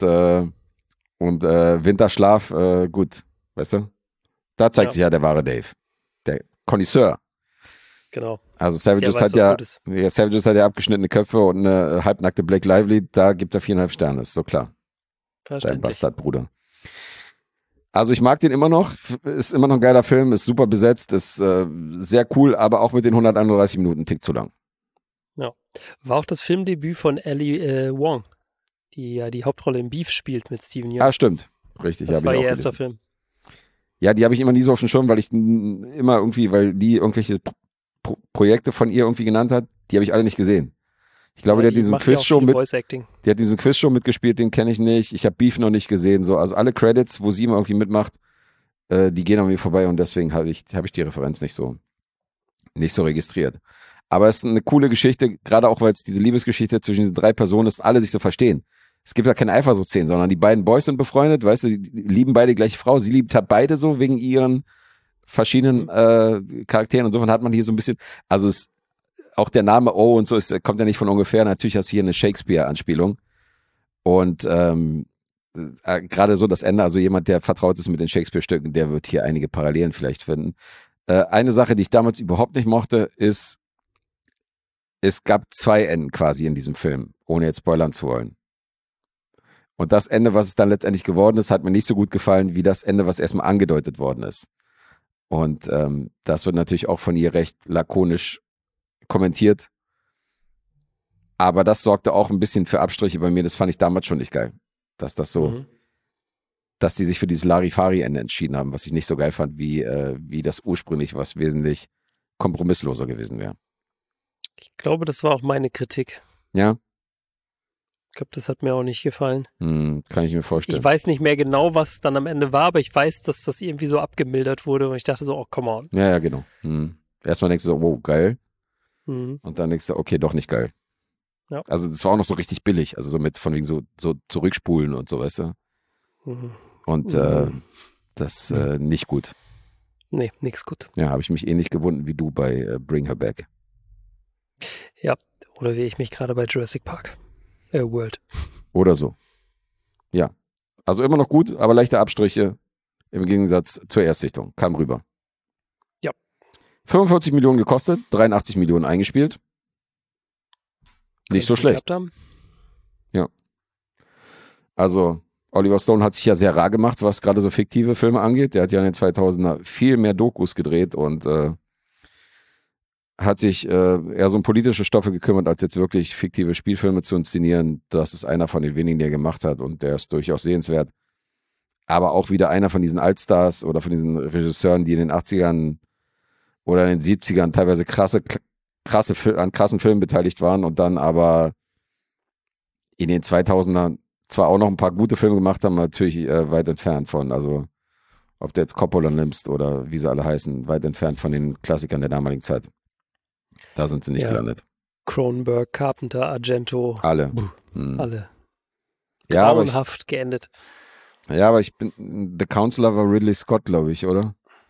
Winterschlaf, gut, weißt du? Da zeigt sich ja der wahre Dave. Der Connoisseur. Genau. Also Der Savages weiß, hat was ja, gut ist. Savages hat ja abgeschnittene Köpfe und eine halbnackte Blake Lively, da gibt er 4,5 Sterne, ist so klar. Dein Verständlich. Bastardbruder. Also ich mag den immer noch, ist immer noch ein geiler Film, ist super besetzt, ist sehr cool, aber auch mit den 131 Minuten einen Tick zu lang. War auch das Filmdebüt von Ali Wong, die ja die Hauptrolle im Beef spielt mit Steven Yeun. Ah, stimmt. Richtig, das hab war ich auch ihr erster gelesen. Film. Ja, die habe ich immer nie so auf dem Schirm, weil ich immer irgendwie, weil die irgendwelche Projekte von ihr irgendwie genannt hat, die habe ich alle nicht gesehen. Ich glaube, die hat diesen Quizshow mit, Voice Acting. die hat diesen Quizshow mitgespielt, den kenne ich nicht. Ich habe Beef noch nicht gesehen. So, also alle Credits, wo sie immer irgendwie mitmacht, die gehen an mir vorbei und deswegen habe ich die Referenz nicht so registriert. Aber es ist eine coole Geschichte, gerade auch, weil es diese Liebesgeschichte zwischen diesen 3 Personen ist und alle sich so verstehen. Es gibt ja keine Eifersuchtsszenen, sondern die beiden Boys sind befreundet, weißt du, die lieben beide die gleiche Frau. Sie liebt halt beide so wegen ihren verschiedenen Charakteren. Und insofern hat man hier so ein bisschen, also es, auch der Name O und so kommt ja nicht von ungefähr. Natürlich hast du hier eine Shakespeare-Anspielung. Und gerade so das Ende, also jemand, der vertraut ist mit den Shakespeare-Stücken, der wird hier einige Parallelen vielleicht finden. Eine Sache, die ich damals überhaupt nicht mochte, ist, es gab 2 Enden quasi in diesem Film, ohne jetzt spoilern zu wollen. Und das Ende, was es dann letztendlich geworden ist, hat mir nicht so gut gefallen, wie das Ende, was erstmal angedeutet worden ist. Und das wird natürlich auch von ihr recht lakonisch kommentiert. Aber das sorgte auch ein bisschen für Abstriche bei mir. Das fand ich damals schon nicht geil. Dass das so, dass die sich für dieses Larifari-Ende entschieden haben, was ich nicht so geil fand, wie das ursprünglich, was wesentlich kompromissloser gewesen wäre. Ich glaube, das war auch meine Kritik. Ja? Ich glaube, das hat mir auch nicht gefallen. Kann ich mir vorstellen. Ich weiß nicht mehr genau, was dann am Ende war, aber ich weiß, dass das irgendwie so abgemildert wurde und ich dachte so, oh, come on. Ja, genau. Erstmal denkst du so, wow, geil. Mhm. Und dann denkst du, okay, doch nicht geil. Ja. Also das war auch noch so richtig billig, also so mit von wegen so zurückspulen und so, weißt du. Mhm. Und das nicht gut. Nee, nix gut. Ja, habe ich mich ähnlich gewunden wie du bei Bring Her Back. Ja, oder wie ich mich gerade bei Jurassic Park. World. Oder so. Ja. Also immer noch gut, aber leichte Abstriche im Gegensatz zur Erstsichtung. Kam rüber. Ja. 45 Millionen gekostet, 83 Millionen eingespielt. Nicht so schlecht. Haben. Ja. Also Oliver Stone hat sich ja sehr rar gemacht, was gerade so fiktive Filme angeht. Der hat ja in den 2000er viel mehr Dokus gedreht und hat sich eher so um politische Stoffe gekümmert, als jetzt wirklich fiktive Spielfilme zu inszenieren. Das ist einer von den wenigen, der gemacht hat und der ist durchaus sehenswert. Aber auch wieder einer von diesen Altstars oder von diesen Regisseuren, die in den 80ern oder in den 70ern teilweise an krassen Filmen beteiligt waren und dann aber in den 2000ern zwar auch noch ein paar gute Filme gemacht haben, natürlich weit entfernt von, also ob du jetzt Coppola nimmst oder wie sie alle heißen, weit entfernt von den Klassikern der damaligen Zeit. Da sind sie nicht gelandet. Cronenberg, Carpenter, Argento. Alle. Alle. Ja, grauenhaft geendet. Ja, aber The Counselor war Ridley Scott, glaube ich, oder?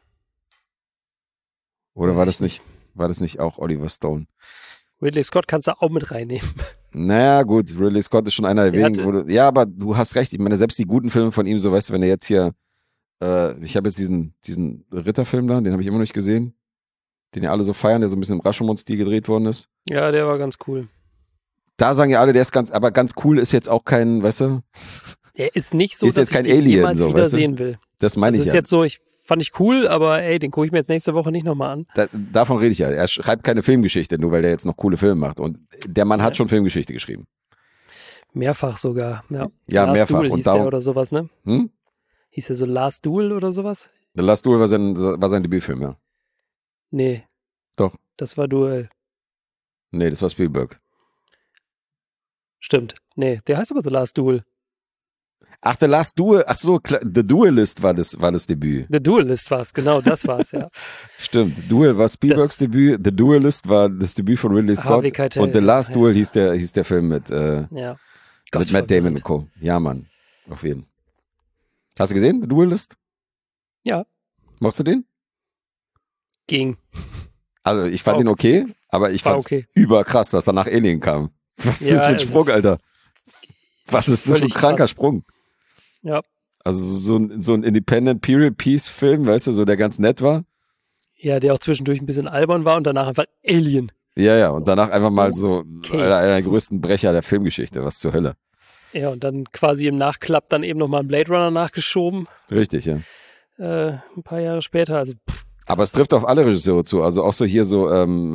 Oder war das nicht auch Oliver Stone? Ridley Scott kannst du auch mit reinnehmen. Naja, gut, Ridley Scott ist schon einer der wenigen. Ja, aber du hast recht. Ich meine, selbst die guten Filme von ihm, so weißt du, wenn er jetzt hier, ich habe jetzt diesen Ritterfilm da, den habe ich immer noch nicht gesehen, den ja alle so feiern, der so ein bisschen im Rashomon-Stil gedreht worden ist. Ja, der war ganz cool. Da sagen ja alle, der ist aber ganz cool ist jetzt auch kein, weißt du? Der ist nicht so, ist dass jetzt kein ich den Alien, jemals so, wieder weißt du? sehen will. Das meine ich ist ja. Jetzt so, fand ich cool, aber ey, den gucke ich mir jetzt nächste Woche nicht nochmal an. Davon rede ich ja. Er schreibt keine Filmgeschichte, nur weil der jetzt noch coole Filme macht. Und der Mann hat schon Filmgeschichte geschrieben. Mehrfach sogar. Ja, Last mehrfach. Duel hieß der oder sowas, ne? Hieß der so Last Duel oder sowas? The Last Duel war sein Debütfilm, ja. Nee. Doch. Das war Duel. Nee, das war Spielberg. Stimmt. Nee, der heißt aber The Last Duel. Ach, The Last Duel. Ach so, The Duelist war das Debüt. The Duelist war's, genau, das war's, ja. Stimmt. Duel war Spielbergs Debüt. The Duelist war das Debüt von Ridley Scott. Harvey Keitel. Und The Last Duel hieß der Film mit ja. mit Matt Damon und Co. Ja, Mann. Auf jeden. Hast du gesehen, The Duelist? Ja. Mochtest du den? Ging. Also ich fand ihn okay, aber ich fand es überkrass, dass danach Alien kam. Was ist das für ein Sprung, Alter? Was ist das für ein kranker krass. Sprung? Ja. Also so ein Independent Period Piece Film, weißt du, so der ganz nett war. Ja, der auch zwischendurch ein bisschen albern war und danach einfach Alien. Ja, und danach einfach mal so einer der größten Brecher der Filmgeschichte, was zur Hölle. Ja, und dann quasi im Nachklapp dann eben nochmal einen Blade Runner nachgeschoben. Richtig, ja. Ein paar Jahre später, also Aber es trifft auf alle Regisseure zu, also auch so hier so,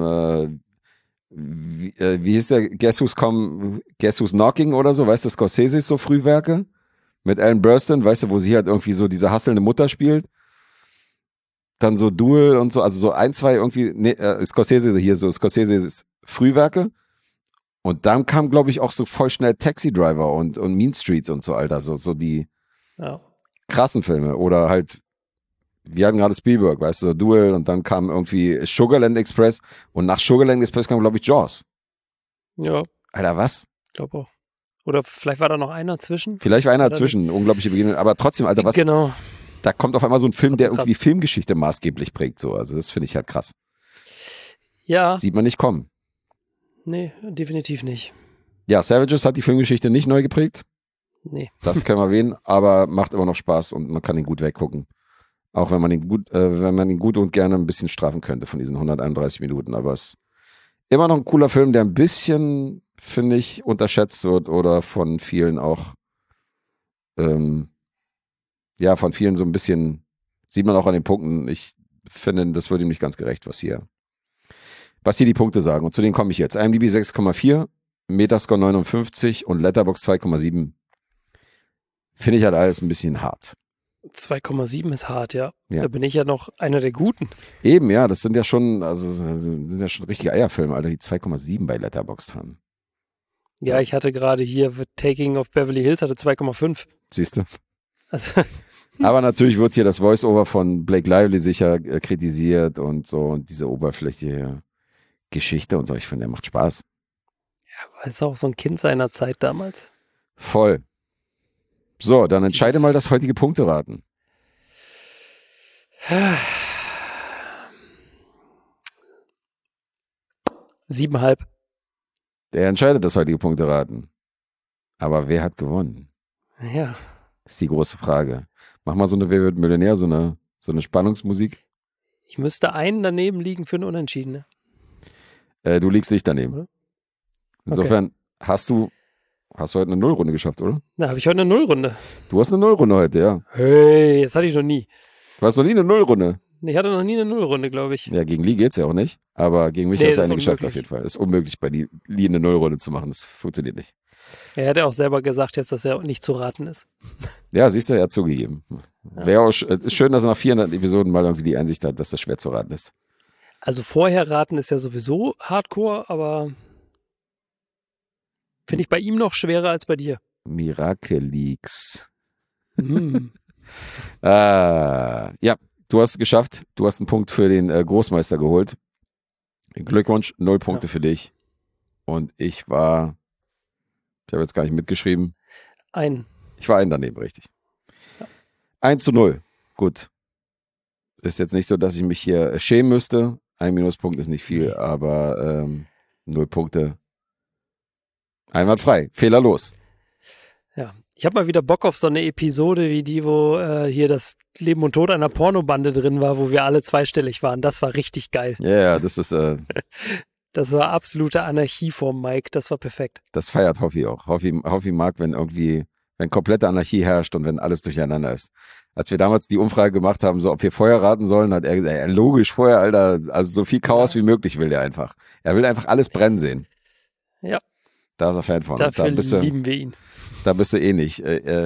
wie hieß der, Guess Who's Knocking oder so, weißt du, Scorsese's so Frühwerke mit Ellen Burstyn, weißt du, wo sie halt irgendwie so diese hasselnde Mutter spielt. Dann so Duel und so, also so ein, zwei irgendwie, Scorsese's Frühwerke. Und dann kam, glaube ich, auch so voll schnell Taxi Driver und Mean Streets und so, Alter, so die krassen Filme. Oder halt, wir hatten gerade Spielberg, weißt du, so Duel und dann kam irgendwie Sugarland Express und nach Sugarland Express kam, glaube ich, Jaws. Ja. Alter, was? Ich glaube auch. Oder vielleicht war da noch einer zwischen? Vielleicht war einer dazwischen, unglaubliche Begegnung. Aber trotzdem, Alter, was? Genau. Da kommt auf einmal so ein Film, der irgendwie die Filmgeschichte maßgeblich prägt, so. Also das finde ich halt krass. Ja. Sieht man nicht kommen. Nee, definitiv nicht. Ja, Savages hat die Filmgeschichte nicht neu geprägt. Nee. Das können wir erwähnen, aber macht immer noch Spaß und man kann ihn gut weggucken. Auch wenn man ihn gut und gerne ein bisschen strafen könnte von diesen 131 Minuten. Aber es ist immer noch ein cooler Film, der ein bisschen, finde ich, unterschätzt wird oder von vielen auch, von vielen so ein bisschen, sieht man auch an den Punkten. Ich finde, das wird ihm nicht ganz gerecht, was hier die Punkte sagen. Und zu denen komme ich jetzt. IMDb 6,4, Metascore 59 und Letterboxd 2,7. Finde ich halt alles ein bisschen hart. 2,7 ist hart, ja. Da bin ich ja noch einer der Guten. Eben, ja, das sind ja schon, sind ja schon richtige Eierfilme, Alter, die 2,7 bei Letterboxd haben. Ja, ich hatte gerade hier Taking of Beverly Hills hatte 2,5. Siehst du? Also. Aber natürlich wird hier das Voice-Over von Blake Lively sicher kritisiert und so und diese oberflächliche Geschichte und so. Ich finde, der macht Spaß. Ja, weil es auch so ein Kind seiner Zeit damals. Voll. So, dann entscheide mal das heutige Punkteraten. 7,5. Der entscheidet das heutige Punkteraten. Aber wer hat gewonnen? Ja. Das ist die große Frage. Mach mal so eine Wer wird Millionär, so eine Spannungsmusik. Ich müsste einen daneben liegen für einen Unentschiedene. Du liegst nicht daneben. Oder? Insofern hast du heute eine Nullrunde geschafft, oder? Na, habe ich heute eine Nullrunde. Du hast eine Nullrunde heute, ja. Hey, das hatte ich noch nie. Du hast noch nie eine Nullrunde? Ich hatte noch nie eine Nullrunde, glaube ich. Ja, gegen Lee geht's ja auch nicht. Aber gegen mich hast du eine geschafft auf jeden Fall. Es ist unmöglich, bei Lee eine Nullrunde zu machen. Das funktioniert nicht. Er hat ja auch selber gesagt jetzt, dass er nicht zu raten ist. Ja, siehst du, er hat zugegeben. Ja. Es ist schön, dass er nach 400 Episoden mal irgendwie die Einsicht hat, dass das schwer zu raten ist. Also vorher raten ist ja sowieso Hardcore, aber finde ich bei ihm noch schwerer als bei dir. Miracle Leaks. Ja, du hast es geschafft. Du hast einen Punkt für den Großmeister geholt. Glückwunsch, 0 Punkte für dich. Und ich habe jetzt gar nicht mitgeschrieben. Ich war daneben, richtig. Ja. 1:0. Gut. Ist jetzt nicht so, dass ich mich hier schämen müsste. 1 Minuspunkt ist nicht viel, aber 0 Punkte. Einwandfrei. Fehlerlos. Ja, ich habe mal wieder Bock auf so eine Episode wie die, wo hier das Leben und Tod einer Pornobande drin war, wo wir alle zweistellig waren. Das war richtig geil. Ja, das ist... Das war absolute Anarchie vom Mike. Das war perfekt. Das feiert Hoffi auch. Hoffi mag, wenn komplette Anarchie herrscht und wenn alles durcheinander ist. Als wir damals die Umfrage gemacht haben, so ob wir Feuer raten sollen, hat er gesagt, ja, logisch, Feuer, Alter, also so viel Chaos wie möglich will er einfach. Er will einfach alles brennen sehen. Ja. Da ist er Fan von. Dafür lieben wir ihn. Da bist du ähnlich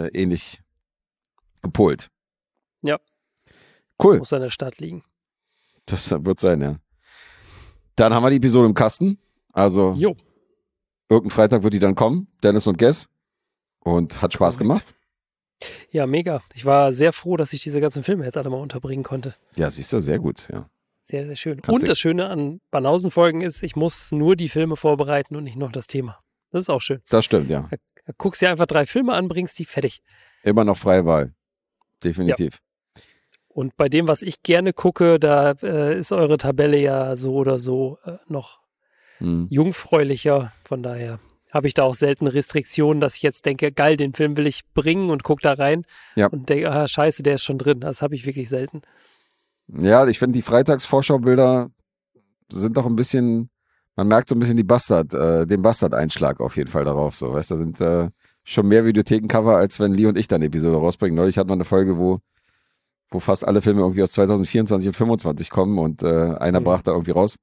gepolt. Ja. Cool. Muss in der Stadt liegen. Das wird sein, ja. Dann haben wir die Episode im Kasten. Also irgendein Freitag wird die dann kommen. Dennis und Guess. Und hat Spaß gemacht. Ja, mega. Ich war sehr froh, dass ich diese ganzen Filme jetzt alle mal unterbringen konnte. Ja, siehst du, sehr gut, ja. Sehr, sehr schön. Und das Schöne an Banausen-Folgen ist, ich muss nur die Filme vorbereiten und nicht noch das Thema. Das ist auch schön. Das stimmt, ja. Da guckst dir einfach 3 Filme an, bringst die fertig. Immer noch freie Wahl. Definitiv. Ja. Und bei dem, was ich gerne gucke, da ist eure Tabelle ja so oder so noch jungfräulicher. Von daher habe ich da auch selten Restriktionen, dass ich jetzt denke, geil, den Film will ich bringen und gucke da rein und denke, scheiße, der ist schon drin. Das habe ich wirklich selten. Ja, ich finde, die Freitagsvorschaubilder sind doch ein bisschen, man merkt so ein bisschen den Bastard-Einschlag auf jeden Fall darauf. So, weißt du, da sind schon mehr Videothekencover, als wenn Lee und ich dann eine Episode rausbringen. Neulich hatten wir eine Folge, wo fast alle Filme irgendwie aus 2024 und 2025 kommen und einer brach da irgendwie raus.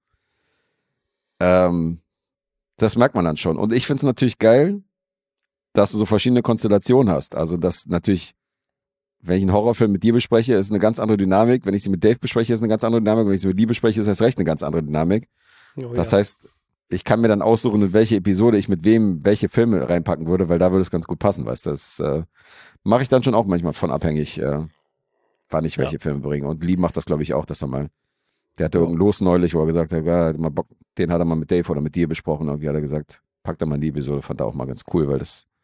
Das merkt man dann schon. Und ich finde es natürlich geil, dass du so verschiedene Konstellationen hast. Also, dass natürlich, wenn ich einen Horrorfilm mit dir bespreche, ist eine ganz andere Dynamik. Wenn ich sie mit Dave bespreche, ist eine ganz andere Dynamik. Wenn ich sie mit Lee bespreche, ist erst recht eine ganz andere Dynamik. Das heißt, ich kann mir dann aussuchen, in welche Episode ich mit wem welche Filme reinpacken würde, weil da würde es ganz gut passen, weißt du. Das mache ich dann schon auch manchmal von abhängig, wann ich welche Filme bringe. Und Lee macht das, glaube ich, auch, dass er mal, der hatte irgendein Los neulich, wo er gesagt hat, ja, mal Bock, den hat er mal mit Dave oder mit dir besprochen. Irgendwie hat er gesagt, pack da mal in die Episode, fand er auch mal ganz cool,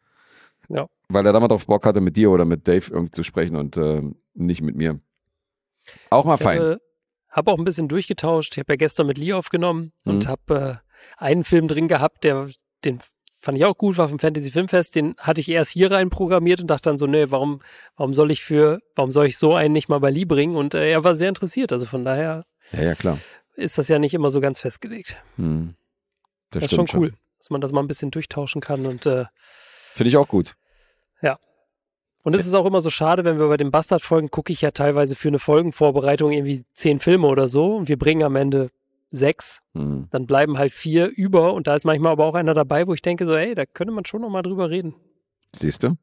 weil er da mal drauf Bock hatte, mit dir oder mit Dave irgendwie zu sprechen und nicht mit mir. Auch mal fein. Habe auch ein bisschen durchgetauscht. Ich habe ja gestern mit Lee aufgenommen und habe einen Film drin gehabt, den fand ich auch gut, war vom Fantasy Filmfest, den hatte ich erst hier rein programmiert und dachte dann so, nee, warum soll ich so einen nicht mal bei Lee bringen? Und er war sehr interessiert, also von daher Ja, klar. ist das ja nicht immer so ganz festgelegt. Das ist stimmt schon cool, dass man das mal ein bisschen durchtauschen kann und finde ich auch gut. Ja. Und es ist auch immer so schade, wenn wir bei den Bastard-Folgen gucke ich ja teilweise für eine Folgenvorbereitung irgendwie 10 Filme oder so und wir bringen am Ende 6, dann bleiben halt 4 über und da ist manchmal aber auch einer dabei, wo ich denke so, ey, da könnte man schon noch mal drüber reden. Siehst du?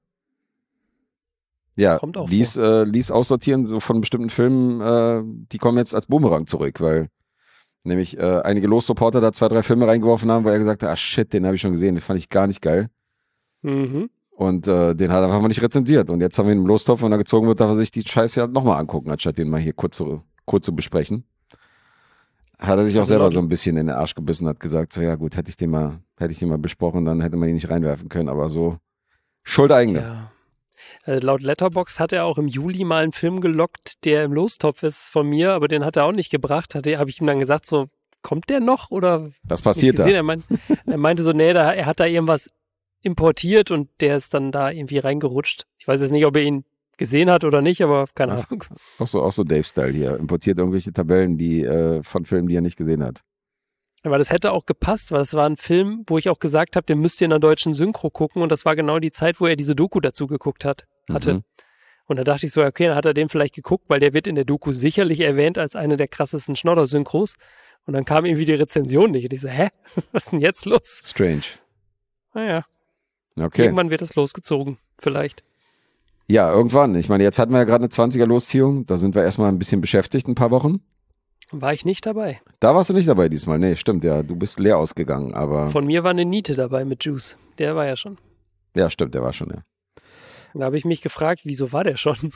Ja, Kommt auch Lies aussortieren so von bestimmten Filmen, die kommen jetzt als Boomerang zurück, weil nämlich einige Los-Supporter da 2, 3 Filme reingeworfen haben, wo er gesagt hat, shit, den habe ich schon gesehen, den fand ich gar nicht geil. Und den hat er einfach mal nicht rezensiert. Und jetzt haben wir ihn im Lostopf, wenn er gezogen wird, darf er sich die Scheiße halt nochmal angucken, anstatt den mal hier kurz zu besprechen. Hat er sich auch selber so ein bisschen in den Arsch gebissen, hat gesagt, so ja gut, hätte ich den mal besprochen, dann hätte man ihn nicht reinwerfen können, aber so schuldeigene. Ja. Laut Letterboxd hat er auch im Juli mal einen Film gelockt, der im Lostopf ist von mir, aber den hat er auch nicht gebracht. Habe ich ihm dann gesagt, so, kommt der noch? Oder was passiert da? Er meinte so, nee, er hat da irgendwas importiert und der ist dann da irgendwie reingerutscht. Ich weiß jetzt nicht, ob er ihn gesehen hat oder nicht, aber keine Ahnung. Auch so Dave-Style hier. Importiert irgendwelche Tabellen, von Filmen, die er nicht gesehen hat. Aber das hätte auch gepasst, weil das war ein Film, wo ich auch gesagt habe, den müsst ihr in der deutschen Synchro gucken und das war genau die Zeit, wo er diese Doku dazu geguckt hatte. Und da dachte ich so, okay, dann hat er den vielleicht geguckt, weil der wird in der Doku sicherlich erwähnt als eine der krassesten Schnodder-Synchros. Und dann kam irgendwie die Rezension nicht. Und ich so, was ist denn jetzt los? Strange. Naja. Okay. Irgendwann wird es losgezogen, vielleicht. Ja, irgendwann. Ich meine, jetzt hatten wir ja gerade eine 20er-Losziehung. Da sind wir erstmal ein bisschen beschäftigt, ein paar Wochen. War ich nicht dabei. Da warst du nicht dabei diesmal. Nee, stimmt, ja. Du bist leer ausgegangen, aber... Von mir war eine Niete dabei mit Juice. Der war ja schon. Ja, stimmt, der war schon, ja. Da habe ich mich gefragt, wieso war der schon?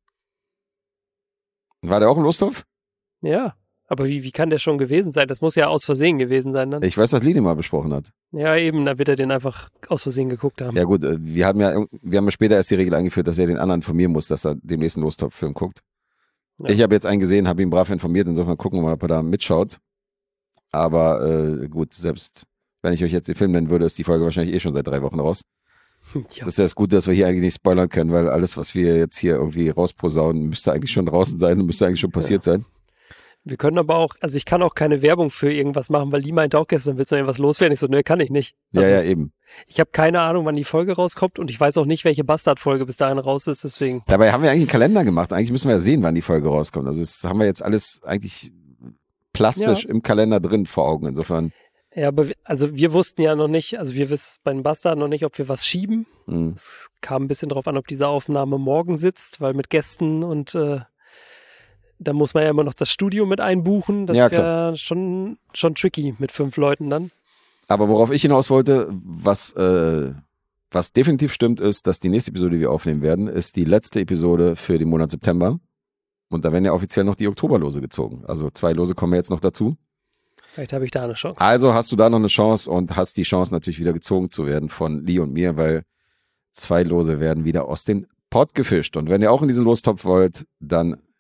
War der auch im Lostopf? Ja, aber wie kann der schon gewesen sein? Das muss ja aus Versehen gewesen sein dann. Ich weiß, dass Lini mal besprochen hat. Ja, eben, da wird er den einfach aus Versehen geguckt haben. Ja gut, wir haben ja später erst die Regel eingeführt, dass er den anderen informieren muss, dass er den nächsten Lostopf-Film guckt. Ja. Ich habe jetzt einen gesehen, habe ihn brav informiert, insofern gucken wir mal, ob er da mitschaut. Aber gut, selbst wenn ich euch jetzt den Film nennen würde, ist die Folge wahrscheinlich schon seit 3 Wochen raus. Ja. Das ist ja das Gute, dass wir hier eigentlich nicht spoilern können, weil alles, was wir jetzt hier irgendwie rausposaunen, müsste eigentlich schon draußen sein und müsste eigentlich schon passiert sein. Wir können aber auch, also ich kann auch keine Werbung für irgendwas machen, weil Lee meinte auch gestern, willst du noch irgendwas loswerden? Ich so, ne, kann ich nicht. Also, ja, eben. Ich habe keine Ahnung, wann die Folge rauskommt und ich weiß auch nicht, welche Bastard-Folge bis dahin raus ist, deswegen. Dabei haben wir eigentlich einen Kalender gemacht. Eigentlich müssen wir ja sehen, wann die Folge rauskommt. Also das haben wir jetzt alles eigentlich plastisch im Kalender drin vor Augen, insofern. Ja, aber wir wussten ja noch nicht, also wir wissen bei den Bastard noch nicht, ob wir was schieben. Es kam ein bisschen drauf an, ob diese Aufnahme morgen sitzt, weil mit Gästen und da muss man ja immer noch das Studio mit einbuchen. Das ist ja schon tricky mit 5 Leuten dann. Aber worauf ich hinaus wollte, was definitiv stimmt, ist, dass die nächste Episode, die wir aufnehmen werden, ist die letzte Episode für den Monat September. Und da werden ja offiziell noch die Oktoberlose gezogen. Also 2 Lose kommen ja jetzt noch dazu. Vielleicht habe ich da eine Chance. Also hast du da noch eine Chance und hast die Chance natürlich wieder gezogen zu werden von Lee und mir, weil 2 Lose werden wieder aus dem Pott gefischt. Und wenn ihr auch in diesen Lostopf wollt, dann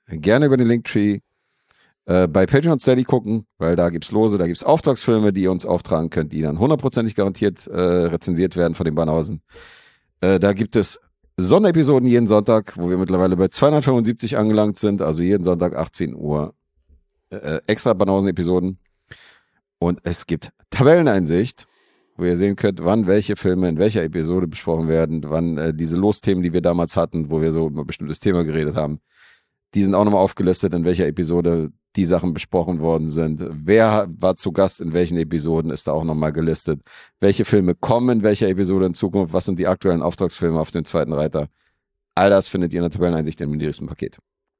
gerne über den Linktree bei Patreon Steady gucken, weil da gibt's Lose, da gibt's Auftragsfilme, die ihr uns auftragen könnt, die dann 100%ig garantiert rezensiert werden von den Banausen. Da gibt es Sonderepisoden jeden Sonntag, wo wir mittlerweile bei 275 angelangt sind, also jeden Sonntag 18 Uhr extra Banausen-Episoden. Und es gibt Tabelleneinsicht, wo ihr sehen könnt, wann welche Filme in welcher Episode besprochen werden, wann diese Losthemen, die wir damals hatten, wo wir so über ein bestimmtes Thema geredet haben, die sind auch nochmal aufgelistet, in welcher Episode die Sachen besprochen worden sind. Wer war zu Gast in welchen Episoden, ist da auch nochmal gelistet. Welche Filme kommen in welcher Episode in Zukunft, was sind die aktuellen Auftragsfilme auf dem zweiten Reiter. All das findet ihr in der Tabelleneinsicht im niedrigsten Paket.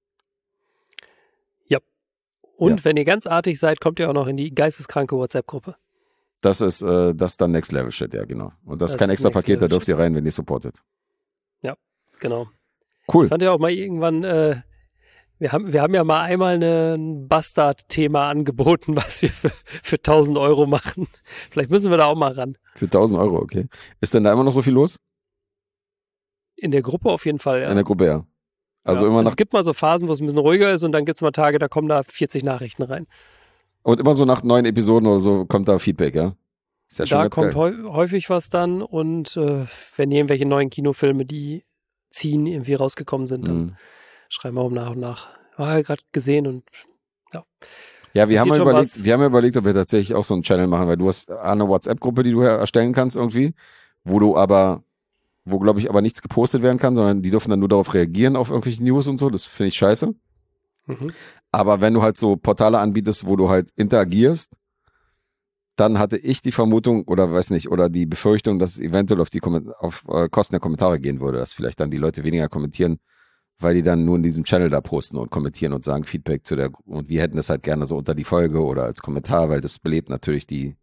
Ja. Und wenn ihr ganz artig seid, kommt ihr auch noch in die geisteskranke WhatsApp-Gruppe. Das ist dann Next Level Shit, ja genau. Und das ist kein ist extra Next Paket, da Level dürft ihr rein, wenn ihr supportet. Ja, genau. Cool. Ich fand ja auch mal irgendwann, wir haben ja mal einmal ein Bastard-Thema angeboten, was wir für 1.000 Euro machen. Vielleicht müssen wir da auch mal ran. Für 1.000 Euro, okay. Ist denn da immer noch so viel los? In der Gruppe auf jeden Fall, ja. In der Gruppe, ja. Also immer es gibt mal so Phasen, wo es ein bisschen ruhiger ist und dann gibt es mal Tage, da kommen da 40 Nachrichten rein. Und immer so nach 9 Episoden oder so kommt da Feedback, ja? Ist ja schon Da ganz kommt geil. häufig was dann und wenn irgendwelche neuen Kinofilme, die ziehen, irgendwie rausgekommen sind, dann schreiben wir auch nach und nach. Gerade gesehen und ja. Ja, wir haben Passiert ja schon überlegt, ob wir tatsächlich auch so einen Channel machen, weil du hast eine WhatsApp-Gruppe, die du erstellen kannst irgendwie, wo glaube ich aber nichts gepostet werden kann, sondern die dürfen dann nur darauf reagieren, auf irgendwelche News und so. Das finde ich scheiße. Mhm. Aber wenn du halt so Portale anbietest, wo du halt interagierst, dann hatte ich die Vermutung oder weiß nicht, oder die Befürchtung, dass es eventuell auf Kosten der Kommentare gehen würde, dass vielleicht dann die Leute weniger kommentieren, weil die dann nur in diesem Channel da posten und kommentieren und sagen Feedback und wir hätten das halt gerne so unter die Folge oder als Kommentar, weil das belebt natürlich die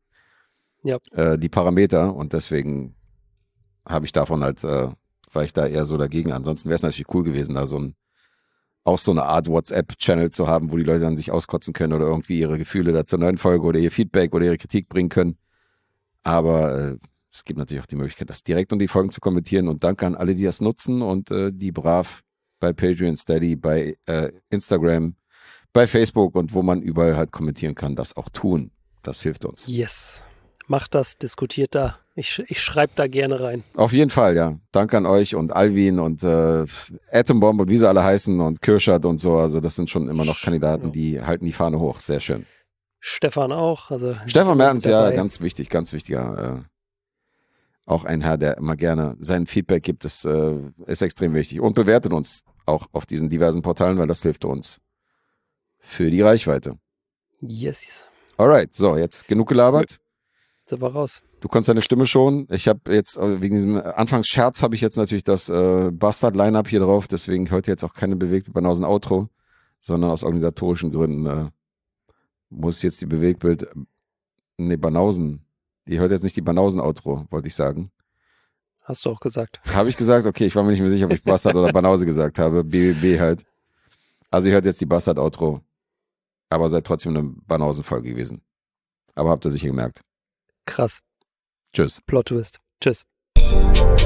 Parameter und deswegen habe ich davon halt, war ich da eher so dagegen. Ansonsten wäre es natürlich cool gewesen, da auch so eine Art WhatsApp-Channel zu haben, wo die Leute dann sich auskotzen können oder irgendwie ihre Gefühle da zur neuen Folge oder ihr Feedback oder ihre Kritik bringen können. Aber es gibt natürlich auch die Möglichkeit, das direkt unter die Folgen zu kommentieren und danke an alle, die das nutzen und die brav bei Patreon, Steady, bei Instagram, bei Facebook und wo man überall halt kommentieren kann, das auch tun. Das hilft uns. Yes. Macht das, diskutiert da. Ich schreibe da gerne rein. Auf jeden Fall, ja. Danke an euch und Alvin und Atombomb und wie sie alle heißen und Kirschert und so. Also das sind schon immer noch Kandidaten, die halten die Fahne hoch. Sehr schön. Stefan auch. Also Stefan Mertens, ja, ganz wichtiger. Auch ein Herr, der immer gerne sein Feedback gibt, ist extrem wichtig. Und bewertet uns auch auf diesen diversen Portalen, weil das hilft uns für die Reichweite. Yes. Alright, so, jetzt genug gelabert. Sind wir raus. Du kannst deine Stimme schonen. Ich habe jetzt, wegen diesem Anfangsscherz habe ich jetzt natürlich das Bastard-Line-Up hier drauf, deswegen heute jetzt auch keine bewegte Banausen-Outro, sondern aus organisatorischen Gründen muss jetzt die Banausen. Ihr hört jetzt nicht die Banausen-Outro, wollte ich sagen. Hast du auch gesagt. Habe ich gesagt? Okay, ich war mir nicht mehr sicher, ob ich Bastard oder Banause gesagt habe. BBB halt. Also ihr hört jetzt die Bastard-Outro, aber seid trotzdem eine Banausen-Folge gewesen. Aber habt ihr sicher gemerkt. Krass. Tschüss. Plot-Twist. Tschüss.